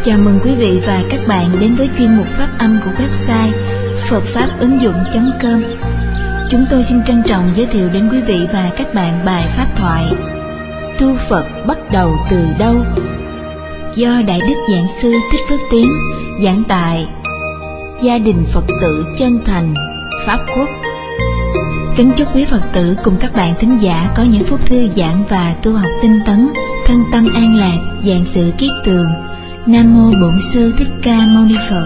Chào mừng quý vị và các bạn đến với chuyên mục phát âm của website Phật Pháp ứng dụng.com. Chúng tôi xin trân trọng giới thiệu đến quý vị và các bạn bài pháp thoại Tu Phật bắt đầu từ đâu? Do Đại Đức Giảng Sư Thích Phước Tiến giảng tại Gia đình Phật tử Chân Thành, Pháp Quốc. Kính chúc quý Phật tử cùng các bạn thính giả có những phút thư giãn và tu học tinh tấn, thân tâm an lạc, vạn sự kiết tường. Nam mô Bổn Sư Thích Ca Mâu Ni Phật.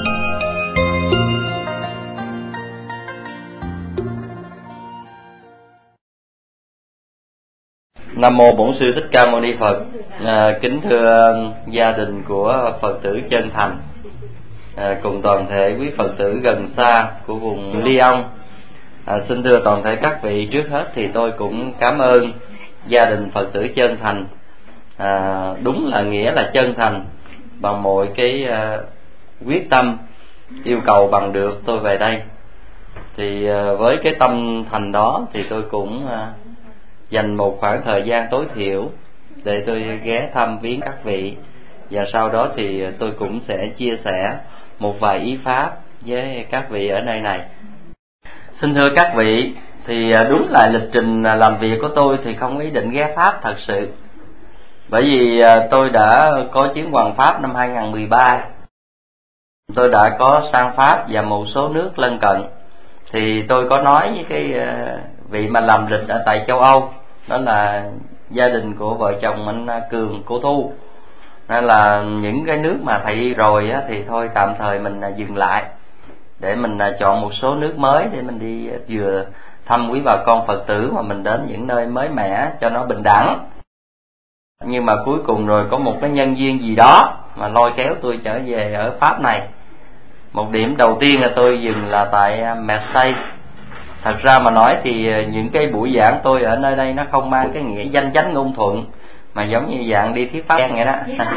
Nam mô Bổn Sư Thích Ca Mâu Ni Phật. Kính thưa gia đình của Phật tử Chân Thành, cùng toàn thể quý Phật tử gần xa của vùng Lyon. Xin thưa toàn thể các vị, trước hết thì tôi cũng cảm ơn gia đình Phật tử Chân Thành. Đúng là nghĩa là chân thành, bằng mọi cái quyết tâm yêu cầu bằng được tôi về đây. Thì với cái tâm thành đó thì tôi cũng dành một khoảng thời gian tối thiểu để tôi ghé thăm viếng các vị, và sau đó thì tôi cũng sẽ chia sẻ một vài ý pháp với các vị ở nơi này. Xin thưa các vị, thì đúng là lịch trình làm việc của tôi thì không ý định ghé Pháp thật sự. Bởi vì tôi đã có chuyến hoàng Pháp năm 2013. Tôi đã có sang Pháp và một số nước lân cận. Thì tôi có nói với cái vị mà làm lịch ở tại châu Âu, đó là gia đình của vợ chồng anh Cường, cô Thu. Nên là những cái nước mà thầy đi rồi á, thì thôi tạm thời mình dừng lại, để mình chọn một số nước mới để mình đi vừa thăm quý bà con Phật tử mà mình đến những nơi mới mẻ cho nó bình đẳng. Nhưng mà cuối cùng rồi có một cái nhân duyên gì đó mà lôi kéo tôi trở về ở Pháp này. Một điểm đầu tiên là tôi dừng là tại Marseille. Thật ra mà nói thì những cái buổi giảng tôi ở nơi đây nó không mang cái nghĩa danh chánh ngôn thuận, mà giống như dạng đi thuyết pháp vậy đó.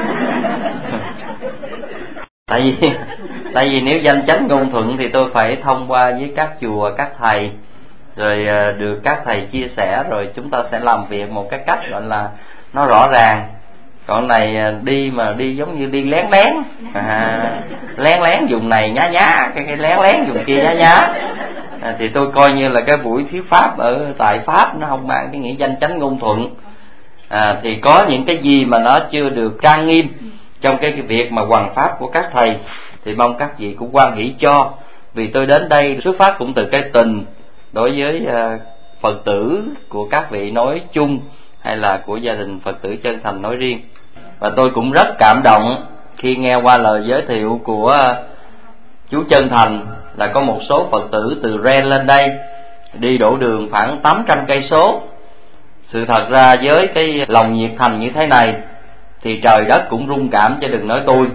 Tại vì nếu danh chánh ngôn thuận thì tôi phải thông qua với các chùa, các thầy, rồi được các thầy chia sẻ, rồi chúng ta sẽ làm việc một cái cách gọi là nó rõ ràng. Còn này đi mà đi giống như đi lén lén, lén lén dùng này nhá nhá, cái lén lén dùng kia nhá nhá, thì tôi coi như là cái buổi thuyết pháp ở tại Pháp nó không mang cái nghĩa danh chánh ngôn thuận. Thì có những cái gì mà nó chưa được trang nghiêm trong cái việc mà hoằng pháp của các thầy thì mong các vị cũng hoan hỷ cho. Vì tôi đến đây xuất phát cũng từ cái tình đối với Phật tử của các vị nói chung, hay là của gia đình Phật tử Chân Thành nói riêng. Và tôi cũng rất cảm động khi nghe qua lời giới thiệu của chú Chân Thành là có một số Phật tử từ Rennes lên đây đi đổ đường khoảng 800 cây số. Sự thật ra với cái lòng nhiệt thành như thế này thì trời đất cũng rung cảm, chứ đừng nói tôi.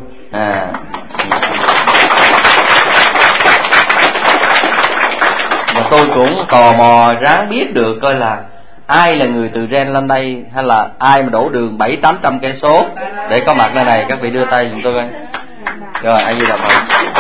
Mà tôi cũng tò mò ráng biết được coi là ai là người từ Rennes lên đây, hay là ai mà đổ đường 700-800 cây số để có mặt nơi này. Các vị đưa tay giùm tôi coi. Rồi, ai Di Đà Phật.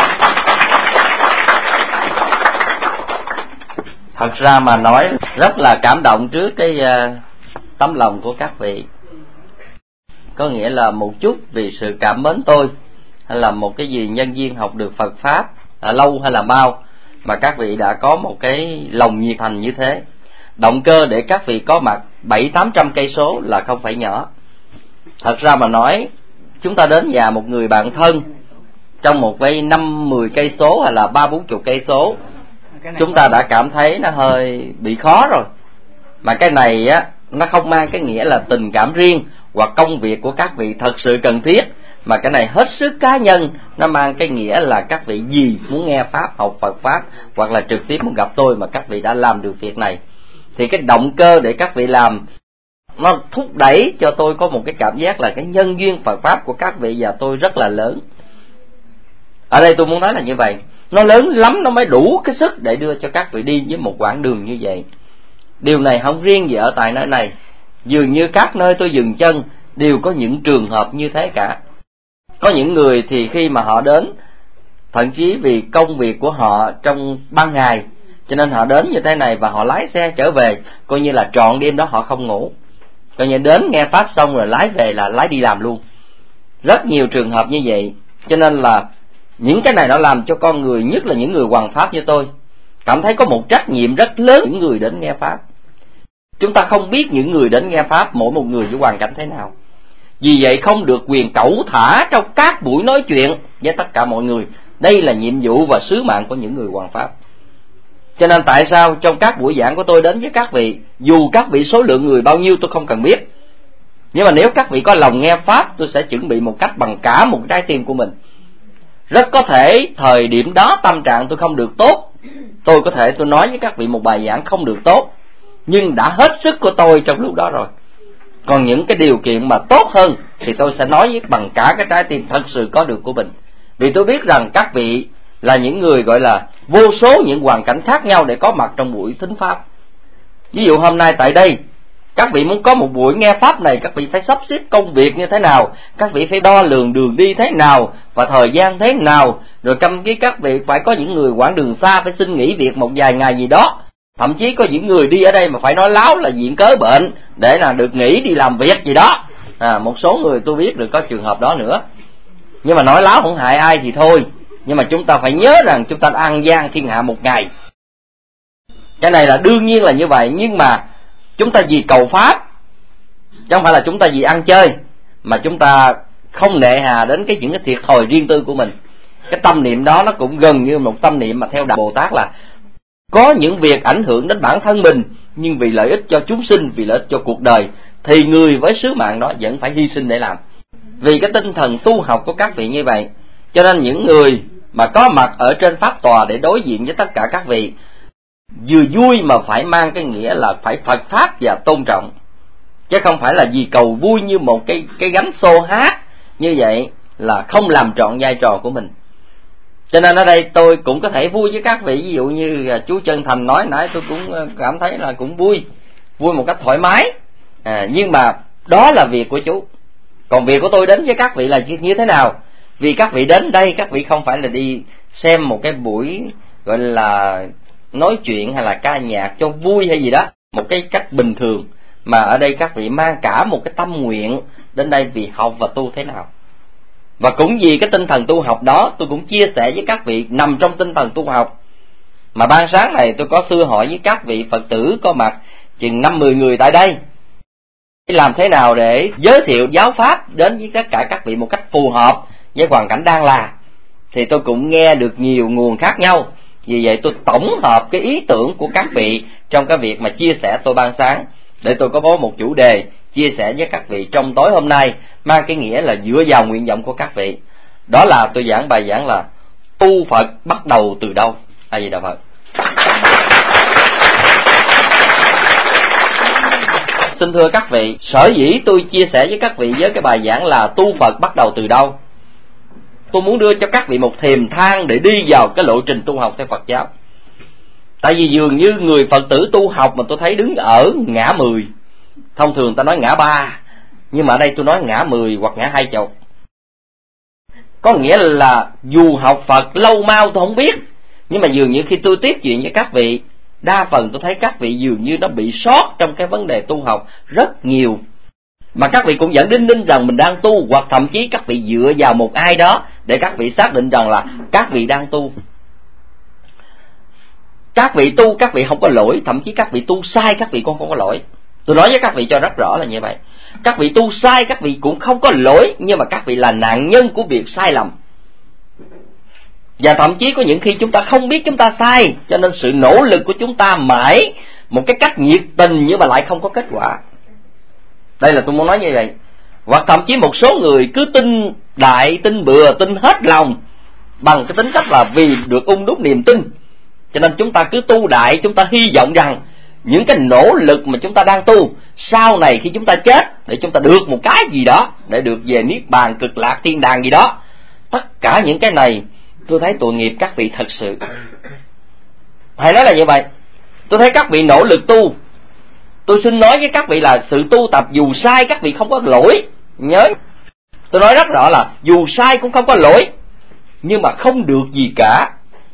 Thật ra mà nói rất là cảm động trước cái tấm lòng của các vị. Có nghĩa là một chút vì sự cảm mến tôi, hay là một cái gì nhân duyên học được Phật Pháp lâu hay là mau, mà các vị đã có một cái lòng nhiệt thành như thế. Động cơ để các vị có mặt 700-800 cây số là không phải nhỏ. Thật ra mà nói, chúng ta đến nhà một người bạn thân trong một cái 5-10 cây số hay là 30-40 cây số, chúng ta đã cảm thấy nó hơi bị khó rồi. Mà cái này á, nó không mang cái nghĩa là tình cảm riêng hoặc công việc của các vị thật sự cần thiết, mà cái này hết sức cá nhân. Nó mang cái nghĩa là các vị gì muốn nghe Pháp, học Phật Pháp, hoặc là trực tiếp muốn gặp tôi mà các vị đã làm được việc này. Thì cái động cơ để các vị làm nó thúc đẩy cho tôi có một cái cảm giác là cái nhân duyên Phật Pháp của các vị và tôi rất là lớn. Ở đây tôi muốn nói là như vậy. Nó lớn lắm nó mới đủ cái sức để đưa cho các vị đi với một quãng đường như vậy. Điều này không riêng gì ở tại nơi này, dường như các nơi tôi dừng chân đều có những trường hợp như thế cả. Có những người thì khi mà họ đến, thậm chí vì công việc của họ trong ban ngày, cho nên họ đến như thế này và họ lái xe trở về, coi như là trọn đêm đó họ không ngủ, coi như đến nghe Pháp xong rồi lái về là lái đi làm luôn. Rất nhiều trường hợp như vậy. Cho nên là những cái này nó làm cho con người, nhất là những người hoằng pháp như tôi, cảm thấy có một trách nhiệm rất lớn những người đến nghe pháp. Chúng ta không biết những người đến nghe pháp mỗi một người với hoàn cảnh thế nào. Vì vậy không được quyền cẩu thả trong các buổi nói chuyện với tất cả mọi người. Đây là nhiệm vụ và sứ mạng của những người hoằng pháp. Cho nên tại sao trong các buổi giảng của tôi đến với các vị, dù các vị số lượng người bao nhiêu tôi không cần biết, nhưng mà nếu các vị có lòng nghe pháp, tôi sẽ chuẩn bị một cách bằng cả một trái tim của mình. Rất có thể thời điểm đó tâm trạng tôi không được tốt, tôi có thể tôi nói với các vị một bài giảng không được tốt, nhưng đã hết sức của tôi trong lúc đó rồi. Còn những cái điều kiện mà tốt hơn thì tôi sẽ nói với bằng cả cái trái tim thật sự có được của mình. Vì tôi biết rằng các vị là những người gọi là vô số những hoàn cảnh khác nhau để có mặt trong buổi thính pháp. Ví dụ hôm nay tại đây, các vị muốn có một buổi nghe pháp này, các vị phải sắp xếp công việc như thế nào, các vị phải đo lường đường đi thế nào và thời gian thế nào, rồi các vị phải có những người quãng đường xa phải xin nghỉ việc một vài ngày gì đó. Thậm chí có những người đi ở đây mà phải nói láo là viện cớ bệnh để là được nghỉ đi làm việc gì đó. Một số người tôi biết được có trường hợp đó nữa. Nhưng mà nói láo không hại ai thì thôi, nhưng mà chúng ta phải nhớ rằng chúng ta đã ăn gian thiên hạ một ngày. Cái này là đương nhiên là như vậy, nhưng mà chúng ta vì cầu pháp, chứ không phải là chúng ta vì ăn chơi, mà chúng ta không nệ hà đến những cái thiệt thòi riêng tư của mình. Cái tâm niệm đó nó cũng gần như một tâm niệm mà theo Đạo Bồ Tát là có những việc ảnh hưởng đến bản thân mình, nhưng vì lợi ích cho chúng sinh, vì lợi ích cho cuộc đời, thì người với sứ mạng đó vẫn phải hy sinh để làm. Vì cái tinh thần tu học của các vị như vậy, cho nên những người mà có mặt ở trên pháp tòa để đối diện với tất cả các vị, vừa vui mà phải mang cái nghĩa là phải Phật pháp và tôn trọng, chứ không phải là vì cầu vui như một cái gánh xô hát. Như vậy là không làm trọn vai trò của mình. Cho nên ở đây tôi cũng có thể vui với các vị, ví dụ như chú Chân Thành nói nãy, tôi cũng cảm thấy là cũng vui một cách thoải mái. Nhưng mà đó là việc của chú. Còn việc của tôi đến với các vị là như thế nào? Vì các vị đến đây, các vị không phải là đi xem một cái buổi gọi là nói chuyện hay là ca nhạc cho vui hay gì đó, một cái cách bình thường, mà ở đây các vị mang cả một cái tâm nguyện đến đây vì học và tu thế nào. Và cũng vì cái tinh thần tu học đó, tôi cũng chia sẻ với các vị nằm trong tinh thần tu học. Mà ban sáng này tôi có thưa hỏi với các vị Phật tử có mặt chừng 5-10 người tại đây, làm thế nào để giới thiệu giáo pháp đến với tất cả các vị một cách phù hợp với hoàn cảnh đang là. Thì tôi cũng nghe được nhiều nguồn khác nhau. Vì vậy tôi tổng hợp cái ý tưởng của các vị trong cái việc mà chia sẻ tôi ban sáng, để tôi có một chủ đề chia sẻ với các vị trong tối hôm nay, mang cái nghĩa là dựa vào nguyện vọng của các vị. Đó là tôi giảng bài giảng là tu Phật bắt đầu từ đâu. A Di Đà Phật. Xin thưa các vị, sở dĩ tôi chia sẻ với các vị với cái bài giảng là tu Phật bắt đầu từ đâu, tôi muốn đưa cho các vị một thềm thang để đi vào cái lộ trình tu học theo Phật giáo. Tại vì dường như người Phật tử tu học mà tôi thấy đứng ở ngã 10, thông thường ta nói ngã 3, nhưng mà ở đây tôi nói ngã 10 hoặc ngã 20. Có nghĩa là dù học Phật lâu mau tôi không biết, nhưng mà dường như khi tôi tiếp chuyện với các vị, đa phần tôi thấy các vị dường như nó bị sót trong cái vấn đề tu học rất nhiều. Mà các vị cũng vẫn đinh ninh rằng mình đang tu, hoặc thậm chí các vị dựa vào một ai đó để các vị xác định rằng là các vị đang tu. Các vị tu, các vị không có lỗi, thậm chí các vị tu sai, các vị cũng không có lỗi. Tôi nói với các vị cho rất rõ là như vậy. Các vị tu sai, các vị cũng không có lỗi, nhưng mà các vị là nạn nhân của việc sai lầm. Và thậm chí có những khi chúng ta không biết chúng ta sai, cho nên sự nỗ lực của chúng ta mãi một cái cách nhiệt tình nhưng mà lại không có kết quả. Đây là tôi muốn nói như vậy. Hoặc thậm chí một số người cứ tin đại, tin bừa, tin hết lòng, bằng cái tính cách là vì được đúc niềm tin. Cho nên chúng ta cứ tu đại, chúng ta hy vọng rằng những cái nỗ lực mà chúng ta đang tu, sau này khi chúng ta chết, để chúng ta được một cái gì đó, để được về Niết Bàn, Cực Lạc, Thiên Đàng gì đó. Tất cả những cái này tôi thấy tội nghiệp các vị thật sự. Hãy nói là như vậy. Tôi thấy các vị nỗ lực tu. Tôi xin nói với các vị là sự tu tập dù sai các vị không có lỗi. Nhớ, tôi nói rất rõ là dù sai cũng không có lỗi, nhưng mà không được gì cả.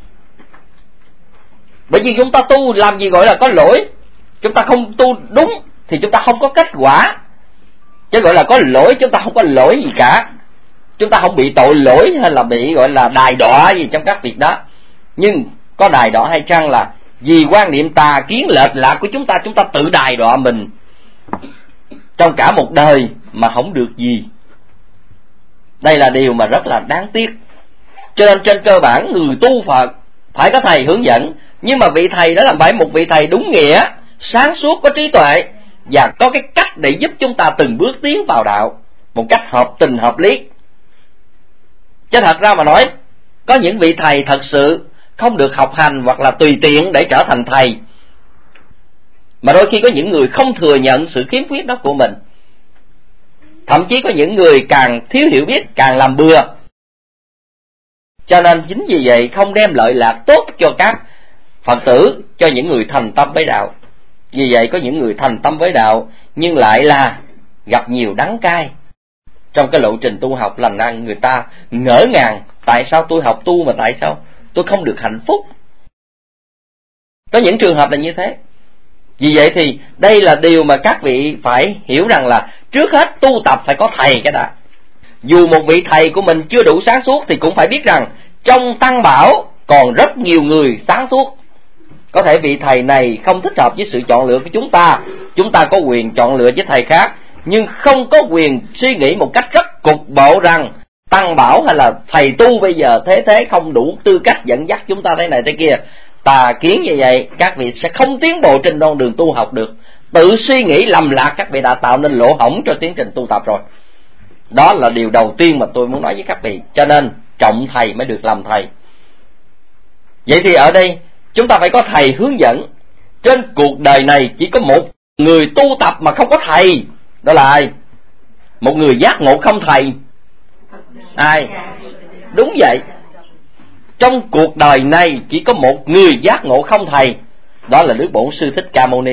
Bởi vì chúng ta tu làm gì gọi là có lỗi. Chúng ta không tu đúng thì chúng ta không có kết quả. Chứ gọi là có lỗi, chúng ta không có lỗi gì cả. chúng ta không bị tội lỗi hay là bị gọi là đài đọa gì trong các việc đó. Nhưng có đài đọa hay chăng là vì quan niệm tà kiến lệch lạc của chúng ta tự đài đọa mình trong cả một đời mà không được gì. Đây là điều mà rất là đáng tiếc. Cho nên trên cơ bản người tu Phật phải có thầy hướng dẫn, nhưng mà vị thầy đó là phải một vị thầy đúng nghĩa, sáng suốt, có trí tuệ và có cái cách để giúp chúng ta từng bước tiến vào đạo một cách hợp tình hợp lý. Chứ thật ra mà nói, có những vị thầy thật sự không được học hành hoặc là tùy tiện để trở thành thầy, mà đôi khi có những người không thừa nhận sự khiếm khuyết đó của mình. Thậm chí có những người càng thiếu hiểu biết càng làm bừa. Cho nên chính vì vậy không đem lợi lạc tốt cho các Phật tử, cho những người thành tâm với đạo. Vì vậy có những người thành tâm với đạo nhưng lại là gặp nhiều đắng cay trong cái lộ trình tu học, làm năng người ta ngỡ ngàng, tại sao tôi học tu mà tại sao tôi không được hạnh phúc. Có những trường hợp là như thế. Vì vậy thì đây là điều mà các vị phải hiểu rằng là trước hết tu tập phải có thầy cái đã. Dù một vị thầy của mình chưa đủ sáng suốt thì cũng phải biết rằng trong tăng bảo còn rất nhiều người sáng suốt. Có thể vị thầy này không thích hợp với sự chọn lựa của chúng ta có quyền chọn lựa với thầy khác, nhưng không có quyền suy nghĩ một cách rất cục bộ rằng tăng bảo hay là thầy tu bây giờ thế không đủ tư cách dẫn dắt chúng ta thế này thế kia. Tà kiến như vậy các vị sẽ không tiến bộ trên con đường tu học được. Tự suy nghĩ lầm lạc các vị đã tạo nên lỗ hổng cho tiến trình tu tập rồi. Đó là điều đầu tiên mà tôi muốn nói với các vị. Cho nên trọng thầy mới được làm thầy. Vậy thì ở đây chúng ta phải có thầy hướng dẫn. Trên cuộc đời này chỉ có một người tu tập mà không có thầy, đó là ai? Một người giác ngộ không thầy. Ai? Đúng vậy. Trong cuộc đời này chỉ có một người giác ngộ không thầy, đó là Đức Bổn Sư Thích Ca Mâu Ni.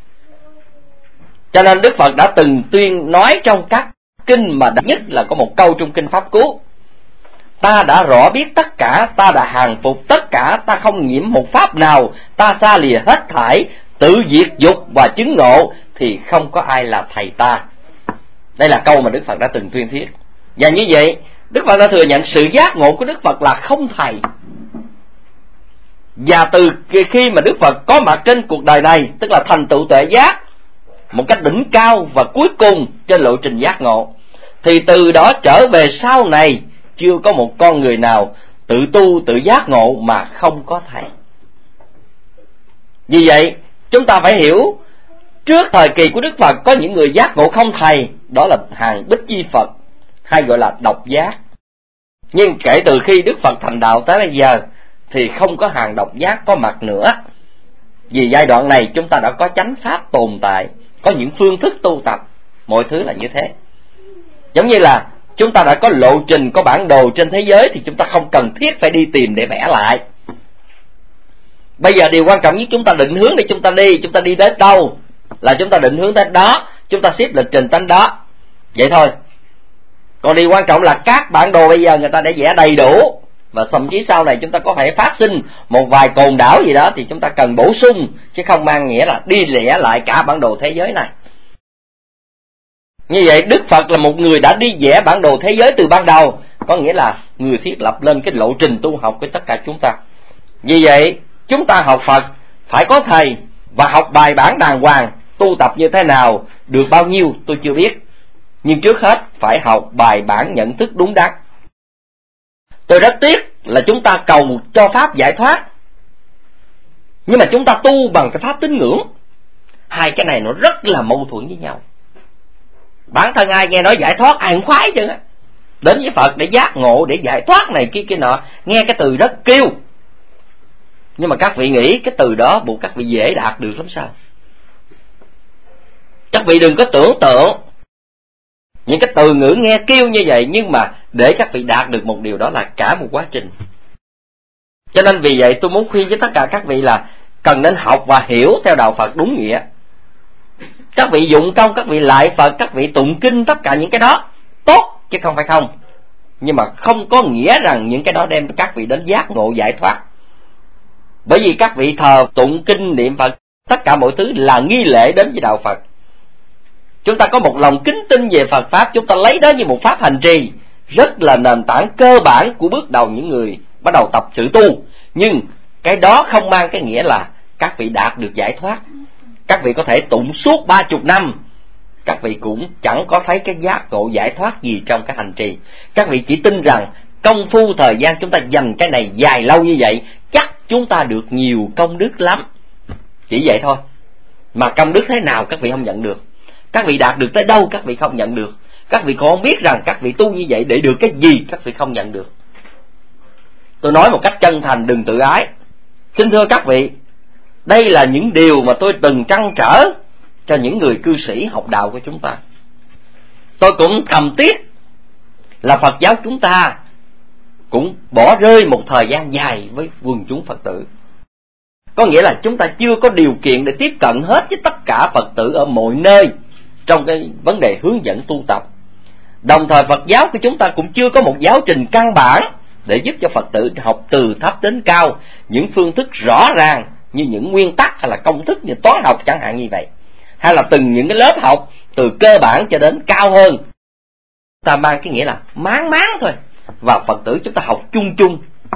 Cho nên Đức Phật đã từng tuyên nói trong các kinh, mà đặc nhất là có một câu trong kinh Pháp Cú: ta đã rõ biết tất cả, ta đã hàng phục tất cả, ta không nhiễm một pháp nào, ta xa lìa hết thảy, tự diệt dục và chứng ngộ, thì không có ai là thầy ta. Đây là câu mà Đức Phật đã từng tuyên thuyết. Và như vậy Đức Phật đã thừa nhận sự giác ngộ của Đức Phật là không thầy. Và từ khi mà Đức Phật có mặt trên cuộc đời này, tức là thành tựu tuệ giác một cách đỉnh cao và cuối cùng trên lộ trình giác ngộ, thì từ đó trở về sau này chưa có một con người nào tự tu tự giác ngộ mà không có thầy. Vì vậy chúng ta phải hiểu, trước thời kỳ của Đức Phật có những người giác ngộ không thầy, đó là hàng Bích Chi Phật, hay gọi là độc giác. Nhưng kể từ khi Đức Phật thành đạo tới bây giờ thì không có hàng độc giác có mặt nữa. Vì giai đoạn này chúng ta đã có chánh pháp tồn tại, có những phương thức tu tập, mọi thứ là như thế. Giống như là chúng ta đã có lộ trình, có bản đồ trên thế giới thì chúng ta không cần thiết phải đi tìm để vẽ lại. Bây giờ điều quan trọng nhất chúng ta định hướng để chúng ta đi đến đâu là chúng ta định hướng đến đó, chúng ta xếp lịch trình đến đó, vậy thôi. Còn điều quan trọng là các bản đồ bây giờ người ta đã vẽ đầy đủ, và thậm chí sau này chúng ta có thể phát sinh một vài cồn đảo gì đó thì chúng ta cần bổ sung, chứ không mang nghĩa là đi vẽ lại cả bản đồ thế giới này. Như vậy Đức Phật là một người đã đi vẽ bản đồ thế giới từ ban đầu, có nghĩa là người thiết lập lên cái lộ trình tu học của tất cả chúng ta. Vì vậy chúng ta học Phật phải có thầy và học bài bản đàng hoàng. Tu tập như thế nào, được bao nhiêu tôi chưa biết, nhưng trước hết phải học bài bản nhận thức đúng đắn. Tôi rất tiếc là chúng ta cầu cho pháp giải thoát, nhưng mà chúng ta tu bằng cái pháp tín ngưỡng. Hai cái này nó rất là mâu thuẫn với nhau. Bản thân ai nghe nói giải thoát ai cũng khoái chứ. Đến với Phật để giác ngộ, để giải thoát này kia nọ, nghe cái từ rất kêu. Nhưng mà các vị nghĩ cái từ đó buộc các vị dễ đạt được lắm sao? Các vị đừng có tưởng tượng những cái từ ngữ nghe kêu như vậy, nhưng mà để các vị đạt được một điều đó là cả một quá trình. Cho nên vì vậy tôi muốn khuyên với tất cả các vị là cần nên học và hiểu theo đạo Phật đúng nghĩa. Các vị dụng công, các vị lại Phật, các vị tụng kinh, tất cả những cái đó tốt chứ không phải không. Nhưng mà không có nghĩa rằng những cái đó đem các vị đến giác ngộ giải thoát. Bởi vì các vị thờ tụng kinh niệm Phật, tất cả mọi thứ là nghi lễ đến với đạo Phật. Chúng ta có một lòng kính tin về Phật Pháp, chúng ta lấy đó như một pháp hành trì, rất là nền tảng cơ bản của bước đầu những người bắt đầu tập sự tu. Nhưng cái đó không mang cái nghĩa là các vị đạt được giải thoát. Các vị có thể tụng suốt 30 năm, các vị cũng chẳng có thấy cái giác ngộ giải thoát gì trong cái hành trì. Các vị chỉ tin rằng công phu thời gian chúng ta dành cái này dài lâu như vậy, chắc chúng ta được nhiều công đức lắm. Chỉ vậy thôi. Mà công đức thế nào các vị không nhận được. Các vị đạt được tới đâu các vị không nhận được. Các vị còn không biết rằng các vị tu như vậy để được cái gì các vị không nhận được. Tôi nói một cách chân thành, đừng tự ái. Xin thưa các vị, đây là những điều mà tôi từng trăn trở cho những người cư sĩ học đạo của chúng ta. Tôi cũng thầm tiếc là Phật giáo chúng ta cũng bỏ rơi một thời gian dài với quần chúng Phật tử. Có nghĩa là chúng ta chưa có điều kiện để tiếp cận hết với tất cả Phật tử ở mọi nơi trong cái vấn đề hướng dẫn tu tập. Đồng thời Phật giáo của chúng ta cũng chưa có một giáo trình căn bản để giúp cho Phật tử học từ thấp đến cao những phương thức rõ ràng như những nguyên tắc hay là công thức như toán học chẳng hạn như vậy, hay là từng những cái lớp học từ cơ bản cho đến cao hơn. Ta mang cái nghĩa là máng thôi, và Phật tử chúng ta học chung chung.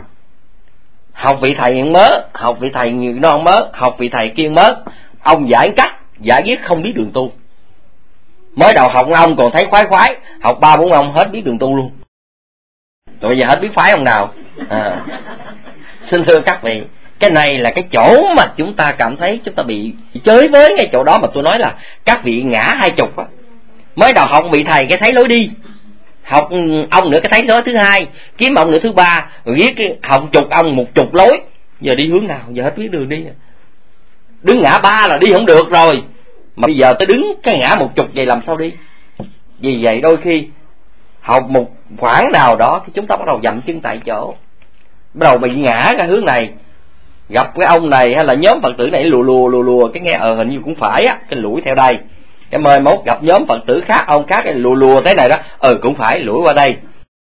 Học vị thầy mớ, học vị thầy người non mớ, học vị thầy kia mớ. Ông giải cách, giải viết không biết đường tu. Mới đầu học ông còn thấy khoái, học 3-4 ông hết biết đường tu luôn. Rồi bây giờ hết biết phái ông nào. Xin thưa các vị, cái này là cái chỗ mà chúng ta cảm thấy chúng ta bị chới với ngay chỗ đó mà tôi nói là các vị ngã 20 á. Mới đầu học vị thầy cái thấy lối đi, học ông nữa cái thấy lối thứ hai, kiếm ông nữa thứ ba, rồi viết cái học chục ông 10 lối. Giờ đi hướng nào, giờ hết biết đường đi. Đứng ngã 3 là đi không được rồi, mà bây giờ tới đứng cái ngã 10 vậy làm sao đi. Vì vậy đôi khi học một khoảng nào đó thì chúng ta bắt đầu dậm chân tại chỗ, bắt đầu bị ngã ra hướng này, gặp cái ông này hay là nhóm Phật tử này lùa cái nghe hình như cũng phải á, cái lủi theo đây. Cái mai mốt gặp nhóm Phật tử khác, ông khác cái lùa thế này đó, cũng phải lủi qua đây.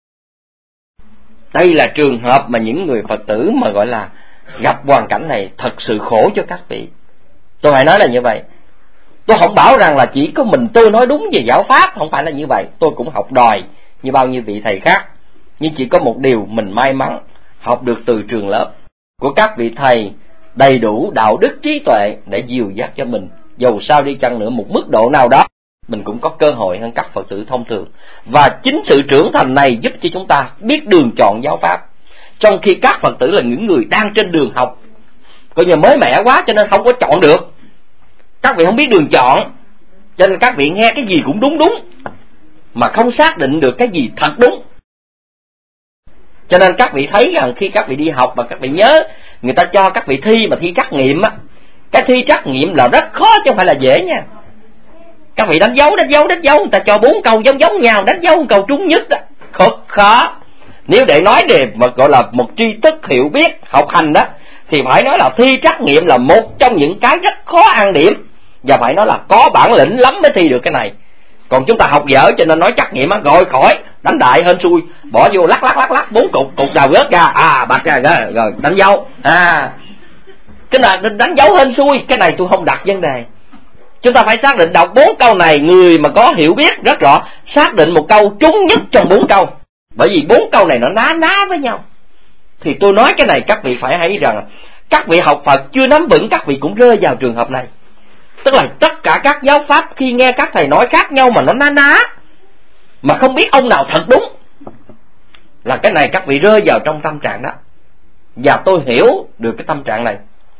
Đây là trường hợp mà những người Phật tử mà gọi là gặp hoàn cảnh này thật sự khổ cho các vị. Tôi phải nói là như vậy. Tôi không bảo rằng là chỉ có mình tôi nói đúng về giáo pháp, không phải là như vậy. Tôi cũng học đòi như bao nhiêu vị thầy khác. Nhưng chỉ có một điều mình may mắn học được từ trường lớp của các vị thầy đầy đủ đạo đức trí tuệ để dìu dắt cho mình. Dầu sao đi chăng nữa, một mức độ nào đó mình cũng có cơ hội hơn các Phật tử thông thường. Và chính sự trưởng thành này giúp cho chúng ta biết đường chọn giáo pháp, trong khi các Phật tử là những người đang trên đường học, coi như mới mẻ quá cho nên không có chọn được. Các vị không biết đường chọn, cho nên các vị nghe cái gì cũng đúng, mà không xác định được cái gì thật đúng. Cho nên các vị thấy rằng khi các vị đi học mà các vị nhớ, người ta cho các vị thi mà thi trắc nghiệm á, cái thi trắc nghiệm là rất khó chứ không phải là dễ nha. Các vị đánh dấu, người ta cho 4 câu giống nhau, đánh dấu một câu trúng nhất đó, khó. Nếu để nói về mà gọi là một tri thức hiểu biết học hành đó, thì phải nói là thi trắc nghiệm là một trong những cái rất khó ăn điểm, và phải nói là có bản lĩnh lắm mới thi được cái này. Còn chúng ta học dở cho nên nói trắc nghiệm á, gọi khỏi đánh đại hên xui, bỏ vô lắc 4 cục đào rớt ra, bạch ra rồi đánh dấu. Cái này đánh dấu hên xui, cái này tôi không đặt vấn đề. Chúng ta phải xác định đọc 4 câu này, người mà có hiểu biết rất rõ xác định một câu trúng nhất trong 4 câu, bởi vì 4 câu này nó ná với nhau. Thì tôi nói cái này các vị phải thấy rằng các vị học Phật chưa nắm vững, các vị cũng rơi vào trường hợp này. Tức là tất cả các giáo pháp khi nghe các thầy nói khác nhau mà nó ná, mà không biết ông nào thật đúng, là cái này các vị rơi vào trong tâm trạng đó. Và tôi hiểu được cái tâm trạng này.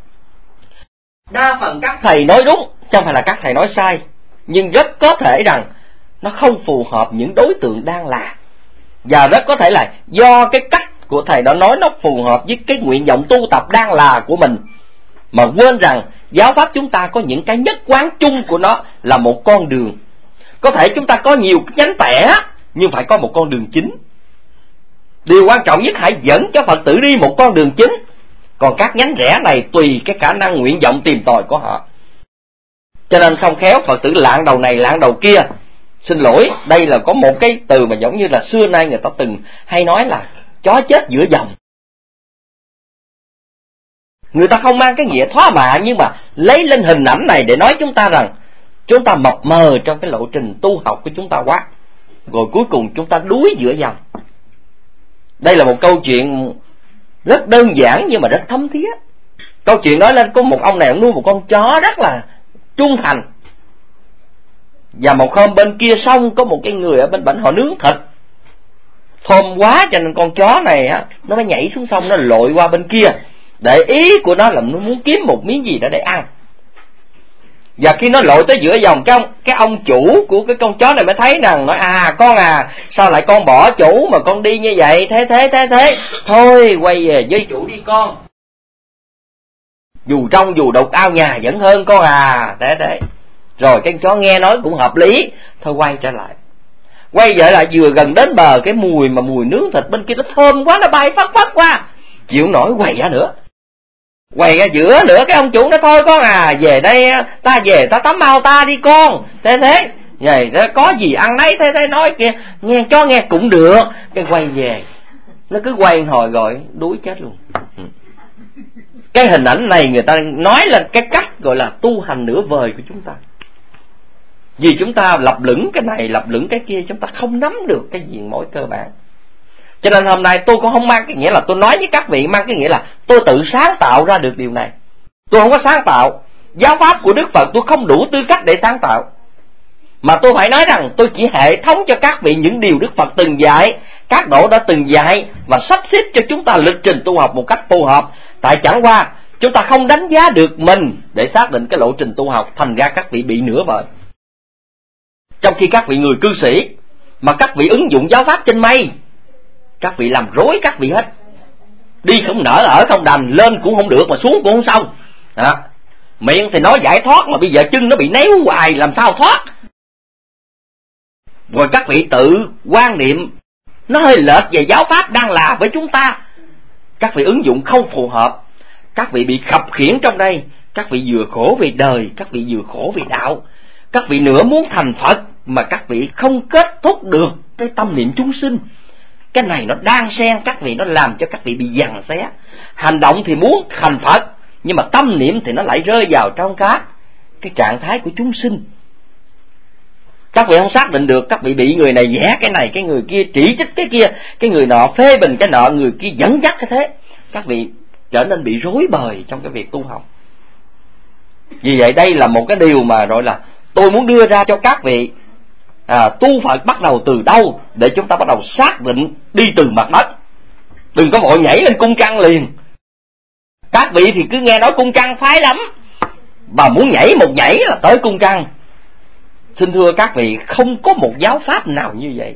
Đa phần các thầy nói đúng, chứ không phải là các thầy nói sai, nhưng rất có thể rằng nó không phù hợp những đối tượng đang là. Và rất có thể là do cái cách của thầy đó nói nó phù hợp với cái nguyện vọng tu tập đang là của mình, mà quên rằng giáo pháp chúng ta có những cái nhất quán chung của nó là một con đường. Có thể chúng ta có nhiều nhánh tẻ, nhưng phải có một con đường chính. Điều quan trọng nhất hãy dẫn cho Phật tử đi một con đường chính, còn các nhánh rẽ này tùy cái khả năng nguyện vọng tìm tòi của họ. Cho nên không khéo Phật tử lạng đầu này lạng đầu kia. Xin lỗi, đây là có một cái từ mà giống như là xưa nay người ta từng hay nói là chó chết giữa dòng. Người ta không mang cái nghĩa thoá mạ, nhưng mà lấy lên hình ảnh này để nói chúng ta rằng chúng ta mập mờ trong cái lộ trình tu học của chúng ta quá, rồi cuối cùng chúng ta đuối giữa dòng. Đây là một câu chuyện rất đơn giản nhưng mà rất thấm thía. Câu chuyện nói lên có một ông này ông nuôi một con chó rất là trung thành. Và một hôm bên kia sông có một cái người ở bên bển họ nướng thịt thơm quá, cho nên con chó này á nó mới nhảy xuống sông, nó lội qua bên kia. Để ý của nó là nó muốn kiếm một miếng gì đó để ăn. Và khi nó lội tới giữa dòng, cái ông chủ của cái con chó này mới thấy rằng nói: con sao lại con bỏ chủ mà con đi như vậy, thế thôi quay về với chủ đi con, dù trong dù đục ao nhà vẫn hơn con thế. Rồi cái chó nghe nói cũng hợp lý, thôi quay trở lại vừa gần đến bờ, cái mùi nướng thịt bên kia nó thơm quá, nó bay phất qua, chịu nổi quay ra giữa nữa. Cái ông chủ nói: thôi con về đây, ta về ta tắm ao ta đi con, thế vậy có gì ăn nấy, thế nói kia, nghe cho nghe cũng được. Cái quay về, nó cứ quay hồi gọi đuối chết luôn. Cái hình ảnh này người ta nói là cái cách gọi là tu hành nửa vời của chúng ta. Vì chúng ta lập lửng cái này lập lửng cái kia, chúng ta không nắm được cái diện mối cơ bản. Cho nên hôm nay tôi cũng không mang cái nghĩa là tôi nói với các vị, mang cái nghĩa là tôi tự sáng tạo ra được điều này. Tôi không có sáng tạo. Giáo pháp của Đức Phật tôi không đủ tư cách để sáng tạo, mà tôi phải nói rằng tôi chỉ hệ thống cho các vị những điều Đức Phật từng dạy, các độ đã từng dạy, và sắp xếp cho chúng ta lịch trình tu học một cách phù hợp. Tại chẳng qua chúng ta không đánh giá được mình để xác định cái lộ trình tu học, thành ra các vị bị nửa vời. Trong khi các vị người cư sĩ mà các vị ứng dụng giáo pháp trên mây, các vị làm rối các vị hết. Đi không nở, ở không đành, lên cũng không được mà xuống cũng không xong. Miệng thì nói giải thoát mà bây giờ chân nó bị néo hoài, làm sao thoát. Rồi các vị tự quan niệm nó hơi lệch về giáo pháp đang là với chúng ta, các vị ứng dụng không phù hợp, các vị bị khập khiễng trong đây. Các vị vừa khổ vì đời, các vị vừa khổ vì đạo. Các vị nửa muốn thành Phật mà các vị không kết thúc được cái tâm niệm chúng sinh. Cái này nó đang xen các vị, nó làm cho các vị bị giằng xé. Hành động thì muốn thành Phật, nhưng mà tâm niệm thì nó lại rơi vào trong cái trạng thái của chúng sinh. Các vị không xác định được, các vị bị người này vẽ cái này, cái người kia chỉ trích cái kia, cái người nọ phê bình cái nọ, người kia dẫn dắt cái thế. Các vị trở nên bị rối bời trong cái việc tu học. Vì vậy đây là một cái điều mà gọi là tôi muốn đưa ra cho các vị. Tu Phật bắt đầu từ đâu để chúng ta bắt đầu xác định đi từ mặt đất. Đừng có vội nhảy lên cung trăng liền. Các vị thì cứ nghe nói cung trăng phái lắm, và muốn nhảy một nhảy là tới cung trăng. Xin thưa các vị, không có một giáo pháp nào như vậy.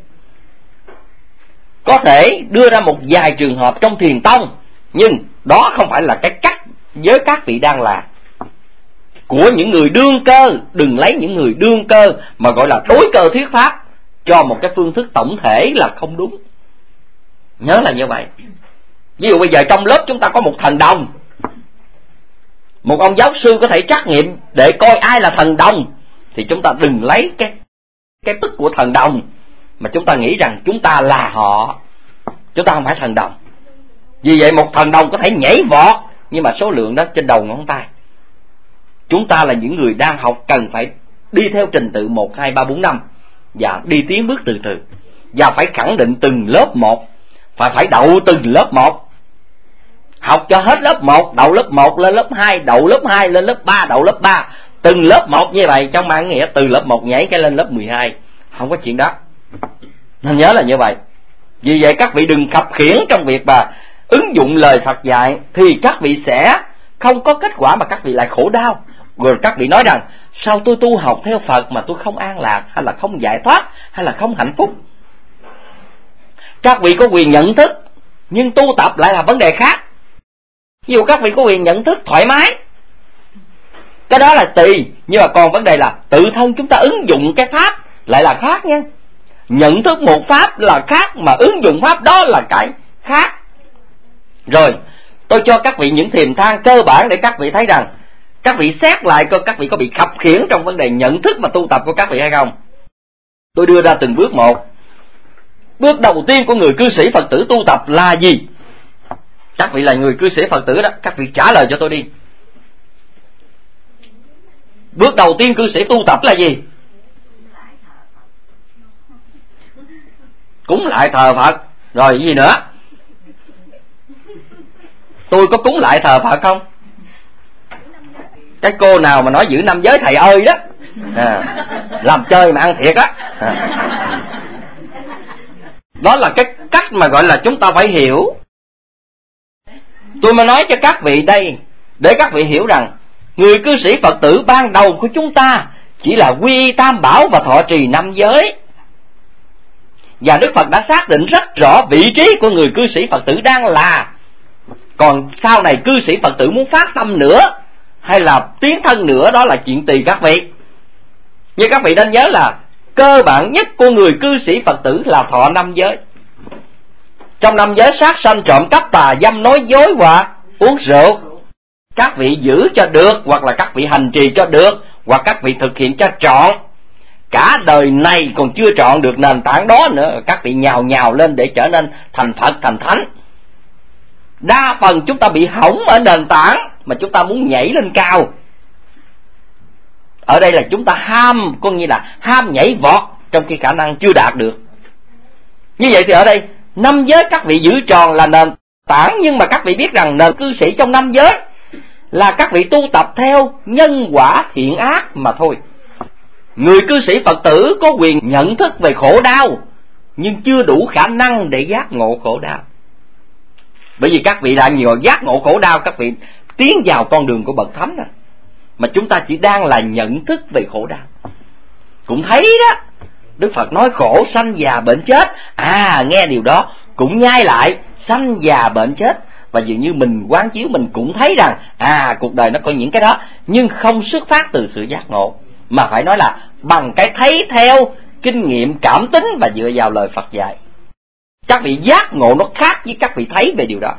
Có thể đưa ra một vài trường hợp trong thiền tông, nhưng đó không phải là cái cách với các vị đang làm. Của những người đương cơ, đừng lấy những người đương cơ mà gọi là đối cơ thuyết pháp cho một cái phương thức tổng thể là không đúng. Nhớ là như vậy. Ví dụ bây giờ trong lớp chúng ta có một thần đồng, một ông giáo sư có thể trắc nghiệm để coi ai là thần đồng, thì chúng ta đừng lấy cái tức của thần đồng mà chúng ta nghĩ rằng chúng ta là họ. Chúng ta không phải thần đồng. Vì vậy một thần đồng có thể nhảy vọt, nhưng mà số lượng đó trên đầu ngón tay. Chúng ta là những người đang học, cần phải đi theo trình tự 1, 2, 3, 4, 5 và đi tiến bước từ từ, và phải khẳng định từng lớp một, phải đậu từng lớp một. Học cho hết lớp 1, đậu lớp 1 lên lớp 2, đậu lớp 2 lên lớp 3, đậu lớp 3. Từng lớp một như vậy, trong mang nghĩa từ lớp 1 nhảy cái lên lớp 12. Không có chuyện đó. Nên nhớ là như vậy. Vì vậy các vị đừng khập khiễng trong việc mà ứng dụng lời Phật dạy, thì các vị sẽ không có kết quả mà các vị lại khổ đau. Rồi các vị nói rằng sao tôi tu học theo Phật mà tôi không an lạc, hay là không giải thoát, hay là không hạnh phúc. Các vị có quyền nhận thức, nhưng tu tập lại là vấn đề khác. Ví dụ các vị có quyền nhận thức thoải mái, cái đó là tùy. Nhưng mà còn vấn đề là tự thân chúng ta ứng dụng cái pháp lại là khác nha. Nhận thức một pháp là khác, mà ứng dụng pháp đó là cái khác. Rồi tôi cho các vị những thiềm thang cơ bản để các vị thấy rằng các vị xét lại coi các vị có bị khập khiễng trong vấn đề nhận thức mà tu tập của các vị hay không. Tôi đưa ra từng bước một. Bước đầu tiên của người cư sĩ Phật tử tu tập là gì? Các vị là người cư sĩ Phật tử đó, các vị trả lời cho tôi đi. Bước đầu tiên cư sĩ tu tập là gì? Cúng lại thờ Phật. Rồi gì nữa? tôi có cúng lại thờ Phật không? Cái cô nào mà nói giữ năm giới thầy ơi đó, làm chơi mà ăn thiệt á. Đó là cái cách mà gọi là chúng ta phải hiểu. Tôi mới nói cho các vị đây, để các vị hiểu rằng người cư sĩ Phật tử ban đầu của chúng ta chỉ là quy y Tam Bảo và thọ trì năm giới. Và Đức Phật đã xác định rất rõ vị trí của người cư sĩ Phật tử đang là. Còn sau này cư sĩ Phật tử muốn phát tâm nữa hay là tiến thân nữa, đó là chuyện tùy các vị. Nhưng các vị nên nhớ là cơ bản nhất của người cư sĩ Phật tử là thọ năm giới. Trong năm giới sát sanh, trộm cắp, tà dâm, nói dối và uống rượu, các vị giữ cho được, hoặc là các vị hành trì cho được, hoặc các vị thực hiện cho trọn. Cả đời này còn chưa trọn được nền tảng đó nữa, các vị nhào nhào lên để trở nên thành Phật, thành Thánh. Đa phần chúng ta bị hỏng ở nền tảng mà chúng ta muốn nhảy lên cao. Ở đây là chúng ta ham, có nghĩa là ham nhảy vọt trong khi khả năng chưa đạt được. Như vậy thì ở đây năm giới các vị giữ tròn là nền tảng, nhưng mà các vị biết rằng nền cư sĩ trong năm giới là các vị tu tập theo nhân quả thiện ác mà thôi. Người cư sĩ Phật tử có quyền nhận thức về khổ đau, nhưng chưa đủ khả năng để giác ngộ khổ đau. Bởi vì các vị đã nhiều giác ngộ khổ đau, các vị tiến vào con đường của bậc thánh đó. Mà chúng ta chỉ đang là nhận thức về khổ đau. Cũng thấy đó, Đức Phật nói khổ sanh già bệnh chết. Nghe điều đó cũng nhai lại sanh già bệnh chết. Và dường như mình quán chiếu, mình cũng thấy rằng cuộc đời nó có những cái đó, nhưng không xuất phát từ sự giác ngộ, mà phải nói là bằng cái thấy theo kinh nghiệm cảm tính và dựa vào lời Phật dạy. Các vị giác ngộ nó khác với các vị thấy về điều đó.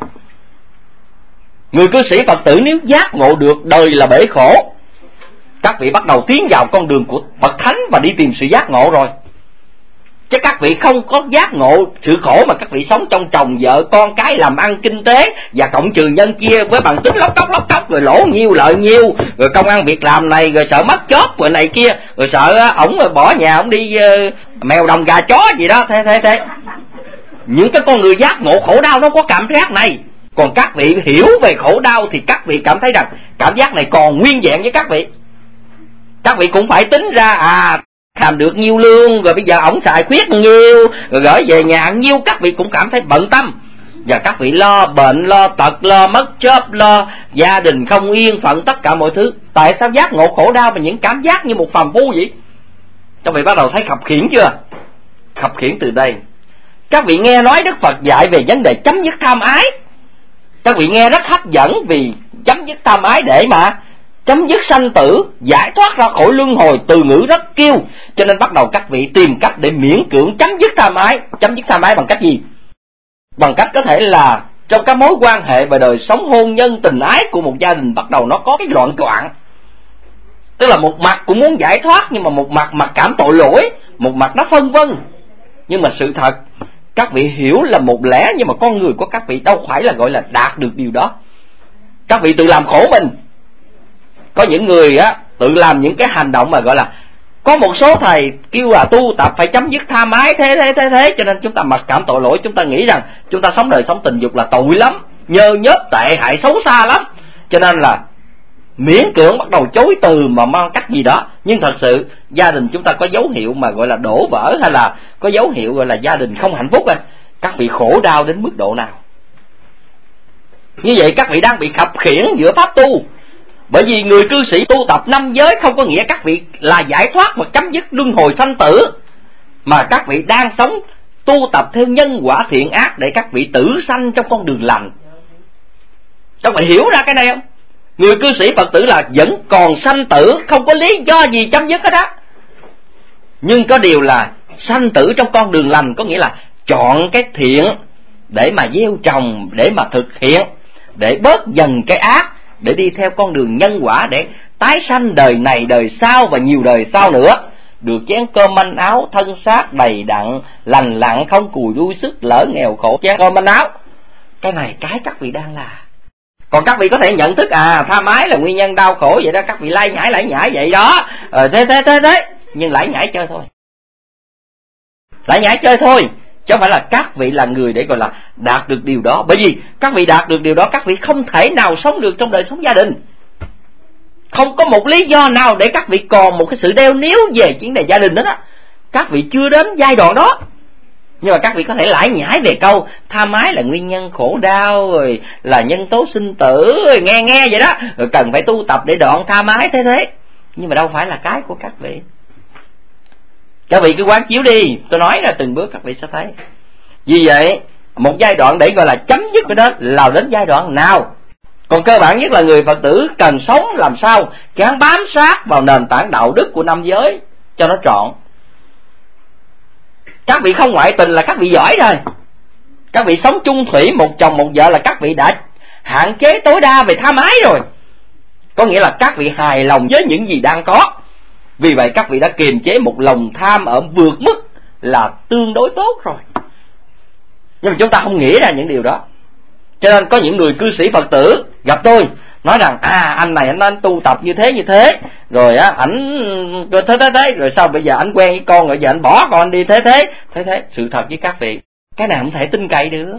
Người cư sĩ Phật tử nếu giác ngộ được đời là bể khổ, các vị bắt đầu tiến vào con đường của Phật Thánh và đi tìm sự giác ngộ rồi. Chứ các vị không có giác ngộ sự khổ mà các vị sống trong chồng vợ con cái, làm ăn kinh tế và cộng trừ nhân chia với bằng tính lóc cốc, rồi lỗ nhiêu lợi nhiêu, rồi công ăn việc làm này, rồi sợ mất job rồi này kia, rồi sợ ổng bỏ nhà ổng đi mèo đồng gà chó gì đó, thế. Những cái con người giác ngộ khổ đau nó có cảm giác này. Còn các vị hiểu về khổ đau thì các vị cảm thấy rằng cảm giác này còn nguyên vẹn với các vị. Các vị cũng phải tính ra làm được nhiêu lương, rồi bây giờ ổng xài khuyết nhiêu, rồi gửi về nhà nhiêu, các vị cũng cảm thấy bận tâm. Và các vị lo bệnh, lo tật, lo mất job, lo gia đình không yên phận, tất cả mọi thứ. Tại sao giác ngộ khổ đau và những cảm giác như một phàm phu vậy? Các vị bắt đầu thấy khập khiễng chưa? Khập khiễng từ đây. Các vị nghe nói Đức Phật dạy về vấn đề chấm dứt tham ái, các vị nghe rất hấp dẫn, vì chấm dứt tham ái để mà chấm dứt sanh tử, giải thoát ra khỏi luân hồi, từ ngữ rất kêu. Cho nên bắt đầu các vị tìm cách để miễn cưỡng chấm dứt tham ái. Chấm dứt tham ái bằng cách gì? Bằng cách có thể là trong các mối quan hệ và đời sống hôn nhân tình ái của một gia đình bắt đầu nó có cái loạn troạn. Tức là một mặt cũng muốn giải thoát, nhưng mà một mặt mặc cảm tội lỗi, một mặt nó phân vân. Nhưng mà sự thật các vị hiểu là một lẽ, nhưng mà con người của các vị đâu phải là gọi là đạt được điều đó. Các vị tự làm khổ mình. Có những người tự làm những cái hành động mà gọi là, có một số thầy kêu là tu tập phải chấm dứt tham ái thế, cho nên chúng ta mặc cảm tội lỗi, chúng ta nghĩ rằng chúng ta sống đời sống tình dục là tội lắm, nhơ nhớp tệ hại xấu xa lắm, cho nên là miễn cưỡng bắt đầu chối từ mà mang cách gì đó. Nhưng thật sự gia đình chúng ta có dấu hiệu mà gọi là đổ vỡ, hay là có dấu hiệu gọi là gia đình không hạnh phúc, các vị khổ đau đến mức độ nào? Như vậy các vị đang bị khập khiễng giữa pháp tu. Bởi vì người cư sĩ tu tập năm giới không có nghĩa các vị là giải thoát và chấm dứt luân hồi sanh tử, mà các vị đang sống tu tập theo nhân quả thiện ác để các vị tử sanh trong con đường lành. Các vị hiểu ra cái này không? Người cư sĩ Phật tử là vẫn còn sanh tử, không có lý do gì chấm dứt hết á. Nhưng có điều là sanh tử trong con đường lành, có nghĩa là chọn cái thiện để mà gieo trồng, để mà thực hiện, để bớt dần cái ác, để đi theo con đường nhân quả, để tái sanh đời này đời sau và nhiều đời sau nữa, được chén cơm manh áo, thân xác đầy đặn, lành lặn, không cùi đuôi sức, lỡ nghèo khổ chén cơm manh áo. Cái này cái các vị đang là. Còn các vị có thể nhận thức tham ái là nguyên nhân đau khổ vậy đó, các vị lải nhải vậy đó, thế, nhưng lải nhải chơi thôi. Lải nhải chơi thôi, chứ không phải là các vị là người để gọi là đạt được điều đó. Bởi vì các vị đạt được điều đó, các vị không thể nào sống được trong đời sống gia đình. Không có một lý do nào để các vị còn một cái sự đeo níu về chuyện đề gia đình đó đó. Các vị chưa đến giai đoạn đó. Nhưng mà các vị có thể lải nhải về câu tham ái là nguyên nhân khổ đau, rồi là nhân tố sinh tử, rồi nghe vậy đó, rồi cần phải tu tập để đoạn tham ái thế. Nhưng mà đâu phải là cái của các vị. Các vị cứ quán chiếu đi, tôi nói ra từng bước các vị sẽ thấy. Vì vậy, một giai đoạn để gọi là chấm dứt cái đó là đến giai đoạn nào? Còn cơ bản nhất là người Phật tử cần sống làm sao gắn bám sát vào nền tảng đạo đức của năm giới cho nó trọn. Các vị không ngoại tình là các vị giỏi rồi. Các vị sống chung thủy một chồng một vợ là các vị đã hạn chế tối đa về tham ái rồi. Có nghĩa là các vị hài lòng với những gì đang có. Vì vậy các vị đã kiềm chế một lòng tham ở vượt mức là tương đối tốt rồi. Nhưng mà chúng ta không nghĩ ra những điều đó. Cho nên có những người cư sĩ Phật tử gặp tôi nói rằng anh này anh tu tập như thế, rồi ảnh thế, rồi sao bây giờ ảnh quen với con rồi giờ anh bỏ con đi thế. Sự thật với các vị, cái này không thể tin cậy được.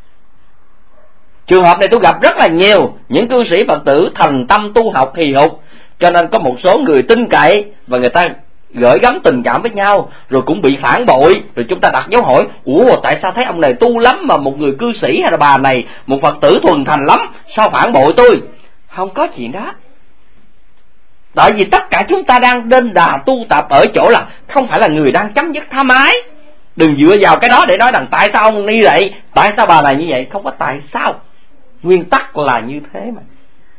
Trường hợp này tôi gặp rất là nhiều, những cư sĩ Phật tử thành tâm tu học hì hục, cho nên có một số người tin cậy và người ta gửi gắm tình cảm với nhau, rồi cũng bị phản bội. Rồi chúng ta đặt dấu hỏi, tại sao thấy ông này tu lắm mà một người cư sĩ hay là bà này một Phật tử thuần thành lắm, sao phản bội tôi? Không có chuyện đó. Tại vì tất cả chúng ta đang trên đà tu tập ở chỗ là không phải là người đang chấm dứt tham ái. Đừng dựa vào cái đó để nói rằng tại sao ông như vậy, tại sao bà này như vậy. Không có tại sao, nguyên tắc là như thế mà.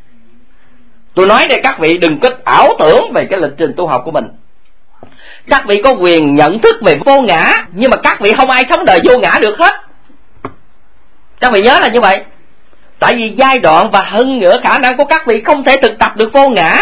Tôi nói đây, các vị đừng có ảo tưởng về cái lịch trình tu học của mình. Các vị có quyền nhận thức về vô ngã, nhưng mà các vị không ai sống đời vô ngã được hết. Các vị nhớ là như vậy. Tại vì giai đoạn và hơn nữa khả năng của các vị không thể thực tập được vô ngã.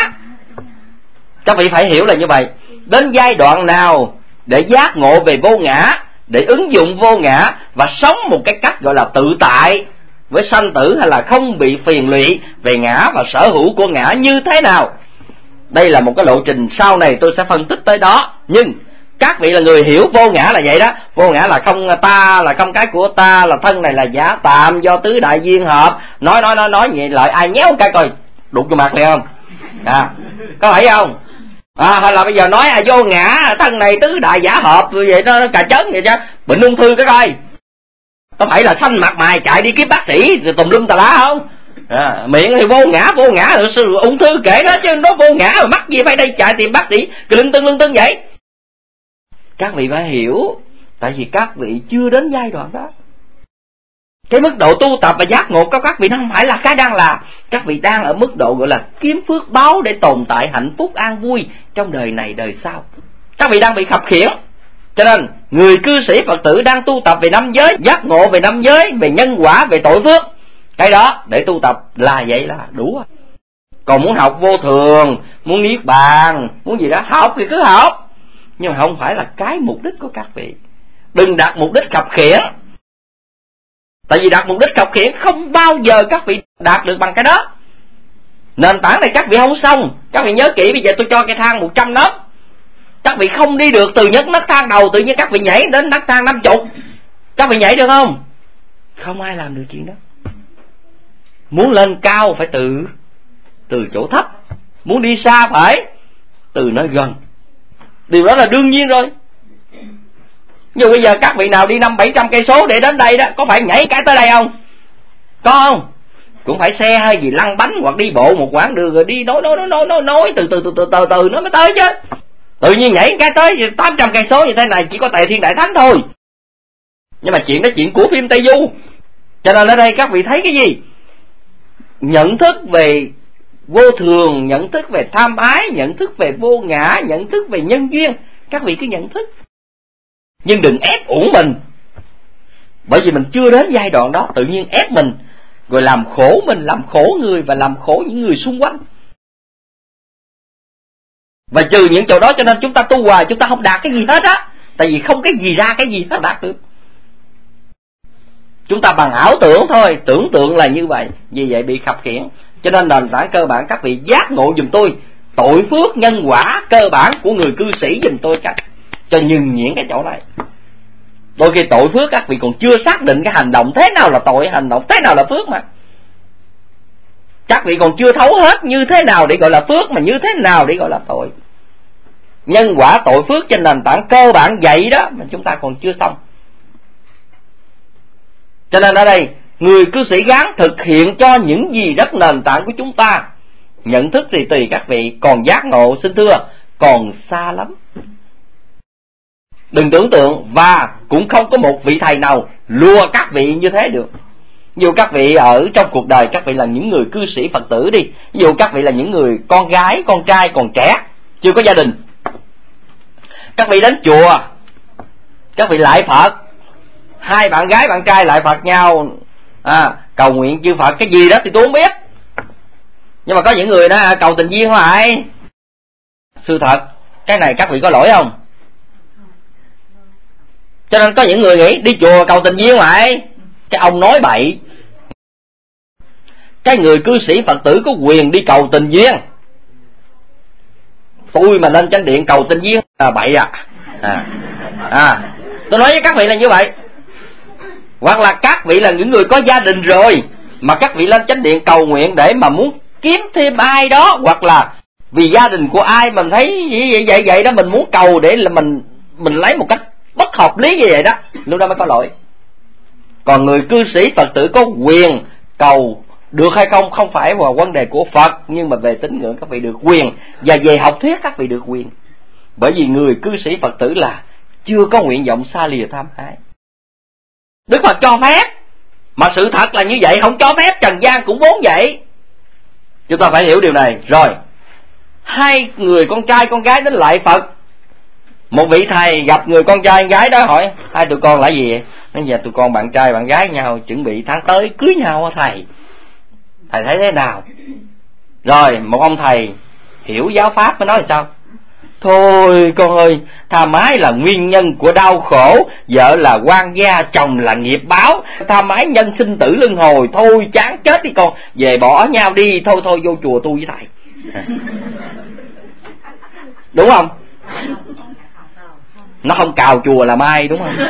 Các vị phải hiểu là như vậy. Đến giai đoạn nào để giác ngộ về vô ngã, để ứng dụng vô ngã và sống một cái cách gọi là tự tại với sanh tử, hay là không bị phiền lụy về ngã và sở hữu của ngã như thế nào. Đây là một cái lộ trình sau này tôi sẽ phân tích tới đó. Nhưng các vị là người hiểu vô ngã là vậy đó. Vô ngã là không ta, là không cái của ta, là thân này là giả tạm do tứ đại duyên hợp. Nói vậy lại ai nhéo cái coi đụng vô mặt liền không? Có phải không? Hay là bây giờ nói vô ngã, thân này tứ đại giả hợp vậy nó cà chớn vậy chứ. Bệnh ung thư cái coi. Có phải là xanh mặt mày chạy đi kiếm bác sĩ rồi tùm lum tà lá không? Miệng thì vô ngã rồi ung thư kể đó chứ, nó vô ngã rồi mắc gì phải đây chạy tìm bác sĩ lưng tưng vậy. Các vị phải hiểu, tại vì các vị chưa đến giai đoạn đó. Cái mức độ tu tập và giác ngộ của các vị nó không phải là cái đang là. Các vị đang ở mức độ gọi là kiếm phước báo để tồn tại hạnh phúc an vui trong đời này đời sau. Các vị đang bị khập khiễng. Cho nên người cư sĩ Phật tử đang tu tập về năm giới, giác ngộ về năm giới, về nhân quả, về tội phước, cái đó để tu tập là vậy là đủ. Còn muốn học vô thường, muốn niết bàn, muốn gì đó học thì cứ học, nhưng mà không phải là cái mục đích của các vị. Đừng đặt mục đích khập khiễng. Tại vì đặt mục đích khập khiễng không bao giờ các vị đạt được bằng cái đó. Nền tảng này các vị không xong. Các vị nhớ kỹ, bây giờ tôi cho cái thang 100 nấc, các vị không đi được từ nhất nấc thang đầu tự nhiên các vị nhảy đến nấc thang 50. Các vị nhảy được không? Không ai làm được chuyện đó. Muốn lên cao phải từ chỗ thấp, muốn đi xa phải từ nơi gần. Điều đó là đương nhiên rồi. Nhưng bây giờ các vị nào đi 500-700 cây số để đến đây đó, có phải nhảy cái tới đây không? Có không? Cũng phải xe hay gì lăn bánh hoặc đi bộ một quãng đường rồi đi nói từ từ nó mới tới chứ. Tự nhiên nhảy cái tới 800 cây số như thế này chỉ có Tề Thiên Đại Thánh thôi. Nhưng mà chuyện đó chuyện của phim Tây Du. Cho nên ở đây các vị thấy cái gì? Nhận thức về vô thường, nhận thức về tham ái, nhận thức về vô ngã, nhận thức về nhân duyên. Các vị cứ nhận thức, nhưng đừng ép uổng mình. Bởi vì mình chưa đến giai đoạn đó, tự nhiên ép mình, rồi làm khổ mình, làm khổ người và làm khổ những người xung quanh. Và trừ những chỗ đó cho nên chúng ta tu hoài chúng ta không đạt cái gì hết á. Tại vì không cái gì ra cái gì hết đạt được. Chúng ta bằng ảo tưởng thôi, tưởng tượng là như vậy. Vì vậy bị khập khiễng. Cho nên nền tảng cơ bản các vị giác ngộ giùm tôi tội phước nhân quả cơ bản của người cư sĩ giùm tôi cách cho nhường nhuyễn cái chỗ này. Đôi khi tội phước các vị còn chưa xác định cái hành động thế nào là tội, hành động thế nào là phước mà. Các vị còn chưa thấu hết như thế nào để gọi là phước, mà như thế nào để gọi là tội. Nhân quả tội phước trên nền tảng cơ bản vậy đó mà chúng ta còn chưa xong. Cho nên ở đây người cư sĩ gắng thực hiện cho những gì rất nền tảng của chúng ta. Nhận thức thì tùy các vị, còn giác ngộ xin thưa còn xa lắm. Đừng tưởng tượng, và cũng không có một vị thầy nào lùa các vị như thế được. Ví dụ các vị ở trong cuộc đời, các vị là những người cư sĩ Phật tử đi. Ví dụ các vị là những người con gái, con trai còn trẻ, chưa có gia đình. Các vị đến chùa, các vị lại Phật, hai bạn gái bạn trai lại Phật nhau, cầu nguyện chư Phật cái gì đó thì tôi không biết. Nhưng mà có những người đó cầu tình duyên hoài. Sự thật, cái này các vị có lỗi không? Cho nên có những người nghĩ đi chùa cầu tình duyên hoài. Cái ông nói bậy. Cái người cư sĩ Phật tử có quyền đi cầu tình duyên. Tôi mà lên chánh điện cầu tình duyên là bậy tôi nói với các vị là như vậy. Hoặc là các vị là những người có gia đình rồi mà các vị lên chánh điện cầu nguyện để mà muốn kiếm thêm ai đó, hoặc là vì gia đình của ai mình thấy vậy đó, mình muốn cầu để là mình lấy một cách bất hợp lý như vậy đó, lúc đó mới có lỗi. Còn người cư sĩ Phật tử có quyền cầu được hay không không phải là vấn đề của Phật, nhưng mà về tín ngưỡng các vị được quyền, và về học thuyết các vị được quyền. Bởi vì người cư sĩ Phật tử là chưa có nguyện vọng xa lìa tham ái. Đức Phật cho phép, mà sự thật là như vậy, không cho phép trần gian cũng vốn vậy. Chúng ta phải hiểu điều này. Rồi, hai người con trai con gái đến lại Phật. Một vị thầy gặp người con trai con gái đó hỏi: hai tụi con là gì vậy? Nói giờ tụi con bạn trai bạn gái nhau, chuẩn bị tháng tới cưới nhau hả thầy? Thầy thấy thế nào? Rồi một ông thầy hiểu giáo pháp mới nói là sao? Thôi con ơi, tha mái là nguyên nhân của đau khổ, vợ là quan gia, chồng là nghiệp báo, tha mái nhân sinh tử luân hồi, thôi chán chết đi con, về bỏ nhau đi, thôi vô chùa tu với thầy. Đúng không? Nó không cào chùa là mai, đúng không?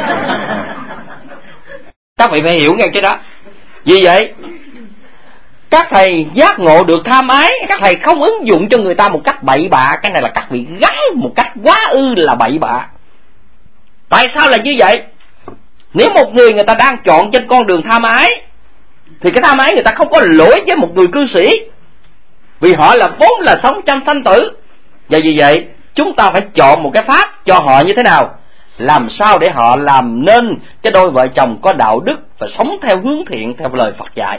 Các vị phải hiểu ngay cái đó. Vì vậy các thầy giác ngộ được tham ái, các thầy không ứng dụng cho người ta một cách bậy bạ. Cái này là các vị gắn một cách quá ư là bậy bạ. Tại sao là như vậy? Nếu một người ta đang chọn trên con đường tham ái, thì cái tham ái người ta không có lỗi với một người cư sĩ, vì họ là vốn là sống trong sanh tử. Và vì vậy chúng ta phải chọn một cái pháp cho họ như thế nào, làm sao để họ làm nên cái đôi vợ chồng có đạo đức và sống theo hướng thiện, theo lời Phật dạy,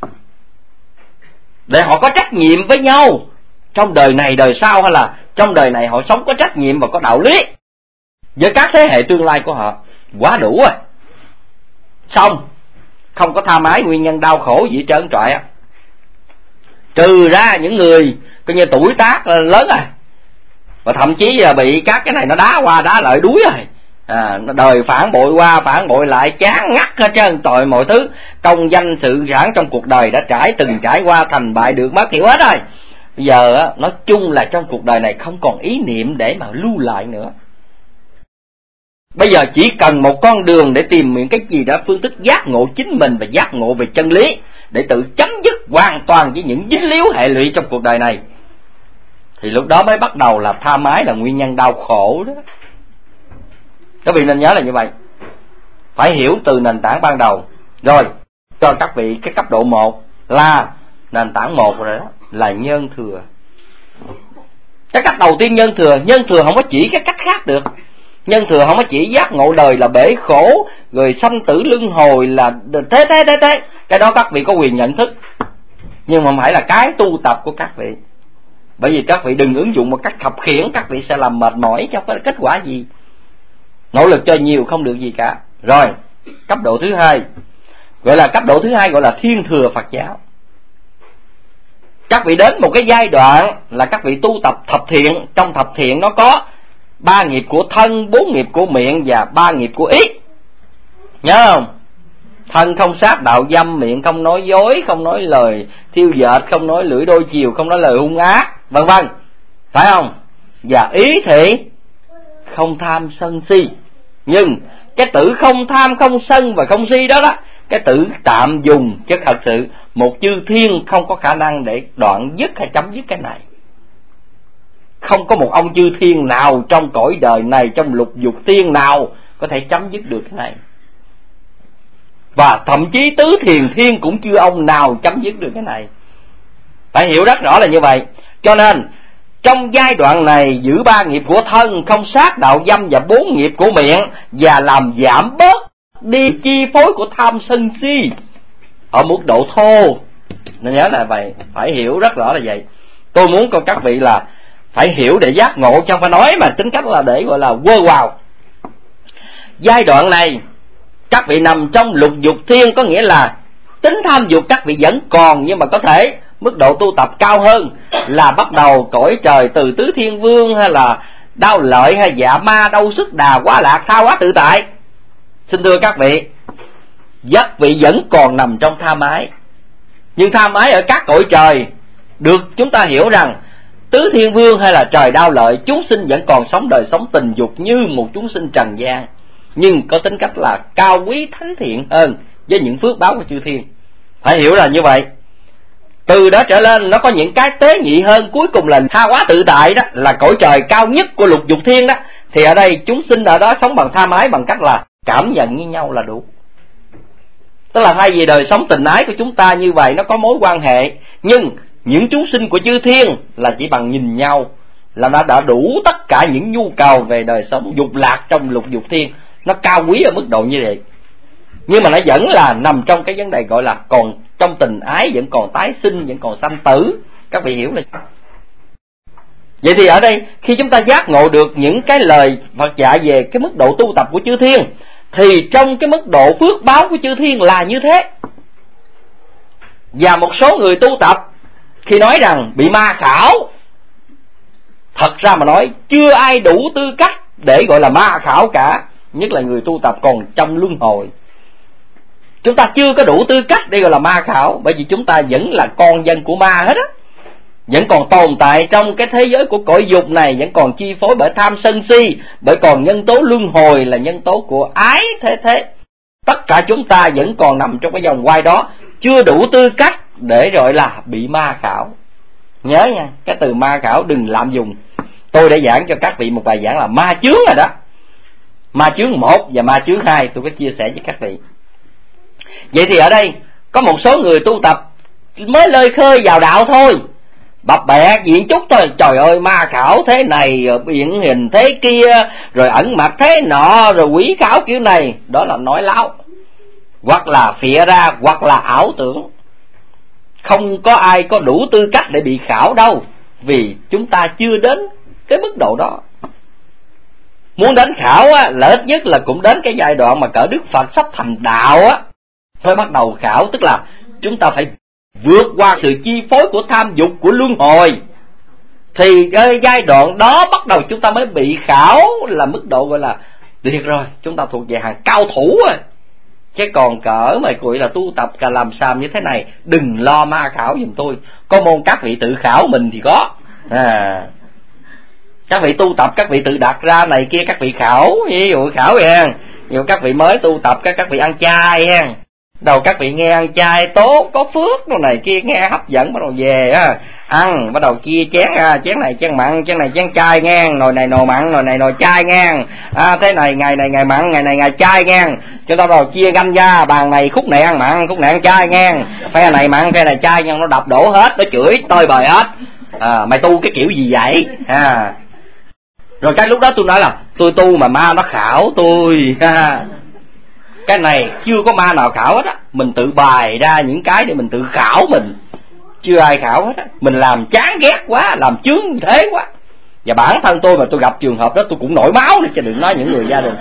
để họ có trách nhiệm với nhau trong đời này đời sau, hay là trong đời này họ sống có trách nhiệm và có đạo lý với các thế hệ tương lai của họ. Quá đủ rồi. Xong, không có tha mái nguyên nhân đau khổ gì trơn trọi á. Trừ ra những người coi như tuổi tác lớn rồi, và thậm chí là bị các cái này nó đá qua đá lại đuối rồi, nó đời phản bội qua phản bội lại, chán ngắt hết trơn tội mọi thứ, công danh sự sản trong cuộc đời đã trải qua, thành bại được mất hiểu hết rồi. Bây giờ nói chung là trong cuộc đời này không còn ý niệm để mà lưu lại nữa. Bây giờ chỉ cần một con đường để tìm những cái gì đó, phương thức giác ngộ chính mình và giác ngộ về chân lý, để tự chấm dứt hoàn toàn với những dính líu hệ lụy trong cuộc đời này, thì lúc đó mới bắt đầu là tha mái là nguyên nhân đau khổ đó. Các vị nên nhớ là như vậy. Phải hiểu từ nền tảng ban đầu. Rồi, cho các vị cái cấp độ 1 là nền tảng 1 rồi đó, là nhân thừa. Cái cách đầu tiên nhân thừa không có chỉ cái cách khác được. Nhân thừa không có chỉ giác ngộ đời là bể khổ, rồi sanh tử luân hồi là thế. Cái đó các vị có quyền nhận thức, nhưng mà không phải là cái tu tập của các vị. Bởi vì các vị đừng ứng dụng một cách khập khiễng, các vị sẽ làm mệt mỏi trong cái kết quả gì. Nỗ lực cho nhiều không được gì cả. Rồi, cấp độ thứ hai gọi là thiên thừa Phật giáo. Các vị đến một cái giai đoạn là các vị tu tập thập thiện. Trong thập thiện nó có 3 nghiệp của thân, 4 nghiệp của miệng và 3 nghiệp của ý. Nhớ không? Thân không sát đạo dâm, miệng không nói dối, không nói lời thiêu dệt, không nói lưỡi đôi chiều, không nói lời hung ác, vân vân, phải không? Và ý thì không tham sân si. Nhưng Cái tự không tham, không sân và không si đó đó, cái tự tạm dùng, chứ thật sự một chư thiên không có khả năng để đoạn dứt hay chấm dứt cái này. Không có một ông chư thiên nào trong cõi đời này, trong lục dục thiên nào có thể chấm dứt được cái này. Và thậm chí tứ thiền thiên cũng chưa ông nào chấm dứt được cái này. Phải hiểu rất rõ là như vậy. Cho nên trong giai đoạn này giữ 3 nghiệp của thân, không sát đạo dâm và 4 nghiệp của miệng, và làm giảm bớt đi chi phối của tham sân si ở mức độ thô. Nên nhớ là vậy, phải hiểu rất rõ là vậy. Tôi muốn cho các vị là phải hiểu để giác ngộ, chứ không phải nói mà tính cách là để gọi là quơ quào. Giai đoạn này các vị nằm trong lục dục thiên, có nghĩa là tính tham dục các vị vẫn còn, nhưng mà có thể mức độ tu tập cao hơn là bắt đầu cõi trời từ tứ thiên vương, hay là đau lợi, hay dạ ma, đau sức đà, quá lạc, tha hóa tự tại. Xin thưa các vị vẫn còn nằm trong tha mái. Nhưng tha mái ở các cõi trời được chúng ta hiểu rằng tứ thiên vương hay là trời đau lợi, chúng sinh vẫn còn sống đời sống tình dục như một chúng sinh trần gian, nhưng có tính cách là cao quý thánh thiện hơn với những phước báo của chư thiên. Phải hiểu là như vậy. Từ đó trở lên nó có những cái tế nhị hơn, cuối cùng là tha hóa tự tại, đó là cõi trời cao nhất của lục dục thiên đó. Thì ở đây chúng sinh ở đó sống bằng tha mái, bằng cách là cảm nhận với nhau là đủ. Tức là thay vì đời sống tình ái của chúng ta như vậy nó có mối quan hệ, nhưng những chúng sinh của chư thiên là chỉ bằng nhìn nhau là nó đã đủ tất cả những nhu cầu về đời sống dục lạc trong lục dục thiên. Nó cao quý ở mức độ như vậy, nhưng mà nó vẫn là nằm trong cái vấn đề gọi là còn trong tình ái, vẫn còn tái sinh, vẫn còn sanh tử. Các vị hiểu là vậy. Thì ở đây khi chúng ta giác ngộ được những cái lời Phật dạy về cái mức độ tu tập của chư thiên, thì trong cái mức độ phước báo của chư thiên là như thế. Và một số người tu tập khi nói rằng bị ma khảo, thật ra mà nói chưa ai đủ tư cách để gọi là ma khảo cả, nhất là người tu tập còn trong luân hồi. Chúng ta chưa có đủ tư cách để gọi là ma khảo, bởi vì chúng ta vẫn là con dân của ma hết á, vẫn còn tồn tại trong cái thế giới của cõi dục này, vẫn còn chi phối bởi tham sân si, bởi còn nhân tố luân hồi là nhân tố của ái thế. Tất cả chúng ta vẫn còn nằm trong cái vòng quay đó, chưa đủ tư cách để gọi là bị ma khảo. Nhớ nha, cái từ ma khảo đừng lạm dùng. Tôi đã giảng cho các vị một bài giảng là ma chướng rồi đó. Ma chướng 1 và ma chướng 2 tôi có chia sẻ với các vị. Vậy thì ở đây có một số người tu tập mới lơi khơi vào đạo thôi, bập bẹ diện chút thôi, trời ơi ma khảo thế này, rồi biện hình thế kia, rồi ẩn mặt thế nọ, rồi quỷ khảo kiểu này. Đó là nói láo, hoặc là phịa ra, hoặc là ảo tưởng. Không có ai có đủ tư cách để bị khảo đâu, vì chúng ta chưa đến cái mức độ đó. Muốn đến khảo á, là ít nhất là cũng đến cái giai đoạn mà cỡ Đức Phật sắp thành đạo á, mới bắt đầu khảo. Tức là chúng ta phải vượt qua sự chi phối của tham dục, của luân hồi, thì cái giai đoạn đó bắt đầu chúng ta mới bị khảo, là mức độ gọi là tuyệt rồi, chúng ta thuộc về hàng cao thủ rồi. Chứ còn cỡ mà gọi là tu tập cả làm xàm như thế này, đừng lo ma khảo giùm tôi. Có môn các vị tự khảo mình thì có. Các vị tu tập các vị tự đặt ra này kia, các vị khảo, ví dụ khảo nha. Ví dụ các vị mới tu tập các vị ăn chay ha. Đầu các vị nghe ăn chay tốt, có phước đồ này kia, nghe hấp dẫn, bắt đầu về ăn, bắt đầu chia chén, chén này chén mặn, chén này chén chay ngang, nồi này nồi mặn, nồi này nồi chay ngang, thế này ngày này ngày mặn, ngày này ngày chay ngang. Chúng ta bắt đầu chia ganh ra, bàn này khúc này ăn mặn, khúc này ăn chay ngang, phe này mặn, phe này chay ngang, nó đập đổ hết, nó chửi tơi bời hết. Mày tu cái kiểu gì vậy? Rồi cái lúc đó tôi nói là tôi tu mà ma nó khảo tôi. Cái này chưa có ma nào khảo hết á, mình tự bài ra những cái để mình tự khảo mình, chưa ai khảo hết á. Mình làm chán ghét quá, làm chướng như thế quá. Và bản thân tôi mà tôi gặp trường hợp đó tôi cũng nổi máu đi, chứ đừng nói những người gia đình.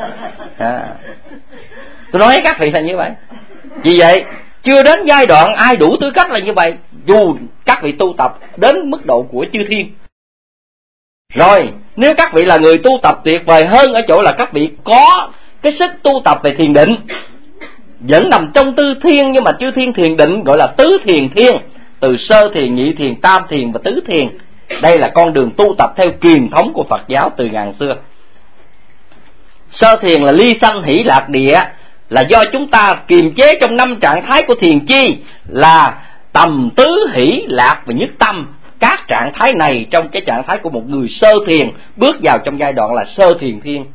Tôi nói với các vị là như vậy. Vì vậy chưa đến giai đoạn ai đủ tư cách là như vậy, dù các vị tu tập đến mức độ của chư thiên. Rồi nếu các vị là người tu tập tuyệt vời hơn ở chỗ là các vị có cái sức tu tập về thiền định, vẫn nằm trong tư thiên, nhưng mà chư thiên thiền định gọi là tứ thiền thiên, từ sơ thiền, nhị thiền, tam thiền và tứ thiền. Đây là con đường tu tập theo truyền thống của Phật giáo từ ngàn xưa. Sơ thiền là ly sanh hỷ lạc địa, là do chúng ta kiềm chế trong 5 trạng thái của thiền chi là tầm, tứ, hỷ, lạc và nhất tâm. Các trạng thái này trong cái trạng thái của một người sơ thiền bước vào trong giai đoạn là sơ thiền thiên.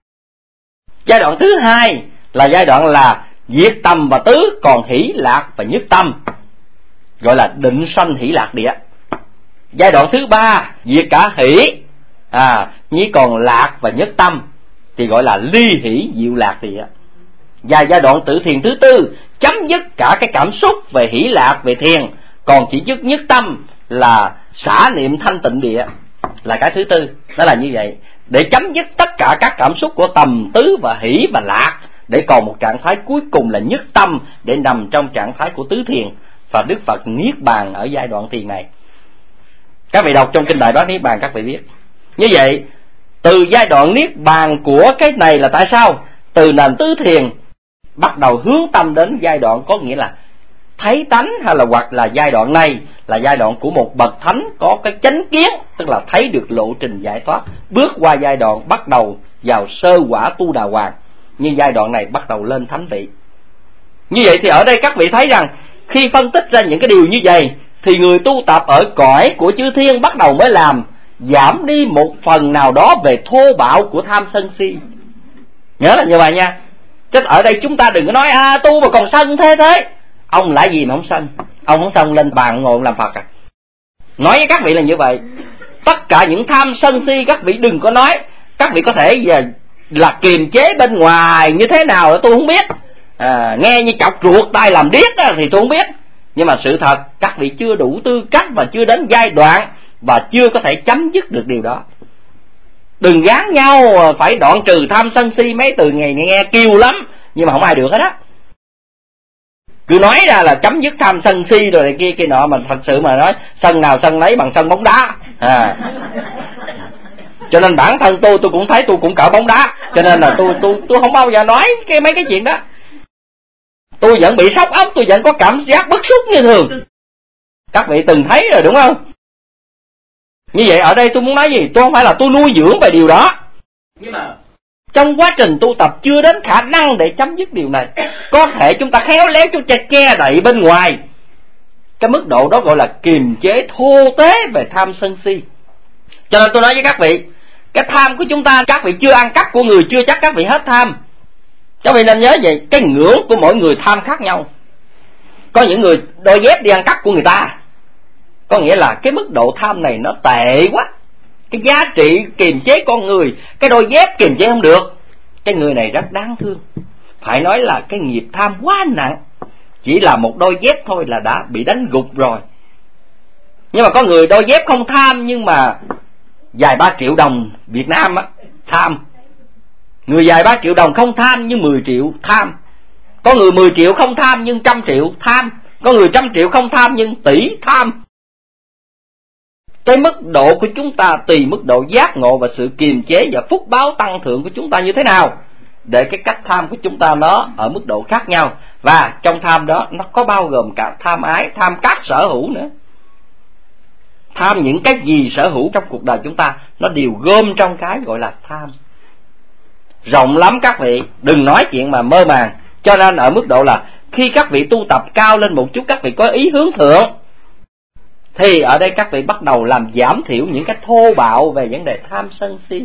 Giai đoạn thứ hai là giai đoạn là diệt tầm và tứ, còn hỷ, lạc và nhất tâm, gọi là định sanh hỷ lạc địa. Giai đoạn thứ ba diệt cả hỷ, chỉ còn lạc và nhất tâm thì gọi là ly hỷ diệu lạc địa. Và giai đoạn tự thiền thứ tư chấm dứt cả cái cảm xúc về hỷ lạc về thiền, còn chỉ dứt nhất tâm là xả niệm thanh tịnh địa, là cái thứ tư. Nó là như vậy, để chấm dứt tất cả các cảm xúc của tầm, tứ và hỷ và lạc, để còn một trạng thái cuối cùng là nhất tâm, để nằm trong trạng thái của tứ thiền. Và Đức Phật niết bàn ở giai đoạn thiền này. Các vị đọc trong kinh Đại Bát Niết Bàn, các vị biết như vậy. Từ giai đoạn niết bàn của cái này là tại sao? Từ nền tứ thiền bắt đầu hướng tâm đến giai đoạn có nghĩa là thấy tánh, hay là hoặc là giai đoạn này là giai đoạn của một bậc thánh có cái chánh kiến, tức là thấy được lộ trình giải thoát, bước qua giai đoạn bắt đầu vào sơ quả tu đà hoàng. Như giai đoạn này bắt đầu lên thánh vị. Như vậy thì ở đây các vị thấy rằng khi phân tích ra những cái điều như vậy thì người tu tập ở cõi của chư thiên bắt đầu mới làm giảm đi một phần nào đó về thô bạo của tham sân si. Nhớ là như vậy nha. Chứ ở đây chúng ta đừng có nói tu mà còn sân thế. Ông lại gì mà không sân? Ông không sân lên bàn ngồi làm Phật à? Nói với các vị là như vậy. Tất cả những tham sân si các vị đừng có nói. Các vị có thể là kiềm chế bên ngoài như thế nào tôi không biết, nghe như chọc ruột tay làm điếc thì tôi không biết. Nhưng mà sự thật các vị chưa đủ tư cách và chưa đến giai đoạn và chưa có thể chấm dứt được điều đó. Đừng gán nhau phải đoạn trừ tham sân si, mấy từ ngày nghe kêu lắm nhưng mà không ai được hết á. Cứ nói ra là chấm dứt tham sân si rồi này kia kia nọ, mà thật sự mà nói sân nào sân lấy bằng sân bóng đá. Cho nên bản thân tôi cũng thấy tôi cũng cỡ bóng đá, cho nên là tôi không bao giờ nói mấy cái chuyện đó. Tôi vẫn bị sốc óc, tôi vẫn có cảm giác bức xúc như thường. Các vị từng thấy rồi đúng không? Như vậy ở đây tôi muốn nói gì? Tôi không phải là tôi nuôi dưỡng về điều đó, nhưng mà trong quá trình tu tập chưa đến khả năng để chấm dứt điều này. Có thể chúng ta khéo léo chúng ta che đậy bên ngoài. Cái mức độ đó gọi là kiềm chế thô tế về tham sân si. Cho nên tôi nói với các vị, cái tham của chúng ta, các vị chưa ăn cắp của người chưa chắc các vị hết tham. Các vị nên nhớ vậy, cái ngưỡng của mỗi người tham khác nhau. Có những người đôi dép đi ăn cắp của người ta, có nghĩa là cái mức độ tham này nó tệ quá. Cái giá trị kiềm chế con người, cái đôi dép kiềm chế không được. Cái người này rất đáng thương. Phải nói là cái nghiệp tham quá nặng. Chỉ là một đôi dép thôi là đã bị đánh gục rồi. Nhưng mà có người đôi dép không tham nhưng mà vài 3 triệu đồng Việt Nam á, tham. Người vài 3 triệu đồng không tham nhưng 10 triệu tham. Có người 10 triệu không tham nhưng 100 triệu tham. Có người 100 triệu không tham nhưng tỷ tham. Cái mức độ của chúng ta tùy mức độ giác ngộ và sự kiềm chế và phúc báo tăng thượng của chúng ta như thế nào, để cái cách tham của chúng ta nó ở mức độ khác nhau. Và trong tham đó nó có bao gồm cả tham ái, tham các sở hữu nữa. Tham những cái gì sở hữu trong cuộc đời chúng ta nó đều gom trong cái gọi là tham. Rộng lắm các vị, đừng nói chuyện mà mơ màng. Cho nên ở mức độ là khi các vị tu tập cao lên một chút, các vị có ý hướng thượng, thì ở đây các vị bắt đầu làm giảm thiểu những cái thô bạo về vấn đề tham sân si.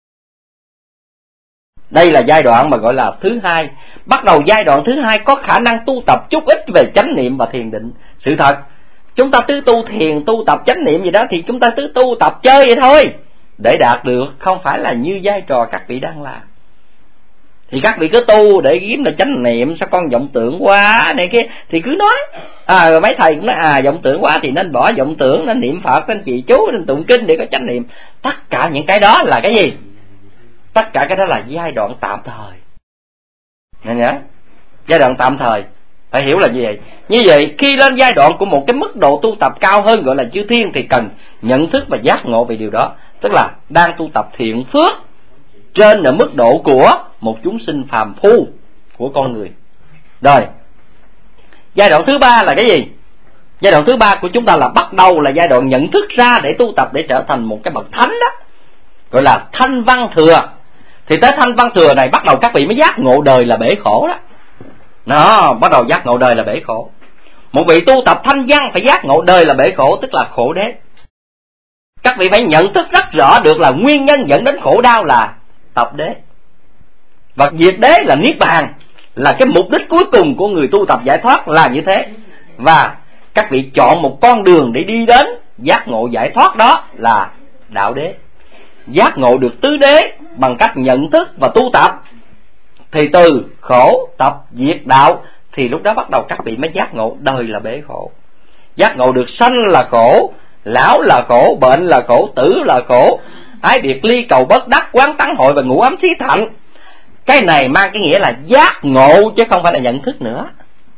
Đây là giai đoạn mà gọi là thứ hai. Bắt đầu giai đoạn thứ hai có khả năng tu tập chút ít về chánh niệm và thiền định. Sự thật chúng ta cứ tu thiền, tu tập chánh niệm gì đó thì chúng ta cứ tu tập chơi vậy thôi. Để đạt được không phải là như vai trò các vị đang làm. Thì các vị cứ tu để kiếm là chánh niệm, sao con vọng tưởng quá này kia thì cứ nói. Rồi mấy thầy cũng nói vọng tưởng quá thì nên bỏ vọng tưởng, nên niệm Phật, nên trì chú, nên tụng kinh để có chánh niệm. Tất cả những cái đó là cái gì? Tất cả cái đó là giai đoạn tạm thời. Nghe nhớ? Giai đoạn tạm thời phải hiểu là như vậy. Như vậy khi lên giai đoạn của một cái mức độ tu tập cao hơn gọi là chư thiên thì cần nhận thức và giác ngộ về điều đó. Tức là đang tu tập thiện phước trên ở mức độ của một chúng sinh phàm phu của con người. Rồi giai đoạn thứ ba là cái gì? Giai đoạn thứ ba của chúng ta là bắt đầu là giai đoạn nhận thức ra để tu tập để trở thành một cái bậc thánh đó, gọi là thanh văn thừa. Thì tới thanh văn thừa này bắt đầu các vị mới giác ngộ đời là bể khổ đó. Đó, bắt đầu giác ngộ đời là bể khổ. Một vị tu tập thanh văn phải giác ngộ đời là bể khổ, tức là khổ đế. Các vị phải nhận thức rất rõ được là nguyên nhân dẫn đến khổ đau là tập đế, và diệt đế là niết bàn, là cái mục đích cuối cùng của người tu tập giải thoát là như thế. Và các vị chọn một con đường để đi đến giác ngộ giải thoát, đó là đạo đế. Giác ngộ được tứ đế bằng cách nhận thức và tu tập, thì từ khổ tập diệt đạo, thì lúc đó bắt đầu các vị mới giác ngộ đời là bể khổ. Giác ngộ được sanh là khổ, lão là khổ, bệnh là khổ, tử là khổ, ái biệt ly, cầu bất đắc, quán tắng hội và ngũ ấm xí thạnh. Cái này mang cái nghĩa là giác ngộ chứ không phải là nhận thức nữa.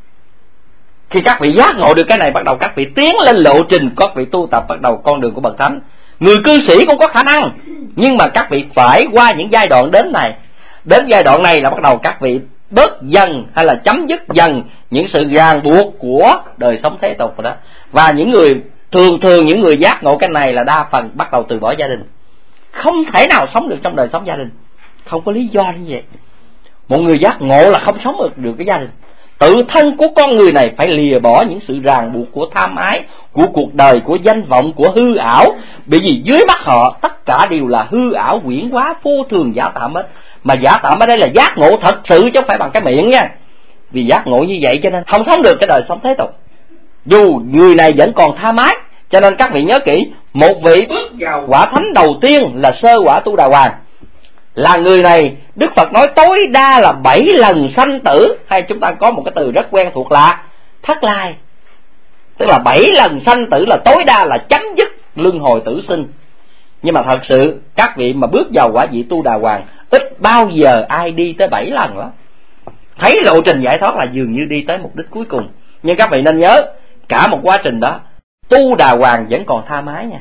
Khi các vị giác ngộ được cái này, bắt đầu các vị tiến lên lộ trình các vị tu tập bắt đầu con đường của bậc thánh. Người cư sĩ cũng có khả năng, nhưng mà các vị phải qua những giai đoạn đến này. Đến giai đoạn này là bắt đầu các vị bớt dần hay là chấm dứt dần những sự ràng buộc của đời sống thế tục rồi đó. Và những người thường những người giác ngộ cái này là đa phần bắt đầu từ bỏ gia đình. Không thể nào sống được trong đời sống gia đình, không có lý do như vậy. Một người giác ngộ là không sống được cái gia đình. Tự thân của con người này phải lìa bỏ những sự ràng buộc của tham ái, của cuộc đời, của danh vọng, của hư ảo. Bởi vì dưới mắt họ tất cả đều là hư ảo, quyển hóa, vô thường, giả tạm hết. Mà giả tạm ở đây là giác ngộ thật sự chứ không phải bằng cái miệng nha. Vì giác ngộ như vậy cho nên không sống được cái đời sống thế tục, dù người này vẫn còn tham ái. Cho nên các vị nhớ kỹ, một vị bước vào quả thánh đầu tiên là sơ quả Tu Đà Hoàng, là người này Đức Phật nói tối đa là 7 lần sanh tử, hay chúng ta có một cái từ rất quen thuộc là thất lai, tức là 7 lần sanh tử là tối đa, là chấm dứt luân hồi tử sinh. Nhưng mà thật sự các vị mà bước vào quả vị Tu Đà Hoàng, ít bao giờ ai đi tới 7 lần đó. Thấy lộ trình giải thoát là dường như đi tới mục đích cuối cùng. Nhưng các vị nên nhớ, cả một quá trình đó Tu Đà Hoàng vẫn còn tha mái nha,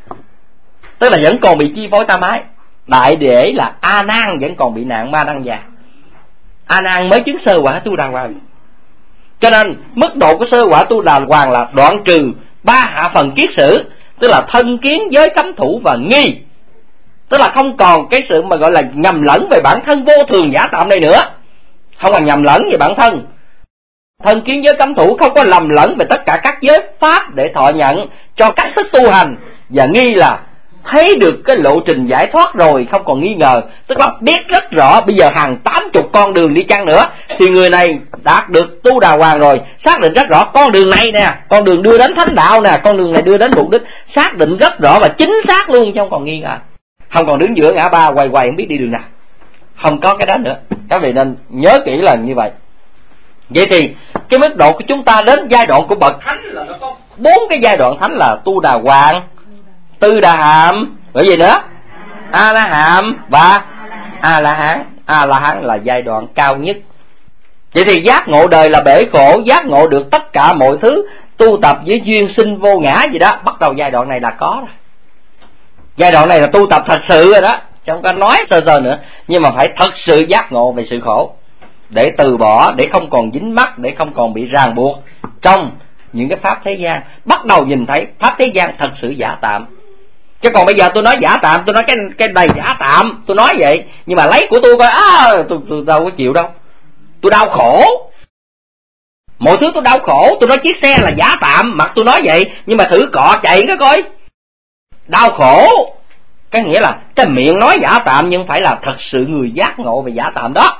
tức là vẫn còn bị chi phối tha mái. Đại đệ là A Nan vẫn còn bị nạn ma năng già. A Nan mới chứng sơ quả Tu Đà Hoàng. Cho nên mức độ của sơ quả Tu Đà Hoàng là đoạn trừ 3 hạ phần kiết sử, tức là thân kiến, giới cấm thủ và nghi. Tức là không còn cái sự mà gọi là nhầm lẫn về bản thân vô thường giả tạm đây nữa. Không còn nhầm lẫn về bản thân. Thân kiến, giới cấm thủ không có lầm lẫn về tất cả các giới pháp để thọ nhận cho cách thức tu hành. Và nghi là thấy được cái lộ trình giải thoát rồi, không còn nghi ngờ. Tức là biết rất rõ bây giờ hàng 80 con đường đi chăng nữa thì người này đạt được Tu Đà Hoàng rồi, xác định rất rõ con đường này nè, con đường đưa đến thánh đạo nè, con đường này đưa đến mục đích, xác định rất rõ và chính xác luôn chứ không còn nghi ngờ. Không còn đứng giữa ngã ba quay không biết đi đường nào, không có cái đó nữa. Các vị nên nhớ kỹ là như vậy. Vậy thì cái mức độ của chúng ta đến giai đoạn của bậc thánh là nó có 4 cái giai đoạn thánh là Tu Đà Hoàng, Tư Đà Hàm, bởi gì nữa, A La Hàm và A La Hán. A La Hán là giai đoạn cao nhất. Vậy thì giác ngộ đời là bể khổ, giác ngộ được tất cả mọi thứ, tu tập với duyên sinh vô ngã gì đó, bắt đầu giai đoạn này là có rồi. Giai đoạn này là tu tập thật sự rồi đó, chứ không có nói sơ sơ nữa. Nhưng mà phải thật sự giác ngộ về sự khổ, để từ bỏ, để không còn dính mắc, để không còn bị ràng buộc trong những cái pháp thế gian. Bắt đầu nhìn thấy pháp thế gian thật sự giả tạm. Chứ còn bây giờ tôi nói giả tạm, tôi nói cái này giả tạm, tôi nói vậy, nhưng mà lấy của tôi coi, tôi đâu có chịu đâu. Tôi đau khổ, mọi thứ tôi đau khổ. Tôi nói chiếc xe là giả tạm, mặt tôi nói vậy, nhưng mà thử cọ chạy cái coi, đau khổ. Cái nghĩa là cái miệng nói giả tạm, nhưng phải là thật sự người giác ngộ về giả tạm đó.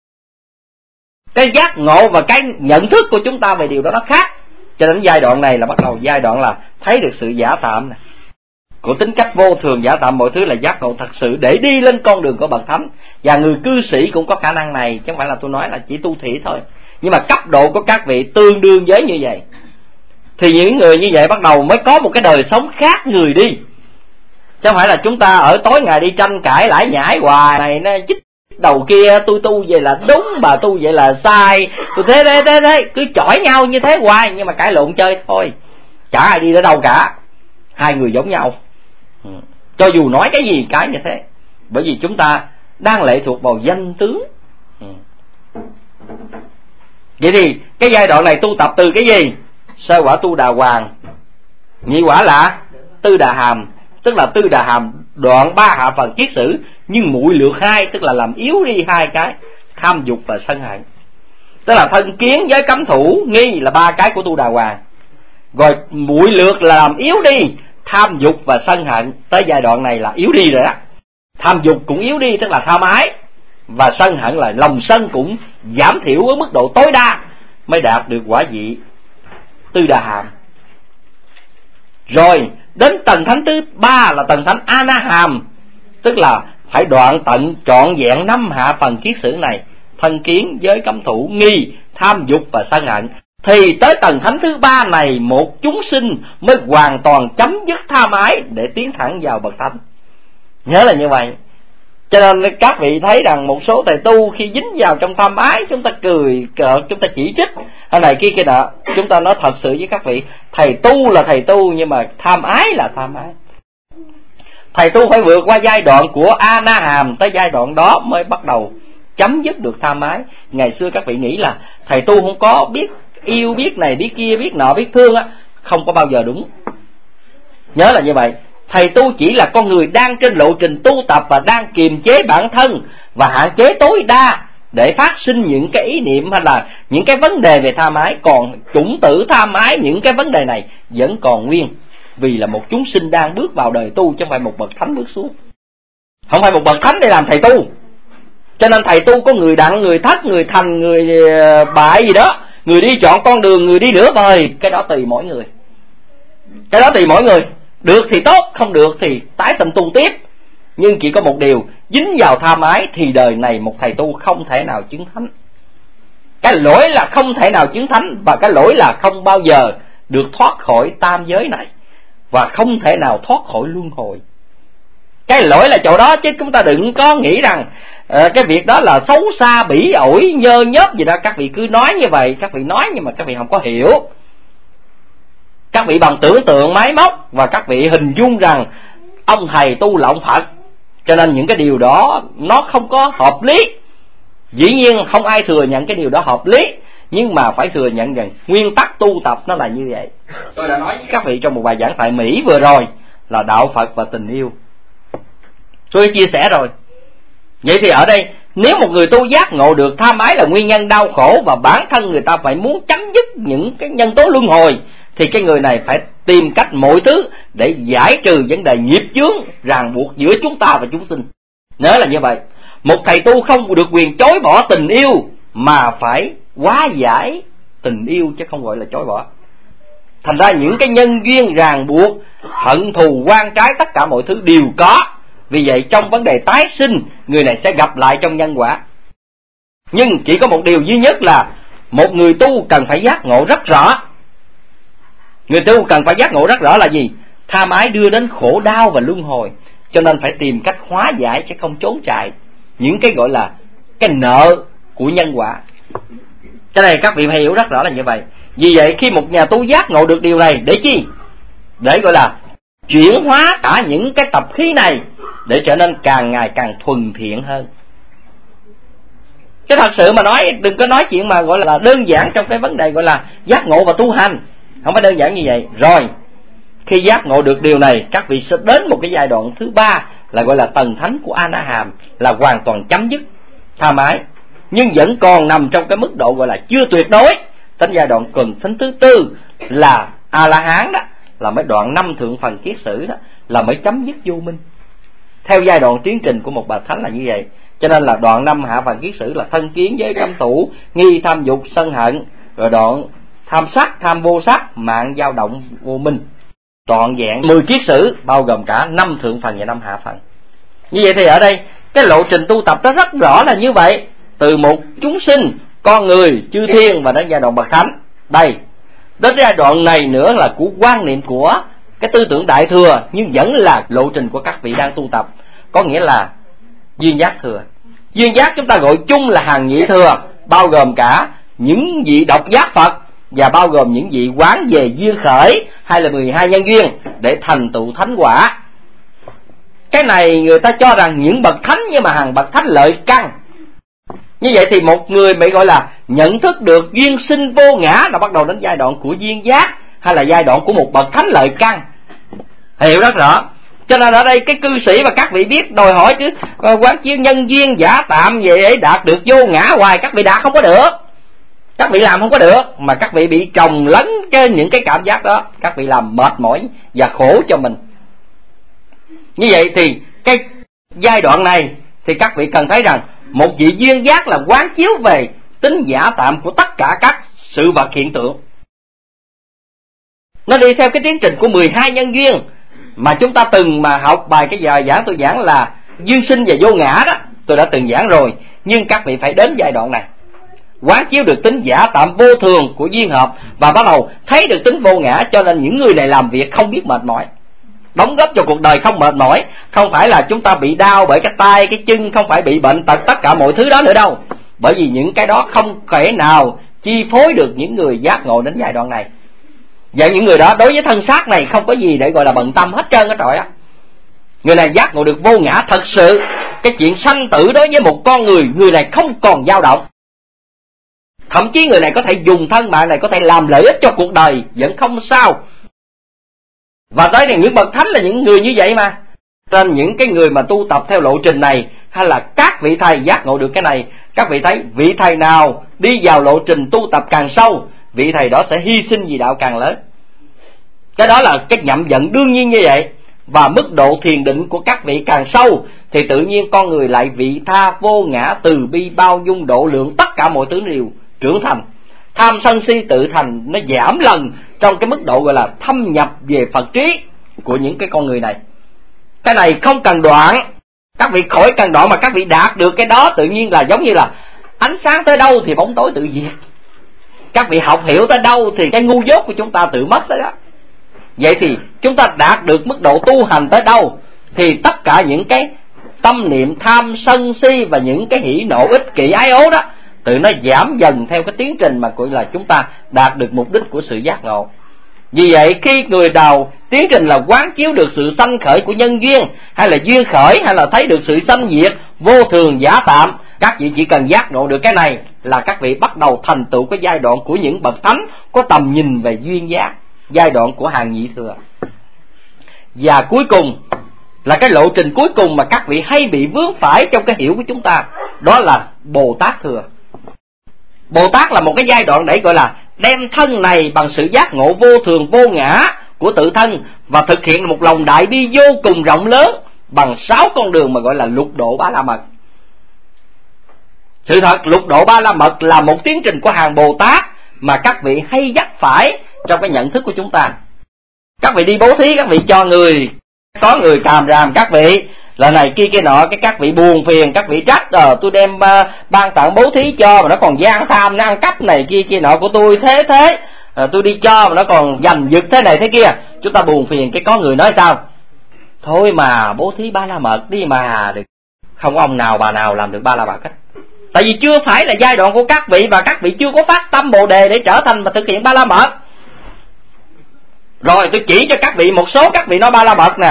Cái giác ngộ và cái nhận thức của chúng ta về điều đó nó khác. Cho đến giai đoạn này là bắt đầu giai đoạn là thấy được sự giả tạm này, của tính cách vô thường giả tạm mọi thứ, là giác ngộ thật sự để đi lên con đường của bậc thánh. Và người cư sĩ cũng có khả năng này, chứ không phải là tôi nói là chỉ tu thị thôi. Nhưng mà cấp độ của các vị tương đương với như vậy, thì những người như vậy bắt đầu mới có một cái đời sống khác người đi. Chứ không phải là chúng ta ở tối ngày đi tranh cãi lải nhải hoài, này nó chích đầu kia, tôi tu vậy là đúng, bà tu vậy là sai, tôi thế cứ chỏi nhau như thế hoài, nhưng mà cãi lộn chơi thôi, chả ai đi đến đâu cả. Hai người giống nhau, cho dù nói cái gì cái như thế, bởi vì chúng ta đang lệ thuộc vào danh tướng. Vậy thì cái giai đoạn này tu tập từ cái gì? Sơ quả Tu Đà Hoàng, nhị quả là Tư Đà Hàm, tức là Tư Đà Hàm đoạn 3 hạ phần kiết sử, nhưng muội lược 2, tức là làm yếu đi 2 cái, tham dục và sân hận. Tức là thân kiến, giới cấm thủ, nghi là 3 cái của tu đà hoàng. Rồi muội lược là làm yếu đi tham dục và sân hận. Tới giai đoạn này là yếu đi rồi đó. Tham dục cũng yếu đi, tức là tham ái, và sân hận là lòng sân cũng giảm thiểu ở mức độ tối đa, mới đạt được quả vị tư đà hàm. Rồi đến tầng thánh thứ 3 là tầng thánh A Na Hàm, tức là phải đoạn tận trọn vẹn 5 hạ phần kiết sử này: thân kiến, giới cấm thủ, nghi, tham dục và sân hận. Thì tới tầng thánh thứ 3 này, một chúng sinh mới hoàn toàn chấm dứt tham ái để tiến thẳng vào bậc thánh. Nhớ là như vậy. Cho nên các vị thấy rằng một số thầy tu khi dính vào trong tham ái, chúng ta cười cợt, chúng ta chỉ trích hay này kia kia nọ. Chúng ta nói thật sự với các vị, thầy tu là thầy tu, nhưng mà tham ái là tham ái. Thầy tu phải vượt qua giai đoạn của A Na Hàm, tới giai đoạn đó mới bắt đầu chấm dứt được tham ái. Ngày xưa các vị nghĩ là thầy tu không có biết yêu, biết này, biết kia, biết nọ, biết thương á, không có bao giờ đúng. Nhớ là như vậy. Thầy tu chỉ là con người đang trên lộ trình tu tập và đang kiềm chế bản thân và hạn chế tối đa để phát sinh những cái ý niệm hay là những cái vấn đề về tham ái. Còn chủng tử tham ái, những cái vấn đề này vẫn còn nguyên, vì là một chúng sinh đang bước vào đời tu, chứ không phải một bậc thánh bước xuống. Không phải một bậc thánh để làm thầy tu. Cho nên thầy tu có người đặng, người thất, người thành, người bại gì đó, người đi chọn con đường, người đi nửa vời. Cái đó tùy mỗi người. Cái đó tùy mỗi người. Được thì tốt, không được thì tái sinh tu tiếp. Nhưng chỉ có một điều, dính vào tham ái thì đời này một thầy tu không thể nào chứng thánh. Cái lỗi là không thể nào chứng thánh, và cái lỗi là không bao giờ được thoát khỏi tam giới này, và không thể nào thoát khỏi luân hồi. Cái lỗi là chỗ đó, chứ chúng ta đừng có nghĩ rằng cái việc đó là xấu xa, bỉ ổi, nhơ nhớp gì đó. Các vị cứ nói như vậy, các vị nói nhưng mà các vị không có hiểu. Các vị bằng tưởng tượng máy móc, và các vị hình dung rằng ông thầy tu là ông Phật, cho nên những cái điều đó nó không có hợp lý. Dĩ nhiên không ai thừa nhận cái điều đó hợp lý, nhưng mà phải thừa nhận rằng nguyên tắc tu tập nó là như vậy. Tôi đã nói với các vị trong một bài giảng tại Mỹ vừa rồi là đạo Phật và tình yêu. Tôi chia sẻ rồi. Vậy thì ở đây, nếu một người tu giác ngộ được tham ái là nguyên nhân đau khổ, và bản thân người ta phải muốn chấm dứt những cái nhân tố luân hồi, thì cái người này phải tìm cách mọi thứ để giải trừ vấn đề nghiệp chướng ràng buộc giữa chúng ta và chúng sinh. Nhớ là như vậy. Một thầy tu không được quyền chối bỏ tình yêu, mà phải hóa giải tình yêu, chứ không gọi là chối bỏ. Thành ra những cái nhân duyên ràng buộc, hận thù, oan trái, tất cả mọi thứ đều có. Vì vậy trong vấn đề tái sinh, người này sẽ gặp lại trong nhân quả. Nhưng chỉ có một điều duy nhất là một người tu cần phải giác ngộ rất rõ. Người tu cần phải giác ngộ rất rõ là gì? Tham ái đưa đến khổ đau và luân hồi, cho nên phải tìm cách hóa giải, chứ không trốn chạy những cái gọi là cái nợ của nhân quả. Cái này các vị phải hiểu rất rõ là như vậy. Vì vậy khi một nhà tu giác ngộ được điều này, để chi? Để gọi là chuyển hóa cả những cái tập khí này, để trở nên càng ngày càng thuần thiện hơn. Chứ thật sự mà nói, đừng có nói chuyện mà gọi là đơn giản trong cái vấn đề gọi là giác ngộ và tu hành. Không phải đơn giản như vậy. Rồi khi giác ngộ được điều này, các vị sẽ đến một cái giai đoạn thứ 3 là gọi là tầng thánh của A Na Hàm, là hoàn toàn chấm dứt tham ái, nhưng vẫn còn nằm trong cái mức độ gọi là chưa tuyệt đối. Đến giai đoạn cần thánh thứ 4 là A La Hán đó, là mới đoạn 5 thượng phần kiết sử đó, là mới chấm dứt vô minh. Theo giai đoạn tiến trình của một bậc thánh là như vậy. Cho nên là đoạn 5 hạ phần kiết sử là thân kiến, giới cấm thủ, nghi, tham dục, sân hận. Rồi đoạn tham sắc, tham vô sắc, mạng dao động vô minh. Trọn vẹn 10 kiết sử, bao gồm cả 5 thượng phần và 5 hạ phần. Như vậy thì ở đây cái lộ trình tu tập nó rất rõ là như vậy. Từ một chúng sinh, con người, chư thiên, và đến giai đoạn bậc thánh. Đây, đến giai đoạn này nữa là của quan niệm của cái tư tưởng đại thừa, nhưng vẫn là lộ trình của các vị đang tu tập. Có nghĩa là duyên giác thừa. Duyên giác chúng ta gọi chung là hàng nhị thừa, bao gồm cả những vị độc giác Phật, và bao gồm những vị quán về duyên khởi, hay là 12 nhân duyên để thành tựu thánh quả. Cái này người ta cho rằng những bậc thánh, nhưng mà hàng bậc thánh lợi căn. Như vậy thì một người bị gọi là nhận thức được duyên sinh vô ngã là bắt đầu đến giai đoạn của duyên giác, hay là giai đoạn của một bậc thánh lợi căn. Hiểu rất rõ. Cho nên ở đây cái cư sĩ và các vị biết đòi hỏi chứ quán chiếu nhân duyên giả tạm vậy để đạt được vô ngã hoài, các vị đạt không có được, các vị làm không có được, mà các vị bị chồng lấn những cái cảm giác đó, các vị làm mệt mỏi và khổ cho mình. Như vậy thì cái giai đoạn này thì các vị cần thấy rằng một vị duyên giác là quán chiếu về tính giả tạm của tất cả các sự vật hiện tượng. Nó đi theo cái tiến trình của 12 nhân duyên mà chúng ta từng mà học bài cái giờ giảng tôi giảng là duyên sinh và vô ngã đó, tôi đã từng giảng rồi. Nhưng các vị phải đến giai đoạn này, quán chiếu được tính giả tạm vô thường của duyên hợp và bắt đầu thấy được tính vô ngã. Cho nên những người này làm việc không biết mệt mỏi, đóng góp cho cuộc đời không mệt mỏi. Không phải là chúng ta bị đau bởi cái tay, cái chân, không phải bị bệnh tật, tất cả mọi thứ đó nữa đâu. Bởi vì những cái đó không thể nào chi phối được những người giác ngộ đến giai đoạn này. Vậy những người đó đối với thân xác này không có gì để gọi là bận tâm hết trơn á trời á. Người này giác ngộ được vô ngã thật sự. Cái chuyện sanh tử đối với một con người, người này không còn dao động. Thậm chí người này có thể dùng thân mạng này có thể làm lợi ích cho cuộc đời vẫn không sao. Và tới này những bậc thánh là những người như vậy mà. Trên những cái người mà tu tập theo lộ trình này, hay là các vị thầy giác ngộ được cái này, các vị thấy vị thầy nào đi vào lộ trình tu tập càng sâu, vị thầy đó sẽ hy sinh vì đạo càng lớn. Cái đó là cái nhậm vận đương nhiên như vậy. Và mức độ thiền định của các vị càng sâu thì tự nhiên con người lại vị tha vô ngã từ bi bao dung độ lượng, tất cả mọi thứ đều trưởng thành. Tham sân si tự thành nó giảm lần trong cái mức độ gọi là thâm nhập về Phật trí của những cái con người này. Cái này không cần đoạn, các vị khỏi cần đoạn mà các vị đạt được cái đó tự nhiên là giống như là ánh sáng tới đâu thì bóng tối tự diệt. Các vị học hiểu tới đâu thì cái ngu dốt của chúng ta tự mất tới đó. Vậy thì chúng ta đạt được mức độ tu hành tới đâu thì tất cả những cái tâm niệm tham sân si và những cái hỉ nộ ích kỷ ái ố đó tự nó giảm dần theo cái tiến trình mà gọi là chúng ta đạt được mục đích của sự giác ngộ. Vì vậy khi người đầu tiến trình là quán chiếu được sự sanh khởi của nhân duyên, hay là duyên khởi, hay là thấy được sự sanh diệt vô thường giả tạm, các vị chỉ cần giác ngộ được cái này là các vị bắt đầu thành tựu cái giai đoạn của những bậc thánh có tầm nhìn về duyên giác, giai đoạn của hàng nhị thừa. Và cuối cùng là cái lộ trình cuối cùng mà các vị hay bị vướng phải trong cái hiểu của chúng ta, đó là Bồ Tát thừa. Bồ Tát là một cái giai đoạn để gọi là đem thân này bằng sự giác ngộ vô thường vô ngã của tự thân và thực hiện một lòng đại bi vô cùng rộng lớn bằng 6 con đường mà gọi là lục độ Ba La Mật. Sự thật lục độ Ba La Mật là một tiến trình của hàng Bồ Tát mà các vị hay dắt phải trong cái nhận thức của chúng ta. Các vị đi bố thí, các vị cho người, có người càm ràm các vị là này kia nọ, cái các vị buồn phiền, các vị trách tôi đem ban tặng bố thí cho mà nó còn gian tham, nó ăn cắp này kia nọ của tôi thế tôi đi cho mà nó còn giành giật thế này thế kia. Chúng ta buồn phiền, cái có người nói sao? Thôi mà bố thí Ba La Mật đi mà, được không ông nào bà nào làm được Ba La Mật hết. Tại vì chưa phải là giai đoạn của các vị và các vị chưa có phát tâm Bồ Đề để trở thành và thực hiện Ba La Mật. Rồi tôi chỉ cho các vị một số các vị nói Ba La Mật nè.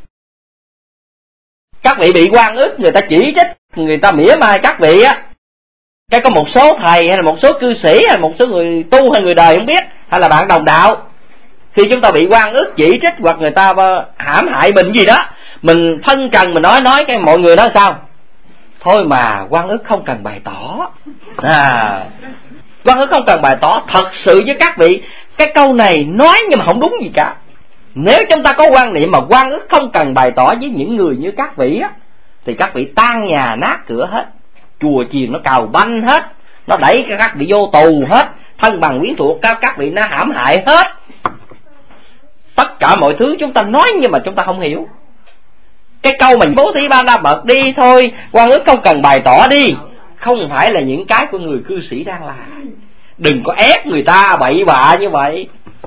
Các vị bị oan ức, người ta chỉ trích, người ta mỉa mai các vị á. Cái có một số thầy hay là một số cư sĩ hay là một số người tu hay người đời không biết, hay là bạn đồng đạo, khi chúng ta bị oan ức chỉ trích hoặc người ta hãm hại mình gì đó, mình phân trần mình nói cái mọi người nói sao? Thôi mà oan ức không cần bày tỏ. Oan ức không cần bày tỏ. Thật sự với các vị, cái câu này nói nhưng mà không đúng gì cả. Nếu chúng ta có quan niệm mà oan ức không cần bày tỏ với những người như các vị á, thì các vị tan nhà nát cửa hết, chùa chiền nó cào banh hết, nó đẩy các vị vô tù hết, thân bằng quyến thuộc các vị nó hãm hại hết. Tất cả mọi thứ chúng ta nói nhưng mà chúng ta không hiểu. Cái câu mình bố thí Ba La Mật đi thôi, oan ức không cần bày tỏ đi, không phải là những cái của người cư sĩ đang làm. Đừng có ép người ta bậy bạ như vậy.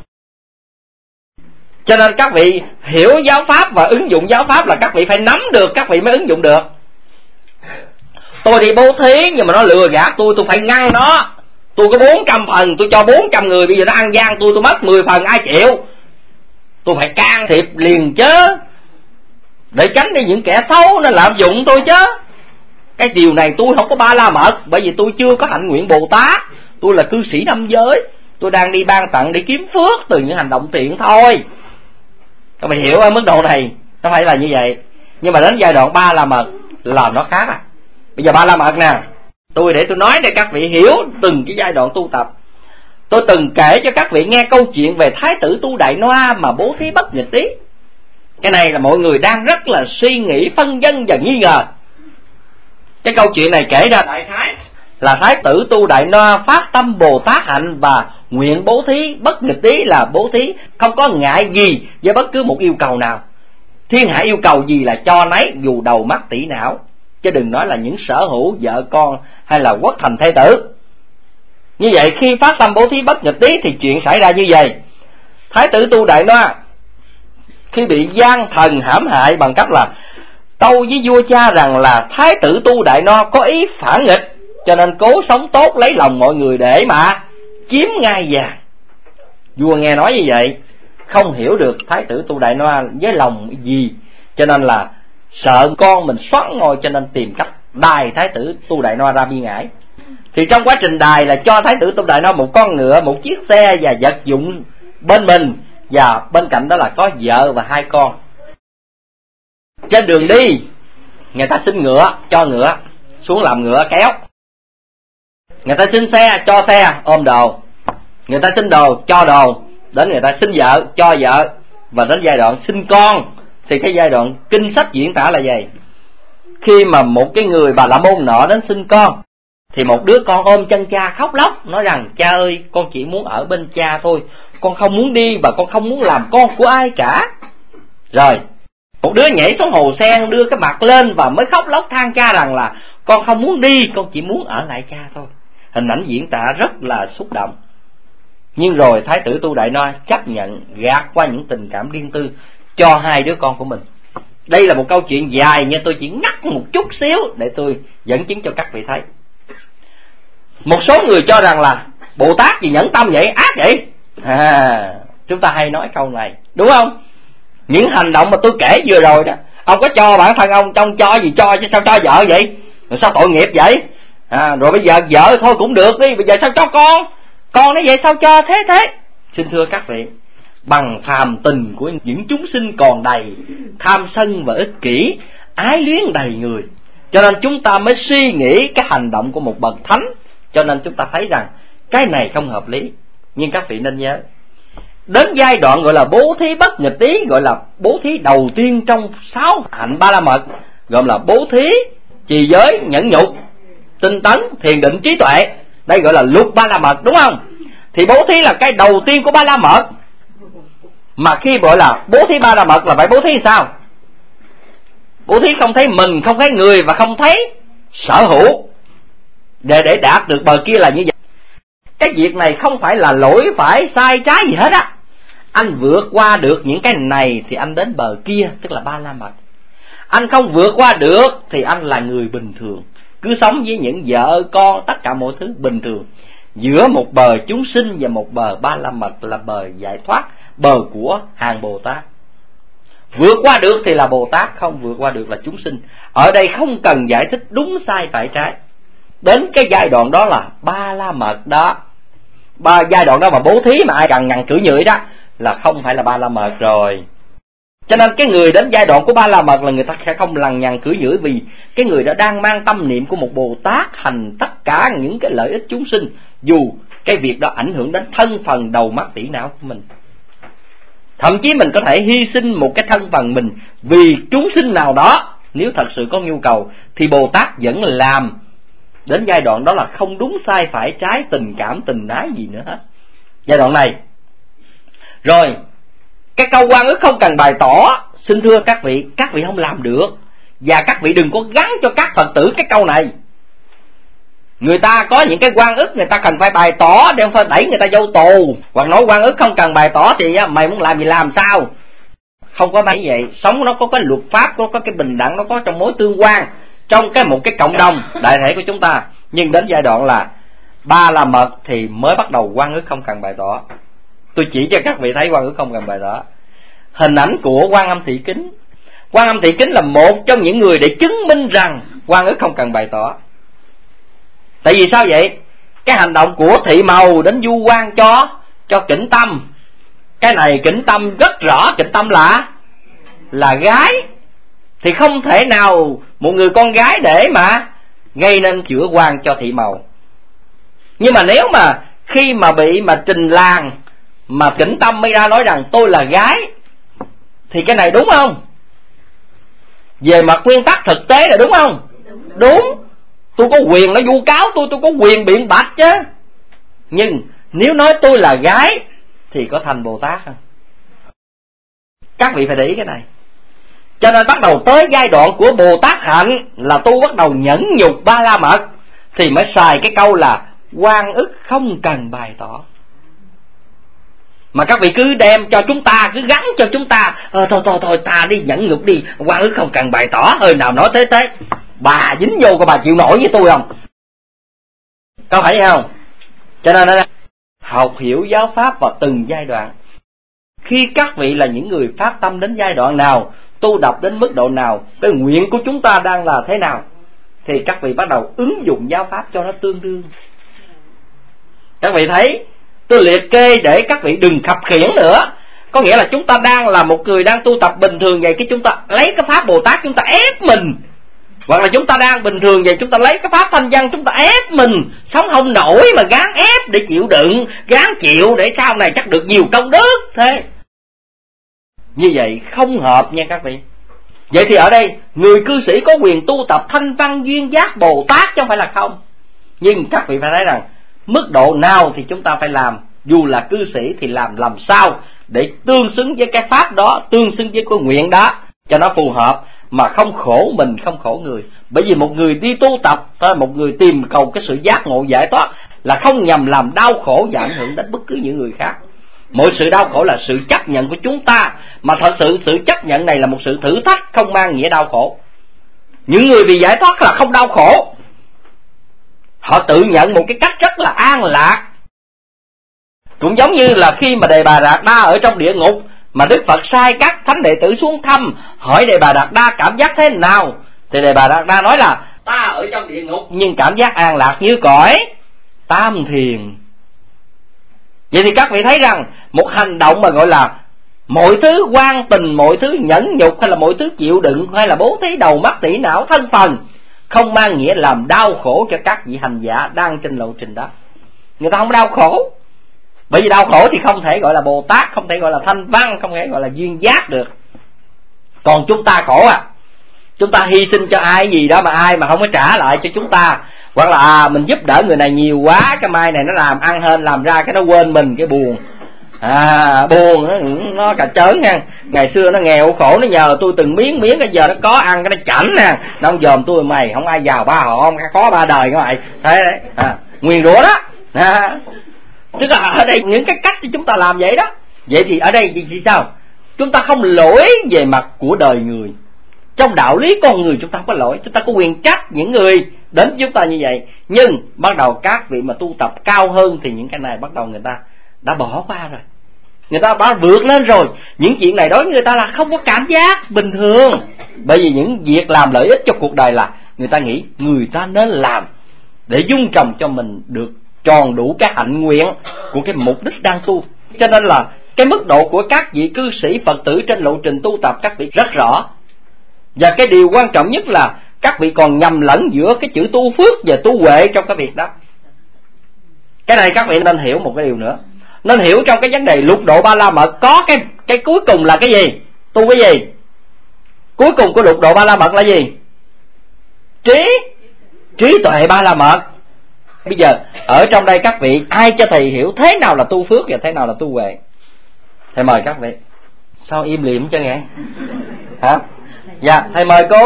Cho nên các vị hiểu giáo pháp và ứng dụng giáo pháp là các vị phải nắm được, các vị mới ứng dụng được. Tôi đi bố thí nhưng mà nó lừa gạt tôi phải ngăn nó. Tôi có 400 phần, tôi cho 400 người, bây giờ nó ăn gian tôi mất 10 phần, ai chịu? Tôi phải can thiệp liền chứ, để tránh đi những kẻ xấu nó lạm dụng tôi chứ. Cái điều này tôi không có Ba La Mật, bởi vì tôi chưa có hạnh nguyện Bồ Tát. Tôi là cư sĩ năm giới, tôi đang đi ban tặng để kiếm phước từ những hành động thiện thôi. Các bạn hiểu ở mức độ này. nó phải là như vậy. Nhưng mà đến giai đoạn ba la mật là nó khác à. Bây giờ ba la mật nè, để tôi nói để các vị hiểu từng cái giai đoạn tu tập. Tôi từng kể cho các vị nghe câu chuyện về Thái tử Tu Đại Noa mà bố thí bất nghịch ý. Cái này là mọi người đang rất là suy nghĩ, phân vân và nghi ngờ. Cái câu chuyện này kể ra đại khái là Thái tử Tu Đại Noa phát tâm Bồ Tát hạnh và nguyện bố thí bất nghịch ý, là bố thí không có ngại gì với bất cứ một yêu cầu nào. Thiên hạ yêu cầu gì là cho nấy, dù đầu mắt tỷ não, chứ đừng nói là những sở hữu vợ con hay là quốc thành thế tử. Như vậy khi phát tâm bố thí bất nghịch ý thì chuyện xảy ra như vậy. Thái tử Tu Đại Noa khi bị gian thần hãm hại bằng cách là tâu với vua cha rằng là Thái tử Tu Đại Noa có ý phản nghịch, cho nên cố sống tốt lấy lòng mọi người để mà chiếm ngai vàng. Vua nghe nói như vậy không hiểu được Thái tử Tu Đại Noa với lòng gì, cho nên là sợ con mình soát ngôi, cho nên tìm cách đài Thái tử Tu Đại Noa ra bi ngải. Thì trong quá trình đài là cho Thái tử Tu Đại Noa một con ngựa, một chiếc xe và vật dụng bên mình, và bên cạnh đó là có vợ và 2 con. Trên đường đi người ta xin ngựa, cho ngựa xuống làm ngựa kéo. Người ta xin xe, cho xe ôm đồ. Người ta xin đồ, cho đồ. Đến người ta xin vợ, cho vợ. Và đến giai đoạn sinh con thì cái giai đoạn kinh sách diễn tả là gì? Khi mà một cái người bà la môn nọ đến sinh con thì một đứa con ôm chân cha khóc lóc, nói rằng cha ơi, con chỉ muốn ở bên cha thôi, con không muốn đi và con không muốn làm con của ai cả. Rồi một đứa nhảy xuống hồ sen, đưa cái mặt lên và mới khóc lóc than cha rằng là con không muốn đi, con chỉ muốn ở lại cha thôi. Hình ảnh diễn tả rất là xúc động. Nhưng rồi Thái tử Tu Đại Noa chấp nhận gạt qua những tình cảm riêng tư cho 2 đứa con của mình. Đây là một câu chuyện dài, nhưng tôi chỉ ngắt một chút xíu để tôi dẫn chứng cho các vị thấy. Một số người cho rằng là Bồ Tát gì nhẫn tâm vậy, ác vậy. Chúng ta hay nói câu này, đúng không? Những hành động mà tôi kể vừa rồi đó, ông có cho bản thân ông trong cho gì cho, chứ sao cho vợ vậy? Rồi sao tội nghiệp vậy? Rồi bây giờ vợ thôi cũng được đi, bây giờ sao cho con nó vậy sao cho thế? Xin thưa các vị, bằng phàm tình của những chúng sinh còn đầy tham sân và ích kỷ, ái luyến đầy người, cho nên chúng ta mới suy nghĩ cái hành động của một bậc thánh, cho nên chúng ta thấy rằng cái này không hợp lý. Nhưng các vị nên nhớ, đến giai đoạn gọi là bố thí bất nghịch ý, gọi là bố thí đầu tiên trong 6 hạnh ba la mật, gồm là bố thí, trì giới, nhẫn nhục, tinh tấn, thiền định, trí tuệ. Đây gọi là luật ba la mật, đúng không? Thì bố thí là cái đầu tiên của ba la mật. Mà khi gọi là bố thí ba la mật là phải bố thí sao? Bố thí không thấy mình, không thấy người và không thấy sở hữu, để đạt được bờ kia là như vậy. Cái việc này không phải là lỗi phải sai trái gì hết á. Anh vượt qua được những cái này thì anh đến bờ kia, tức là ba la mật. Anh không vượt qua được thì anh là người bình thường, cứ sống với những vợ con, tất cả mọi thứ bình thường. Giữa một bờ chúng sinh và một bờ ba la mật là bờ giải thoát, bờ của hàng Bồ Tát. Vượt qua được thì là Bồ Tát, không vượt qua được là chúng sinh. Ở đây không cần giải thích đúng sai phải trái. Đến cái giai đoạn đó là ba la mật đó. Giai đoạn đó mà bố thí mà ai cần nhằn cử nhửi đó là không phải là ba la mật rồi. Cho nên cái người đến giai đoạn của ba la mật là người ta sẽ không lằng nhằng cử nhửi, vì cái người đã đang mang tâm niệm của một Bồ Tát hành tất cả những cái lợi ích chúng sinh, dù cái việc đó ảnh hưởng đến thân phần đầu mắt tỷ não của mình. Thậm chí mình có thể hy sinh một cái thân phần mình vì chúng sinh nào đó, nếu thật sự có nhu cầu thì Bồ Tát vẫn làm. Đến giai đoạn đó là không đúng sai phải trái, tình cảm tình ái gì nữa hết. Giai đoạn này rồi, cái câu oan ức không cần bày tỏ, xin thưa các vị không làm được. Và các vị đừng có gắn cho các Phật tử cái câu này. Người ta có những cái oan ức người ta cần phải bày tỏ, để không phải đẩy người ta vô tù. Hoặc nói oan ức không cần bày tỏ thì mày muốn làm gì làm sao. Không có mấy vậy. Sống nó có cái luật pháp, có cái bình đẳng, nó có trong mối tương quan, trong một cái cộng đồng đại thể của chúng ta. Nhưng đến giai đoạn là ba la mật thì mới bắt đầu oan ức không cần bày tỏ. Tôi chỉ cho các vị thấy oan ức không cần bày tỏ. Hình ảnh của Quan Âm Thị Kính. Quan Âm Thị Kính là một trong những người để chứng minh rằng oan ức không cần bày tỏ. Tại vì sao vậy? Cái hành động của Thị Màu đến du quan cho Kỉnh Tâm. Cái này Kỉnh Tâm rất rõ, Kỉnh Tâm là là gái thì không thể nào một người con gái để mà gây nên chữa quan cho thị màu. Nhưng mà nếu mà khi mà bị mà trình làng mà Tĩnh Tâm mới ra nói rằng tôi là gái, thì cái này đúng không? Về mặt nguyên tắc thực tế là đúng không? Đúng. Tôi có quyền nó vu cáo tôi có quyền biện bạch chứ. Nhưng nếu nói tôi là gái thì có thành Bồ Tát không? Các vị phải để ý cái này. Cho nên bắt đầu tới giai đoạn của Bồ Tát hạnh là tu bắt đầu nhẫn nhục Ba La Mật, thì mới xài cái câu là oan ức không cần bày tỏ. Mà các vị cứ đem cho chúng ta, cứ gắn cho chúng ta thôi ta đi nhẫn nhục đi, oan ức không cần bày tỏ. Hơi nào nói thế bà dính vô coi bà chịu nổi với tôi không? Có phải không? Cho nên học hiểu giáo pháp vào từng giai đoạn. Khi các vị là những người phát tâm đến giai đoạn nào, tu tập đến mức độ nào, cái nguyện của chúng ta đang là thế nào, thì các vị bắt đầu ứng dụng giáo pháp cho nó tương đương. Các vị thấy tôi liệt kê để các vị đừng khập khiễng nữa. Có nghĩa là chúng ta đang là một người đang tu tập bình thường vậy, cái chúng ta lấy cái pháp Bồ Tát chúng ta ép mình. Hoặc là chúng ta đang bình thường vậy, chúng ta lấy cái pháp thanh văn chúng ta ép mình, sống không nổi mà gán ép để chịu đựng, gán chịu để sau này chắc được nhiều công đức. Thế như vậy không hợp nha các vị. Vậy thì ở đây người cư sĩ có quyền tu tập thanh văn duyên giác Bồ Tát chứ không phải là không. Nhưng các vị phải thấy rằng mức độ nào thì chúng ta phải làm. Dù là cư sĩ thì làm sao để tương xứng với cái pháp đó, tương xứng với cái nguyện đó cho nó phù hợp, mà không khổ mình không khổ người. Bởi vì một người đi tu tập, một người tìm cầu cái sự giác ngộ giải thoát là không nhằm làm đau khổ và ảnh hưởng đến bất cứ những người khác. Mọi sự đau khổ là sự chấp nhận của chúng ta, mà thật sự sự chấp nhận này là một sự thử thách, không mang nghĩa đau khổ. Những người vì giải thoát là không đau khổ, họ tự nhận một cái cách rất là an lạc. Cũng giống như là khi mà Đề Bà Đạt Đa ở trong địa ngục, mà Đức Phật sai các thánh đệ tử xuống thăm, hỏi Đề Bà Đạt Đa cảm giác thế nào, thì Đề Bà Đạt Đa nói là ta ở trong địa ngục nhưng cảm giác an lạc như cõi tam thiền. Vậy thì các vị thấy rằng một hành động mà gọi là mọi thứ quan tình, mọi thứ nhẫn nhục, hay là mọi thứ chịu đựng, hay là bố thí đầu mắt tỷ não thân phần, không mang nghĩa làm đau khổ cho các vị hành giả đang trên lộ trình đó. Người ta không đau khổ. Bởi vì đau khổ thì không thể gọi là Bồ Tát, không thể gọi là thanh văn, không thể gọi là duyên giác được. Còn chúng ta khổ à. Chúng ta hy sinh cho ai gì đó mà ai mà không có trả lại cho chúng ta. Hoặc là mình giúp đỡ người này nhiều quá, cái mai này nó làm ăn hơn, làm ra cái nó quên mình, cái buồn. Buồn nó cà chớn nha. Ngày xưa nó nghèo khổ, nó nhờ tôi từng miếng, cái giờ nó có ăn, cái nó chảnh nè. Nó không dòm tôi, mày không ai giàu ba họ, không khó ba đời các mày. Thế đấy, nguyền rủa đó. Tức là ở đây những cái cách thì chúng ta làm vậy đó. Vậy thì ở đây thì sao? Chúng ta không lỗi về mặt của đời người. Trong đạo lý con người chúng ta không có lỗi. Chúng ta có quyền trách những người đến với chúng ta như vậy. Nhưng bắt đầu các vị mà tu tập cao hơn thì những cái này bắt đầu người ta đã bỏ qua rồi, người ta đã vượt lên rồi. Những chuyện này đối với người ta là không có cảm giác bình thường. Bởi vì những việc làm lợi ích cho cuộc đời là người ta nghĩ người ta nên làm để dung trồng cho mình được tròn đủ cái hạnh nguyện của cái mục đích đang tu. Cho nên là cái mức độ của các vị cư sĩ Phật tử trên lộ trình tu tập các vị rất rõ. Và cái điều quan trọng nhất là các vị còn nhầm lẫn giữa cái chữ tu phước và tu huệ trong cái việc đó. Cái này các vị nên hiểu một cái điều nữa. Nên hiểu trong cái vấn đề lục độ Ba La Mật có cái cuối cùng là cái gì? Tu cái gì? Cuối cùng của lục độ Ba La Mật là gì? Trí tuệ Ba La Mật. Bây giờ ở trong đây các vị ai cho thầy hiểu thế nào là tu phước và thế nào là tu huệ? Thầy mời các vị. Sao im lìm cho nghe? Hả? Dạ, thầy mời cô.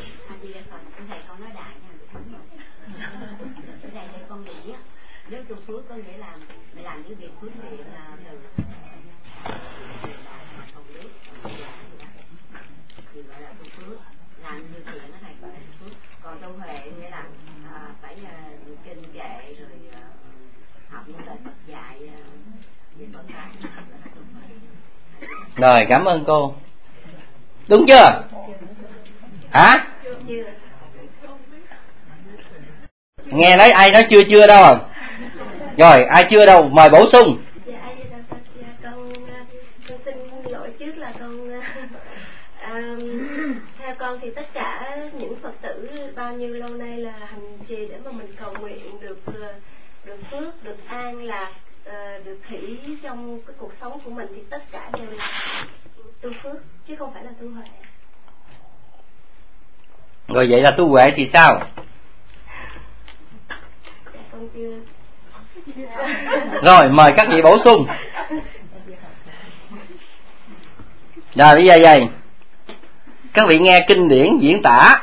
Rồi, cảm ơn cô. Đúng chưa? Hả? Nghe nói ai nói chưa đâu. Rồi, ai chưa đâu, mời bổ sung. Con xin lỗi trước là con Theo con thì tất cả những Phật tử bao nhiêu lâu nay là hành trì để mà mình cầu nguyện được phước, được an lạc, được hỷ trong cái cuộc sống của mình, thì tất cả đều là tu phước chứ không phải là tu huệ. Rồi vậy là tu huệ thì sao? Dạ con chưa. Rồi mời các vị bổ sung. Rồi bây giờ vậy, các vị nghe kinh điển diễn tả,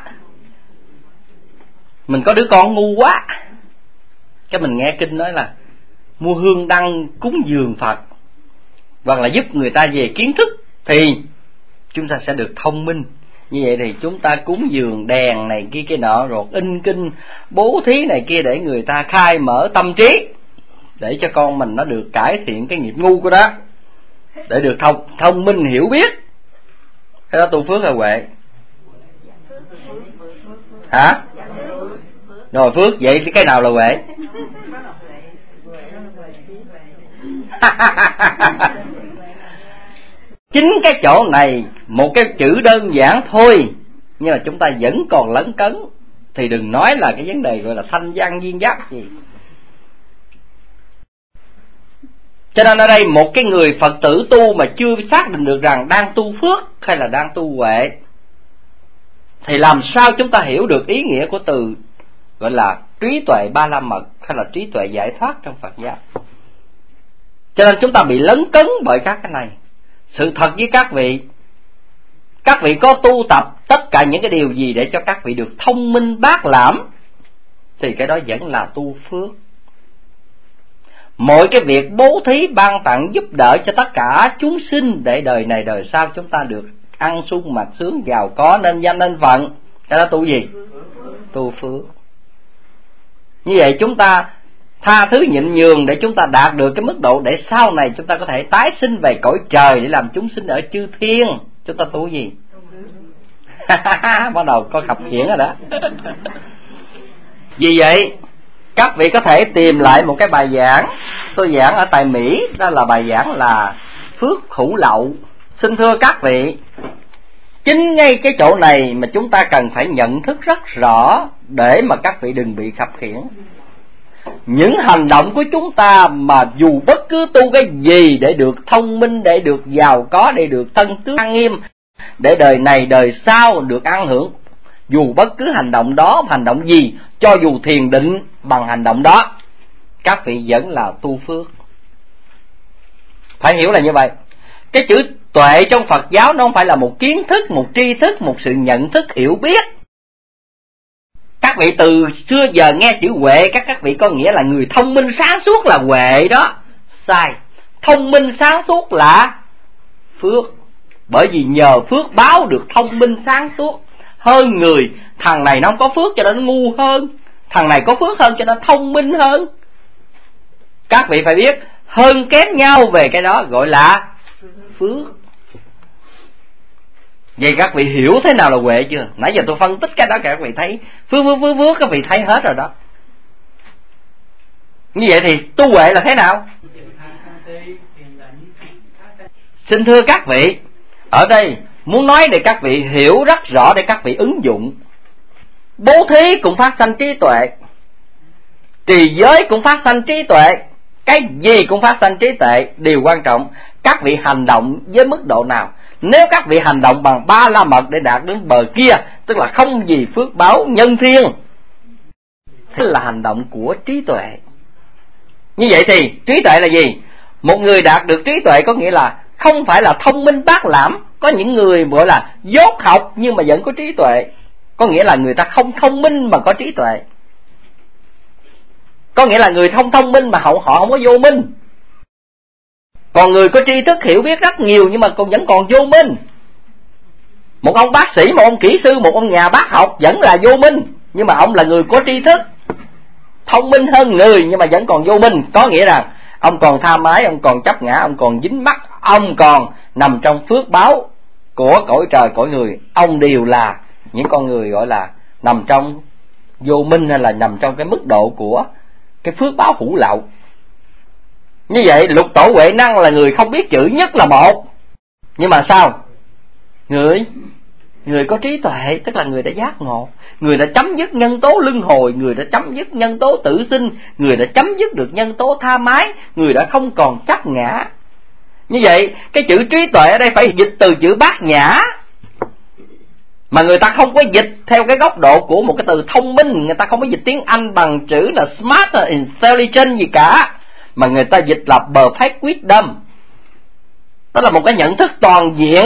mình có đứa con ngu quá, cái mình nghe kinh nói là mua hương đăng cúng dường Phật, hoặc là giúp người ta về kiến thức, thì chúng ta sẽ được thông minh. Như vậy thì chúng ta cúng dường đèn này kia cái nọ, rồi in kinh bố thí này kia để người ta khai mở tâm trí, để cho con mình nó được cải thiện cái nghiệp ngu của nó, để được thông minh hiểu biết. Cái đó tu phước hay huệ? Hả? Rồi phước, vậy thì cái nào là huệ? Chính cái chỗ này, một cái chữ đơn giản thôi, nhưng mà chúng ta vẫn còn lấn cấn, thì đừng nói là cái vấn đề gọi là thanh văn duyên dắt gì. Cho nên ở đây một cái người Phật tử tu mà chưa xác định được rằng đang tu phước hay là đang tu huệ, thì làm sao chúng ta hiểu được ý nghĩa của từ gọi là trí tuệ ba la mật hay là trí tuệ giải thoát trong Phật giáo? Cho nên chúng ta bị lấn cấn bởi các cái này. Sự thật với các vị có tu tập tất cả những cái điều gì để cho các vị được thông minh bát lãm, thì cái đó vẫn là tu phước. Mọi cái việc bố thí ban tặng giúp đỡ cho tất cả chúng sinh để đời này đời sau chúng ta được ăn sung mặc sướng, giàu có, nên danh nên phận, cái đó tu gì? Tu phước. Như vậy chúng ta tha thứ nhịn nhường để chúng ta đạt được cái mức độ để sau này chúng ta có thể tái sinh về cõi trời để làm chúng sinh ở chư thiên. Chúng ta tu gì? Bắt đầu có khập khiễng rồi đó. Vì vậy các vị có thể tìm lại một cái bài giảng tôi giảng ở tại Mỹ, đó là bài giảng là phước hữu lậu. Xin thưa các vị, chính ngay cái chỗ này mà chúng ta cần phải nhận thức rất rõ để mà các vị đừng bị khập khiễng. Những hành động của chúng ta mà dù bất cứ tu cái gì để được thông minh, để được giàu có, để được thân tướng an nghiêm, để đời này đời sau được ăn hưởng, dù bất cứ hành động đó, hành động gì, cho dù thiền định bằng hành động đó, các vị vẫn là tu phước. Phải hiểu là như vậy. Cái chữ tuệ trong Phật giáo nó không phải là một kiến thức, một tri thức, một sự nhận thức hiểu biết. Các vị từ xưa giờ nghe chữ huệ, các vị có nghĩa là người thông minh sáng suốt là huệ đó. Sai. Thông minh sáng suốt là phước. Bởi vì nhờ phước báo được thông minh sáng suốt hơn người. Thằng này nó không có phước cho nên nó ngu hơn, thằng này có phước hơn cho nên thông minh hơn. Các vị phải biết hơn kém nhau về cái đó gọi là phước. Vậy các vị hiểu thế nào là huệ chưa? Nãy giờ tôi phân tích cái đó các vị thấy phước các vị thấy hết rồi đó. Như vậy thì tu huệ là thế nào? Xin thưa các vị, ở đây muốn nói để các vị hiểu rất rõ để các vị ứng dụng. Bố thí cũng phát sanh trí tuệ, trì giới cũng phát sanh trí tuệ, cái gì cũng phát sanh trí tuệ. Điều quan trọng các vị hành động với mức độ nào. Nếu các vị hành động bằng ba la mật để đạt đến bờ kia, tức là không gì phước báo nhân thiên, thế là hành động của trí tuệ. Như vậy thì trí tuệ là gì? Một người đạt được trí tuệ có nghĩa là không phải là thông minh bát lãm. Có những người gọi là dốt học nhưng mà vẫn có trí tuệ, có nghĩa là người ta không thông minh mà có trí tuệ. Có nghĩa là người thông minh mà họ không có vô minh. Còn người có tri thức hiểu biết rất nhiều nhưng mà vẫn còn vô minh. Một ông bác sĩ, một ông kỹ sư, một ông nhà bác học vẫn là vô minh, nhưng mà ông là người có tri thức, thông minh hơn người nhưng mà vẫn còn vô minh. Có nghĩa rằng ông còn tha mái, ông còn chấp ngã, ông còn dính mắc, ông còn nằm trong phước báo của cõi trời cõi người. Ông đều là những con người gọi là nằm trong vô minh, hay là nằm trong cái mức độ của cái phước báo hữu lậu. Như vậy lục tổ huệ năng là người không biết chữ nhất là một, nhưng mà sao? Người có trí tuệ tức là người đã giác ngộ, người đã chấm dứt nhân tố luân hồi, người đã chấm dứt nhân tố tử sinh, người đã chấm dứt được nhân tố tha mái, người đã không còn chấp ngã. Như vậy cái chữ trí tuệ ở đây phải dịch từ chữ bát nhã, mà người ta không có dịch theo cái góc độ của một cái từ thông minh, người ta không có dịch tiếng Anh bằng chữ là smart, intelligent gì cả, mà người ta dịch là perfect wisdom, đó là một cái nhận thức toàn diện.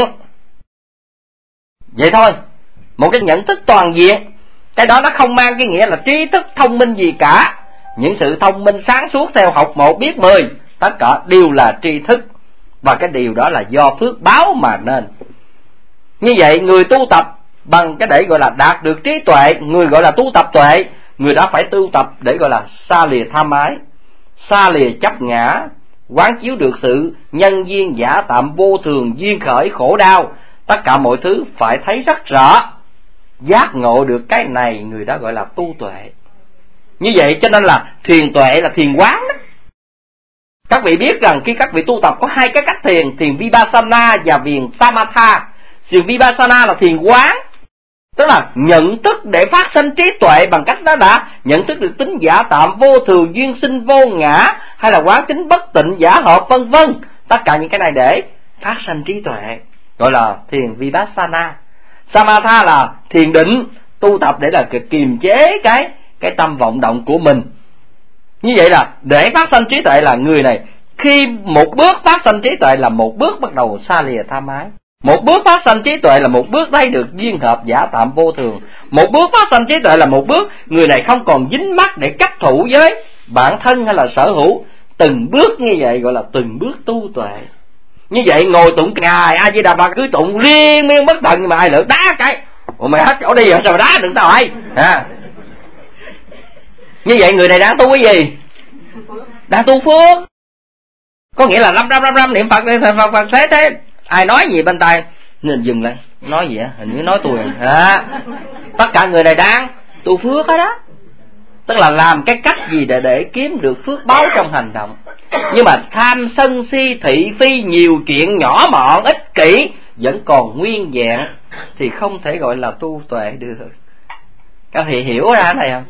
Vậy thôi, một cái nhận thức toàn diện, cái đó nó không mang cái nghĩa là trí thức thông minh gì cả. Những sự thông minh sáng suốt theo học 1 biết 10, tất cả đều là tri thức, và cái điều đó là do phước báo mà nên. Như vậy người tu tập bằng cái để gọi là đạt được trí tuệ, người gọi là tu tập tuệ, người đã phải tu tập để gọi là xa lìa tham ái, xa lìa chấp ngã, quán chiếu được sự nhân duyên giả tạm vô thường, duyên khởi khổ đau, tất cả mọi thứ phải thấy rất rõ, giác ngộ được cái này người đó gọi là tu tuệ. Như vậy cho nên là thiền tuệ là thiền quán đó. Các vị biết rằng khi các vị tu tập có 2 cái cách thiền, thiền Vipassana và thiền Samatha. Thiền Vipassana là thiền quán, tức là nhận thức để phát sinh trí tuệ bằng cách đó đã nhận thức được tính giả tạm vô thường, duyên sinh vô ngã, hay là quán tính bất tịnh giả hợp vân vân. Tất cả những cái này để phát sinh trí tuệ gọi là thiền Vipassana. Samatha là thiền định, tu tập để là kiềm chế cái tâm vọng động của mình. Như vậy là để phát sinh trí tuệ là người này khi một bước phát sinh trí tuệ là một bước bắt đầu xa lìa tham ái, một bước phát sinh trí tuệ là một bước thấy được duyên hợp giả tạm vô thường, một bước phát sinh trí tuệ là một bước người này không còn dính mắc để chấp thủ với bản thân hay là sở hữu. Từng bước như vậy gọi là từng bước tu tuệ. Như vậy ngồi tụng ngài A Di Đà Phật cứ tụng liên miên bất tận, nhưng mà ai lỡ đá cái ủa mày hết chỗ đi rồi sao mà đá đừng tao ai Như vậy người này đang tu cái gì? Đang tu phước. Có nghĩa là răm niệm Phật Phật thế ai nói gì bên tai nên dừng lại, nói gì á, hình như nói tôi tất cả người này đang tu phước hết đó, tức là làm cái cách gì để kiếm được phước báo trong hành động. Nhưng mà tham sân si thị phi, nhiều chuyện nhỏ mọn ích kỷ vẫn còn nguyên vẹn thì không thể gọi là tu tuệ được. Các vị hiểu ra cái này không?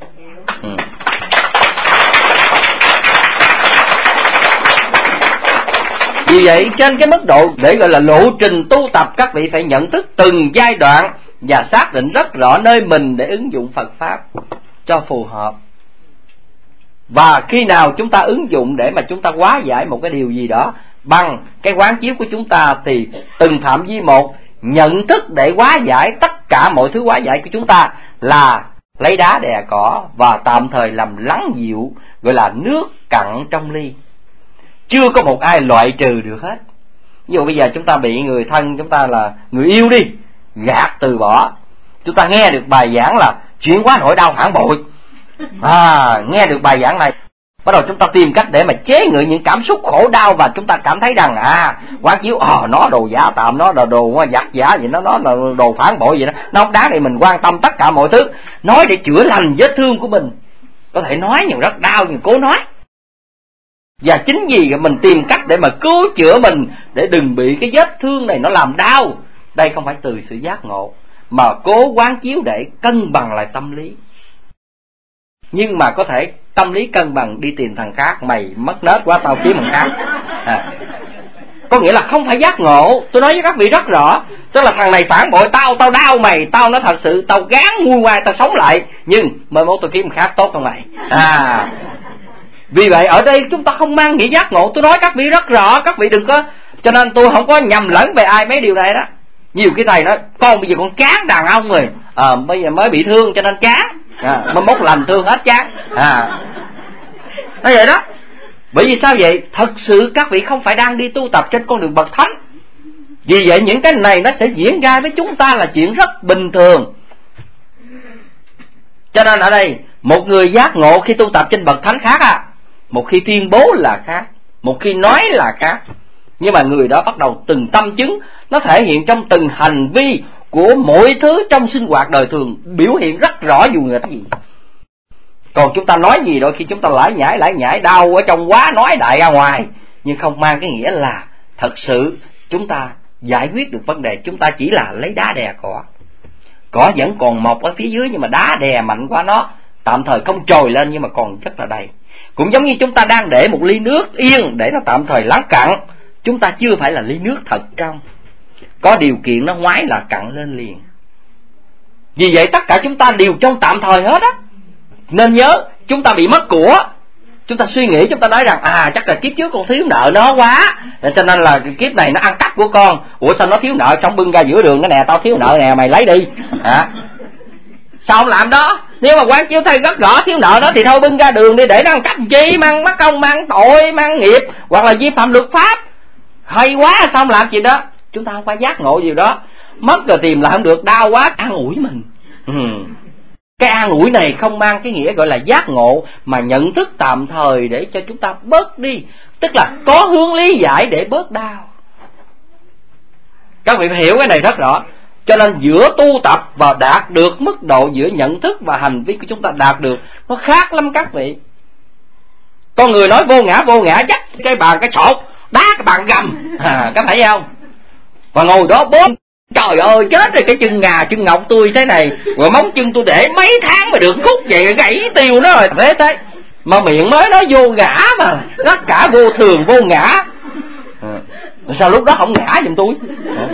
Vì vậy trên cái mức độ để gọi là lộ trình tu tập, các vị phải nhận thức từng giai đoạn và xác định rất rõ nơi mình để ứng dụng Phật Pháp cho phù hợp. Và khi nào chúng ta ứng dụng để mà chúng ta hóa giải một cái điều gì đó bằng cái quán chiếu của chúng ta, thì từng phạm vi một nhận thức để hóa giải tất cả mọi thứ hóa giải của chúng ta là lấy đá đè cỏ và tạm thời làm lắng dịu, gọi là nước cặn trong ly. Chưa có một ai loại trừ được hết. Ví dụ bây giờ chúng ta bị người thân chúng ta là người yêu đi, gạt từ bỏ, chúng ta nghe được bài giảng là chuyển hóa nỗi đau phản bội, nghe được bài giảng này, bắt đầu chúng ta tìm cách để mà chế ngự những cảm xúc khổ đau, và chúng ta cảm thấy rằng quán chiếu nó đồ giả tạm, nó là đồ giặc giả gì, nó là đồ phản bội gì đó, nó không đáng để mình quan tâm tất cả mọi thứ. Nói để chữa lành vết thương của mình, có thể nói nhưng rất đau, nhưng cố nói. Và chính vì mình tìm cách để mà cứu chữa mình, để đừng bị cái vết thương này nó làm đau. Đây không phải từ sự giác ngộ, mà cố quán chiếu để cân bằng lại tâm lý. Nhưng mà có thể tâm lý cân bằng đi tìm thằng khác, mày mất nết quá tao kiếm thằng khác. Có nghĩa là không phải giác ngộ. Tôi nói với các vị rất rõ, tức là thằng này phản bội tao, tao đau mày, tao nói thật sự tao gán nguôi ngoai, tao sống lại, nhưng mai mốt tôi kiếm thằng khác tốt hơn mày. Vì vậy ở đây chúng ta không mang nghĩa giác ngộ. Tôi nói các vị rất rõ, các vị đừng có, cho nên tôi không có nhầm lẫn về ai mấy điều này đó. Nhiều cái thầy nói con bây giờ con chán đàn ông rồi, bây giờ mới bị thương cho nên chán, mới mốt lành thương hết chán. Nói vậy đó. Bởi vì sao vậy? Thật sự các vị không phải đang đi tu tập trên con đường bậc thánh. Vì vậy những cái này nó sẽ diễn ra với chúng ta là chuyện rất bình thường. Cho nên ở đây một người giác ngộ khi tu tập trên bậc thánh khác một khi tuyên bố là khác, một khi nói là khác. Nhưng mà người đó bắt đầu từng tâm chứng, nó thể hiện trong từng hành vi của mỗi thứ trong sinh hoạt đời thường, biểu hiện rất rõ dù người ta gì. Còn chúng ta nói gì đôi khi chúng ta lải nhải đau ở trong quá nói đại ra ngoài, nhưng không mang cái nghĩa là thật sự chúng ta giải quyết được vấn đề. Chúng ta chỉ là lấy đá đè cỏ. Cỏ vẫn còn mọc ở phía dưới, nhưng mà đá đè mạnh quá nó tạm thời không trồi lên, nhưng mà còn rất là đầy. Cũng giống như chúng ta đang để một ly nước yên để nó tạm thời lắng cạn, chúng ta chưa phải là ly nước thật trong, có điều kiện nó ngoái là cạn lên liền. Vì vậy tất cả chúng ta đều trong tạm thời hết á. Nên nhớ, chúng ta bị mất của, chúng ta suy nghĩ, chúng ta nói rằng chắc là kiếp trước con thiếu nợ nó quá, cho nên là kiếp này nó ăn cắp của con. Ủa sao nó thiếu nợ, xong bưng ra giữa đường, cái nè tao thiếu nợ nè, mày lấy đi. Sao không làm đó? Nếu mà Quán Chiếu thấy rất rõ thiếu nợ đó thì thôi bưng ra đường đi, để nó ăn cắp chi, mang mất công, mang tội, mang nghiệp, hoặc là vi phạm luật pháp. Hay quá, sao không làm chuyện đó? Chúng ta không phải giác ngộ gì đó. Mất rồi tìm lại không được, đau quá, an ủi mình. Cái an ủi này không mang cái nghĩa gọi là giác ngộ, mà nhận thức tạm thời để cho chúng ta bớt đi, tức là có hướng lý giải để bớt đau. Các vị phải hiểu cái này rất rõ. Cho nên giữa tu tập và đạt được mức độ giữa nhận thức và hành vi của chúng ta đạt được nó khác lắm các vị. Con người nói vô ngã dắt cái bàn cái sọt đá cái bàn gầm, các thấy không? Và ngồi đó bốn, trời ơi chết rồi, cái chân gà chân ngọc tôi thế này, rồi móng chân tôi để mấy tháng mà được khúc vậy, gãy tiêu nó rồi thế. Mà miệng mới nói vô ngã mà, tất cả vô thường vô ngã. Sao lúc đó không ngã giùm tôi?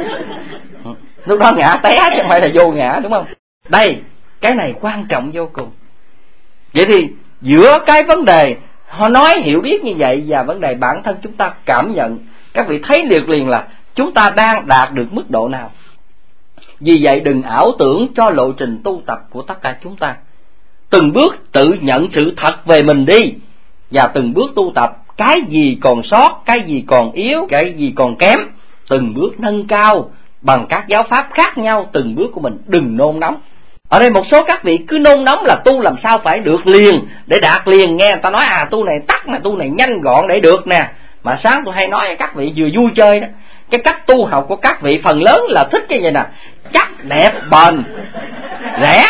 Lúc đó ngã té chứ không phải là vô ngã, đúng không? Đây, cái này quan trọng vô cùng. Vậy thì giữa cái vấn đề họ nói hiểu biết như vậy và vấn đề bản thân chúng ta cảm nhận, các vị thấy liền là chúng ta đang đạt được mức độ nào. Vì vậy đừng ảo tưởng cho lộ trình tu tập của tất cả chúng ta. Từng bước tự nhận sự thật về mình đi, và từng bước tu tập, cái gì còn sót, cái gì còn yếu, cái gì còn kém, từng bước nâng cao bằng các giáo pháp khác nhau, từng bước của mình, đừng nôn nóng. Ở đây một số các vị cứ nôn nóng là tu làm sao phải được liền, để đạt liền. Nghe người ta nói tu này tắt nè, tu này nhanh gọn để được nè. Mà sáng tôi hay nói với các vị vừa vui chơi đó, cái cách tu học của các vị phần lớn là thích cái gì nè, chắc, đẹp, bền, rẻ.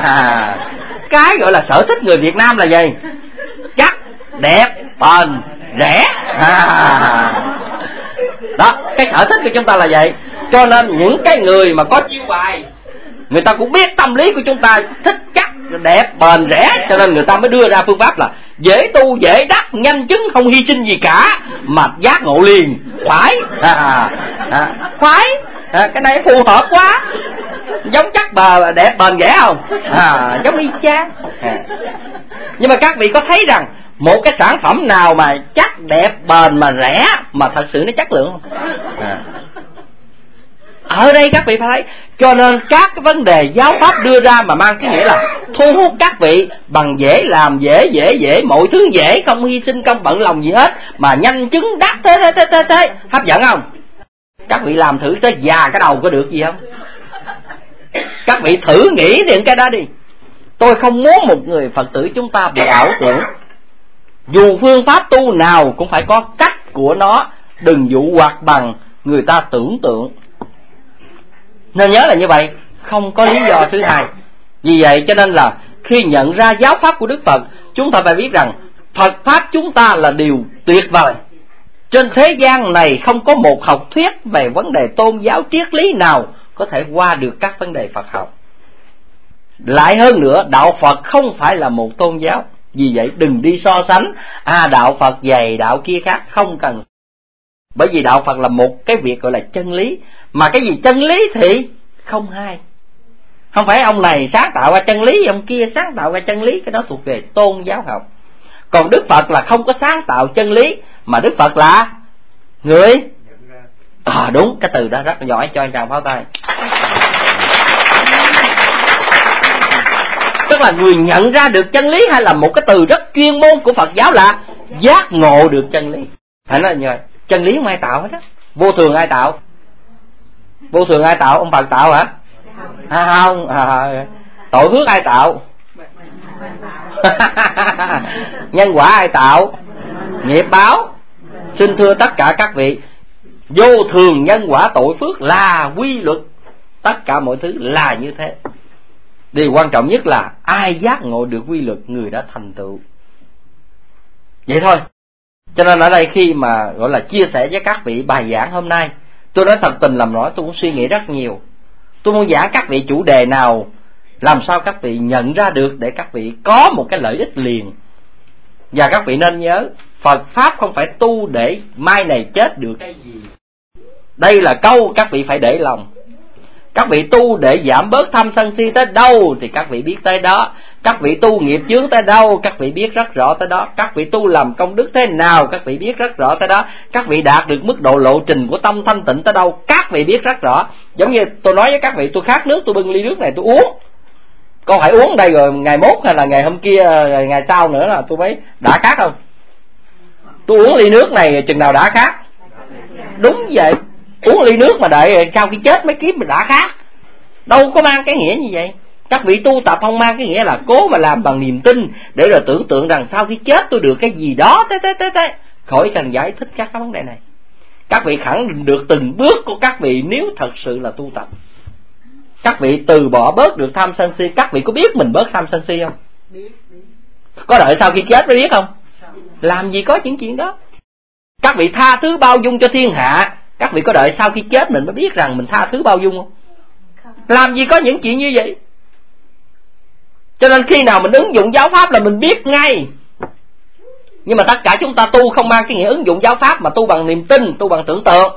Cái gọi là sở thích người Việt Nam là gì? Chắc, đẹp, bền, rẻ. Đó, cái sở thích của chúng ta là vậy. Cho nên những cái người mà có chiêu bài, người ta cũng biết tâm lý của chúng ta thích chắc, đẹp, bền, rẻ, cho nên người ta mới đưa ra phương pháp là dễ tu, dễ đắc, nhanh chứng, không hy sinh gì cả, mà giác ngộ liền. Phải, khoái, cái này phù hợp quá. Giống chắc đẹp, bền, rẻ không? Giống y chang. Nhưng mà các vị có thấy rằng một cái sản phẩm nào mà chắc, đẹp, bền mà rẻ mà thật sự nó chất lượng không? Ở đây các vị phải thấy. Cho nên các cái vấn đề giáo pháp đưa ra mà mang cái nghĩa là thu hút các vị bằng dễ làm, dễ, mọi thứ dễ, không hy sinh, không bận lòng gì hết, mà nhanh chứng đắc thế. Hấp dẫn không? Các vị làm thử tới già cái đầu có được gì không? Các vị thử nghĩ đến cái đó đi. Tôi không muốn một người Phật tử chúng ta bị ảo tưởng. Dù phương pháp tu nào cũng phải có cách của nó, đừng dụ hoặc bằng người ta tưởng tượng. Nên nhớ là như vậy, không có lý do thứ hai. Vì vậy cho nên là khi nhận ra giáo pháp của Đức Phật, chúng ta phải biết rằng Phật pháp chúng ta là điều tuyệt vời. Trên thế gian này không có một học thuyết về vấn đề tôn giáo triết lý nào có thể qua được các vấn đề Phật học. Lại hơn nữa, đạo Phật không phải là một tôn giáo. Vì vậy đừng đi so sánh đạo Phật dày, đạo kia khác, không cần. Bởi vì đạo Phật là một cái việc gọi là chân lý, mà cái gì chân lý thì không hai. Không phải ông này sáng tạo ra chân lý, ông kia sáng tạo ra chân lý, cái đó thuộc về tôn giáo học. Còn Đức Phật là không có sáng tạo chân lý, mà Đức Phật là người đúng, cái từ đó rất là giỏi, cho anh chàng pháo tay. Tức là người nhận ra được chân lý, hay là một cái từ rất chuyên môn của Phật giáo là giác ngộ được chân lý. Phải nói như vậy. Chân lý không ai tạo hết á. Vô thường ai tạo? Vô thường ai tạo? Ông Phật tạo hả? Không. Tội phước ai tạo? Nhân quả ai tạo? Nghiệp báo. Xin thưa tất cả các vị, vô thường nhân quả tội phước là quy luật. Tất cả mọi thứ là như thế. Điều quan trọng nhất là ai giác ngộ được quy luật, người đã thành tựu. Vậy thôi. Cho nên ở đây khi mà gọi là chia sẻ với các vị bài giảng hôm nay, Tôi nói thật tình làm nói, tôi cũng suy nghĩ rất nhiều. Tôi muốn giảng các vị chủ đề nào làm sao các vị nhận ra được để các vị có một cái lợi ích liền. Và các vị nên nhớ, Phật Pháp không phải tu để mai này chết được cái gì. Đây là câu các vị phải để lòng. Các vị tu để giảm bớt tham sân si tới đâu thì các vị biết tới đó. Các vị tu nghiệp chướng tới đâu các vị biết rất rõ tới đó. Các vị tu làm công đức thế nào các vị biết rất rõ tới đó. Các vị đạt được mức độ lộ trình của tâm thanh tịnh tới đâu các vị biết rất rõ. Giống như tôi nói với các vị, tôi khát nước, tôi bưng ly nước này tôi uống. Con phải uống đây rồi ngày mốt hay là ngày hôm kia, ngày sau nữa là tôi mới đã khát không? Tôi uống ly nước này chừng nào đã khát? Đúng vậy. Uống ly nước mà đợi sau khi chết mới kiếm mình đã khát. Đâu có mang cái nghĩa như vậy. Các vị tu tập không mang cái nghĩa là cố mà làm bằng niềm tin để rồi tưởng tượng rằng sau khi chết tôi được cái gì đó thế. Khỏi cần giải thích các vấn đề này. Các vị khẳng định được từng bước của các vị nếu thật sự là tu tập. Các vị từ bỏ bớt được tham sân si. Các vị có biết mình bớt tham sân si không? Có đợi sau khi chết mới biết không? Làm gì có những chuyện đó. Các vị tha thứ bao dung cho thiên hạ. Các vị có đợi sau khi chết mình mới biết rằng mình tha thứ bao dung không? Làm gì có những chuyện như vậy. Cho nên khi nào mình ứng dụng giáo pháp là mình biết ngay. Nhưng mà tất cả chúng ta tu không mang cái nghĩa ứng dụng giáo pháp, mà tu bằng niềm tin, tu bằng tưởng tượng.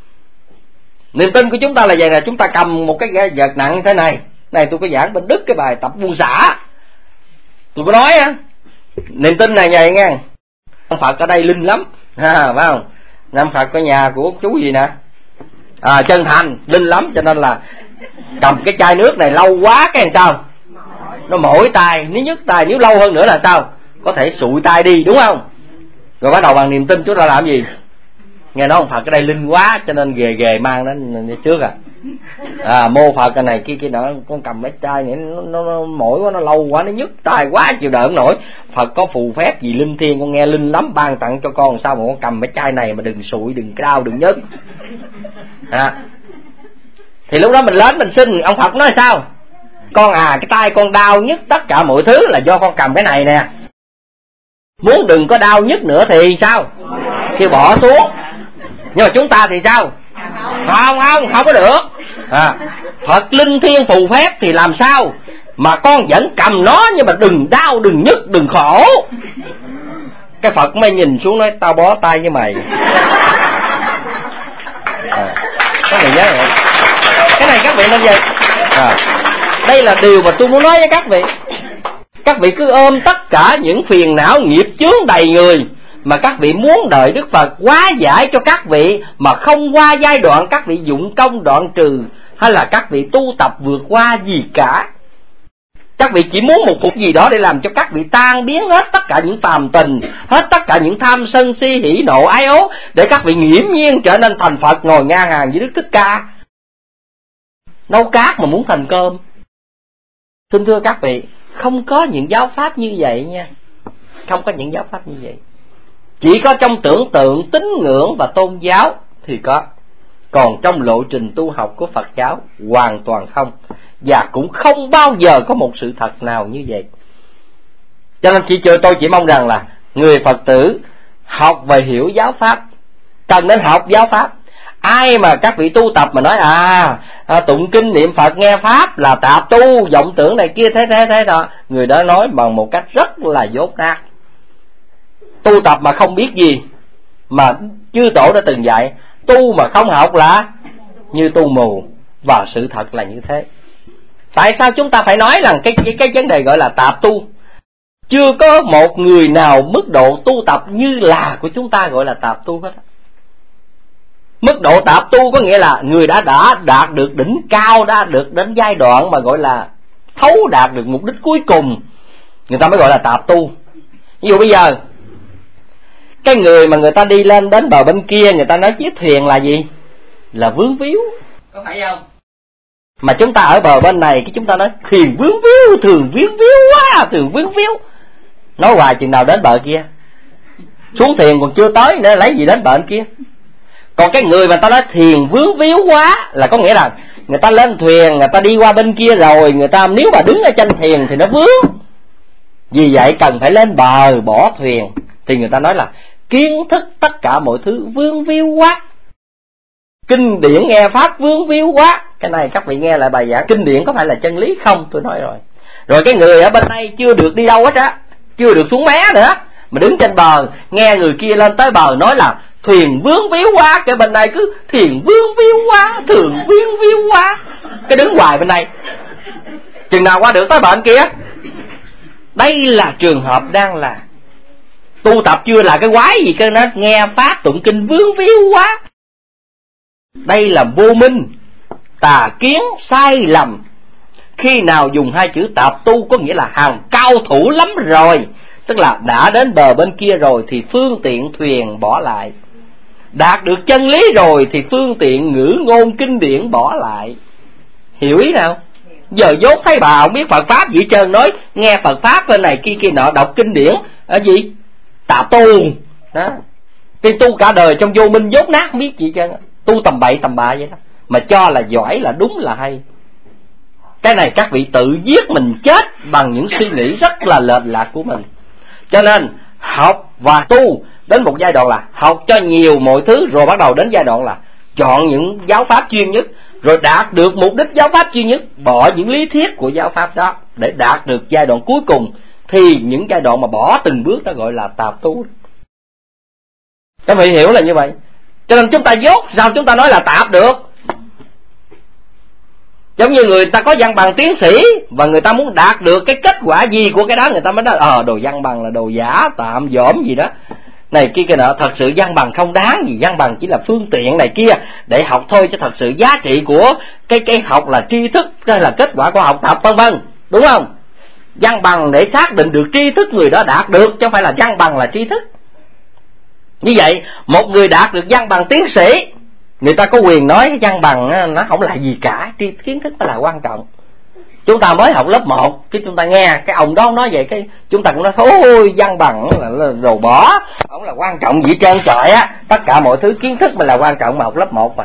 Niềm tin của chúng ta là vậy nè. Chúng ta cầm một cái vật nặng như thế này. Này tôi có giảng bên Đức cái bài tập buông xả. Tôi có nói á, niềm tin này vậy nghe. Ông Phật ở đây linh lắm, phải không? Nam Phật có nhà của chú gì nè, Chân Thành, linh lắm. Cho nên là cầm cái chai nước này lâu quá cái làm sao nó mỏi tay, nếu nhức tay, nếu lâu hơn nữa là sao có thể sụi tay đi, đúng không? Rồi bắt đầu bằng niềm tin chúng ta làm gì? Nghe nói ông Phật ở đây linh quá cho nên ghề mang nó trước mô Phật cái này kia nọ, con cầm cái chai này nó mỏi quá, nó lâu quá, nó nhức tay quá chịu đựng không nổi. Phật có phù phép gì linh thiêng con nghe linh lắm, ban tặng cho con, sao mà con cầm cái chai này mà đừng sụi, đừng đau, đừng nhức. Thì lúc đó mình lên mình xin, ông Phật nói sao? Con cái tay con đau nhức tất cả mọi thứ là do con cầm cái này nè. Muốn đừng có đau nhức nữa thì sao? Thì bỏ xuống. Nhưng mà chúng ta thì sao? Không có được. Phật linh thiêng phù phép thì làm sao mà con vẫn cầm nó, nhưng mà đừng đau, đừng nhức, đừng khổ. Cái Phật mới nhìn xuống nói tao bó tay với mày. Các vị nhớ vậy. Cái này các vị nên vậy. Đây là điều mà tôi muốn nói với các vị. Các vị cứ ôm tất cả những phiền não nghiệp chướng đầy người, mà các vị muốn đợi Đức Phật hóa giải cho các vị, mà không qua giai đoạn các vị dụng công đoạn trừ, hay là các vị tu tập vượt qua gì cả. Các vị chỉ muốn một cuộc gì đó để làm cho các vị tan biến hết tất cả những phàm tình, hết tất cả những tham sân si hỉ nộ ái ố, để các vị nghiễm nhiên trở nên thành Phật ngồi ngang hàng với Đức Thích Ca. Nấu cát mà muốn thành cơm. Xin thưa các vị, không có những giáo pháp như vậy nha. Không có những giáo pháp như vậy. Chỉ có trong tưởng tượng, tín ngưỡng và tôn giáo thì có. Còn trong lộ trình tu học của Phật giáo hoàn toàn không. Và cũng không bao giờ có một sự thật nào như vậy. Cho nên tôi chỉ mong rằng là người Phật tử học và hiểu giáo pháp, cần nên học giáo pháp. Ai mà các vị tu tập mà nói tụng kinh niệm Phật nghe pháp là tạp tu, vọng tưởng này kia thế đó, người đó nói bằng một cách rất là dốt nát. Tu tập mà không biết gì, mà chư tổ đã từng dạy, tu mà không học là như tu mù. Và sự thật là như thế. Tại sao chúng ta phải nói rằng cái vấn đề gọi là tạp tu? Chưa có một người nào mức độ tu tập như là của chúng ta gọi là tạp tu hết. Mức độ tạp tu có nghĩa là người đã đạt được đỉnh cao, đã được đến giai đoạn mà gọi là thấu đạt được mục đích cuối cùng, người ta mới gọi là tạp tu. Ví dụ bây giờ cái người mà người ta đi lên đến bờ bên kia, người ta nói chiếc thuyền là gì? Là vướng víu, có phải không? Mà chúng ta ở bờ bên này, cái chúng ta nói thuyền vướng víu, thường vướng víu quá, thường vướng víu. Nói hoài chừng nào đến bờ kia. Xuống thuyền còn chưa tới nữa, lấy gì đến bờ bên kia. Còn cái người mà ta nói thuyền vướng víu quá là có nghĩa là người ta lên thuyền, người ta đi qua bên kia rồi, người ta nếu mà đứng ở trên thuyền thì nó vướng. Vì vậy cần phải lên bờ bỏ thuyền. Thì người ta nói là kiến thức tất cả mọi thứ vướng víu quá. kinh điển nghe pháp vướng víu quá. Cái này các vị nghe lại bài giảng kinh điển có phải là chân lý không? Tôi nói rồi. Rồi cái người ở bên đây chưa được đi đâu hết á, chưa được xuống mé nữa, mà đứng trên bờ nghe người kia lên tới bờ nói là thuyền vướng víu quá, cái bên đây cứ thuyền vướng víu quá, thuyền vướng víu quá, cái đứng hoài bên đây, chừng nào qua được tới bên kia. Đây là trường hợp đang là tu tập chưa là cái quái gì cơ, nó nghe pháp tụng kinh vướng víu quá. Đây là vô minh, tà kiến, sai lầm. Khi nào dùng hai chữ tạp tu có nghĩa là hàng cao thủ lắm rồi, tức là đã đến bờ bên kia rồi thì phương tiện thuyền bỏ lại, đạt được chân lý rồi thì phương tiện ngữ ngôn kinh điển bỏ lại. Hiểu ý nào? Giờ dốt thấy bà không biết Phật pháp gì trơn, nói nghe Phật pháp bên này kia kia nọ, đọc kinh điển ở gì tạp tu đó. Cái tu cả đời trong vô minh dốt nát không biết gì trơn, tu tầm bậy tầm bạ vậy đó, mà cho là giỏi là đúng là hay. Cái này các vị tự giết mình chết bằng những suy nghĩ rất là lệch lạc của mình. Cho nên học và tu đến một giai đoạn là học cho nhiều mọi thứ, rồi bắt đầu đến giai đoạn là chọn những giáo pháp chuyên nhất, rồi đạt được mục đích giáo pháp chuyên nhất, bỏ những lý thuyết của giáo pháp đó để đạt được giai đoạn cuối cùng. Thì những giai đoạn mà bỏ từng bước đó gọi là tạp tu. Các vị hiểu là như vậy. Cho nên chúng ta dốt sao chúng ta nói là tạp được? Giống như người ta có văn bằng tiến sĩ và người ta muốn đạt được cái kết quả gì của cái đó, người ta mới nói đồ văn bằng là đồ giả tạm dỗm gì đó này kia nọ. Thật sự văn bằng không đáng gì, văn bằng chỉ là phương tiện này kia để học thôi, chứ thật sự giá trị của cái học là tri thức, hay là kết quả của học tập vân vân, đúng không? Văn bằng để xác định được tri thức người đó đạt được, chứ không phải là văn bằng là tri thức. Như vậy một người đạt được văn bằng tiến sĩ, người ta có quyền nói cái văn bằng nó không là gì cả, kiến thức mới là quan trọng. Chúng ta mới học lớp 1, cái chúng ta nghe cái ông đó nói vậy, cái chúng ta cũng nói thôi văn bằng là đồ bỏ, không là quan trọng gì trơn trọi á, tất cả mọi thứ kiến thức mới là quan trọng mà học lớp 1 mà.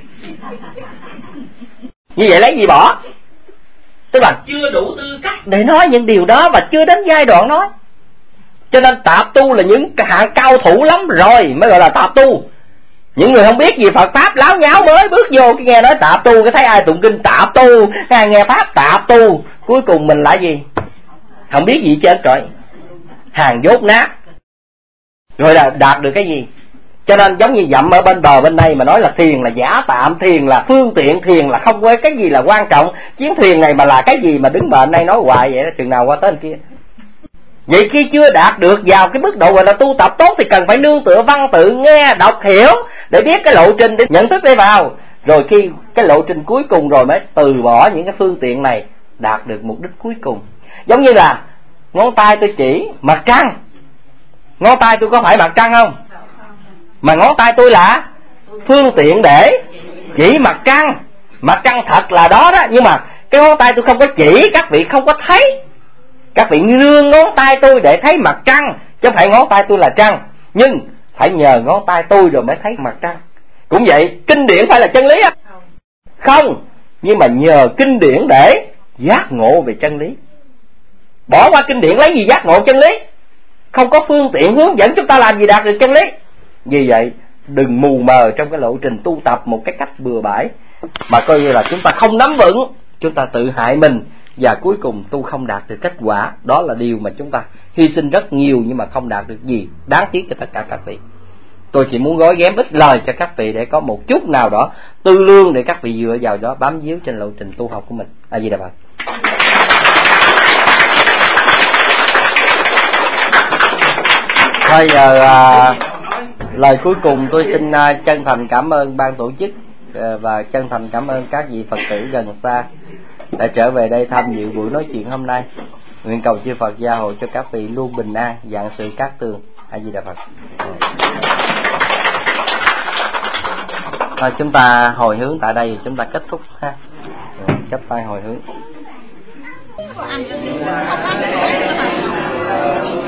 Như vậy lấy gì bỏ? Tức là chưa đủ tư cách để nói những điều đó và chưa đến giai đoạn nói. Cho nên tạp tu là những hạng cao thủ lắm rồi mới gọi là tạp tu. Những người không biết gì Phật pháp láo nháo mới bước vô cái nghe nói tạp tu, cái thấy ai tụng kinh tạp tu, ai nghe pháp tạp tu, cuối cùng mình là gì? Không biết gì hết rồi, hàng dốt nát. Rồi là đạt được cái gì? Cho nên giống như dặm ở bên bờ bên đây mà nói là thiền là giả tạm, thiền là phương tiện, thiền là không có cái gì là quan trọng. Chuyến thuyền này mà là cái gì mà đứng bờ đây nói hoài vậy đó, chừng nào qua tới bên kia. Vậy khi chưa đạt được vào cái mức độ gọi là tu tập tốt thì cần phải nương tựa văn tự, nghe, đọc, hiểu để biết cái lộ trình để nhận thức để vào. Rồi khi cái lộ trình cuối cùng rồi mới từ bỏ những cái phương tiện này, đạt được mục đích cuối cùng. Giống như là ngón tay tôi chỉ mặt trăng, ngón tay tôi có phải mặt trăng không? Mà ngón tay tôi là phương tiện để chỉ mặt trăng thật là đó đó, nhưng mà cái ngón tay tôi không có chỉ, các vị không có thấy. Các vị nương ngón tay tôi để thấy mặt trăng, chứ không phải ngón tay tôi là trăng, nhưng phải nhờ ngón tay tôi rồi mới thấy mặt trăng. Cũng vậy, kinh điển phải là chân lý không? Không, nhưng mà nhờ kinh điển để giác ngộ về chân lý. Bỏ qua kinh điển lấy gì giác ngộ chân lý? Không có phương tiện hướng dẫn chúng ta làm gì đạt được chân lý. Vì vậy, đừng mù mờ trong cái lộ trình tu tập một cái cách bừa bãi, mà coi như là chúng ta không nắm vững, chúng ta tự hại mình, và cuối cùng tu không đạt được kết quả. Đó là điều mà chúng ta hy sinh rất nhiều nhưng mà không đạt được gì, đáng tiếc cho tất cả các vị. Tôi chỉ muốn gói ghém ít lời cho các vị để có một chút nào đó tư lương để các vị dựa vào đó bám víu trên lộ trình tu học của mình. A Di Đà Phật. Thôi giờ lời cuối cùng tôi xin chân thành cảm ơn ban tổ chức và chân thành cảm ơn các vị Phật tử gần xa đã trở về đây tham dự buổi nói chuyện hôm nay. Nguyện cầu chư Phật gia hộ cho các vị luôn bình an, vạn sự cát tường. A Di Đà Phật. Chúng ta hồi hướng tại đây, chúng ta kết thúc ha. Chắp tay hồi hướng.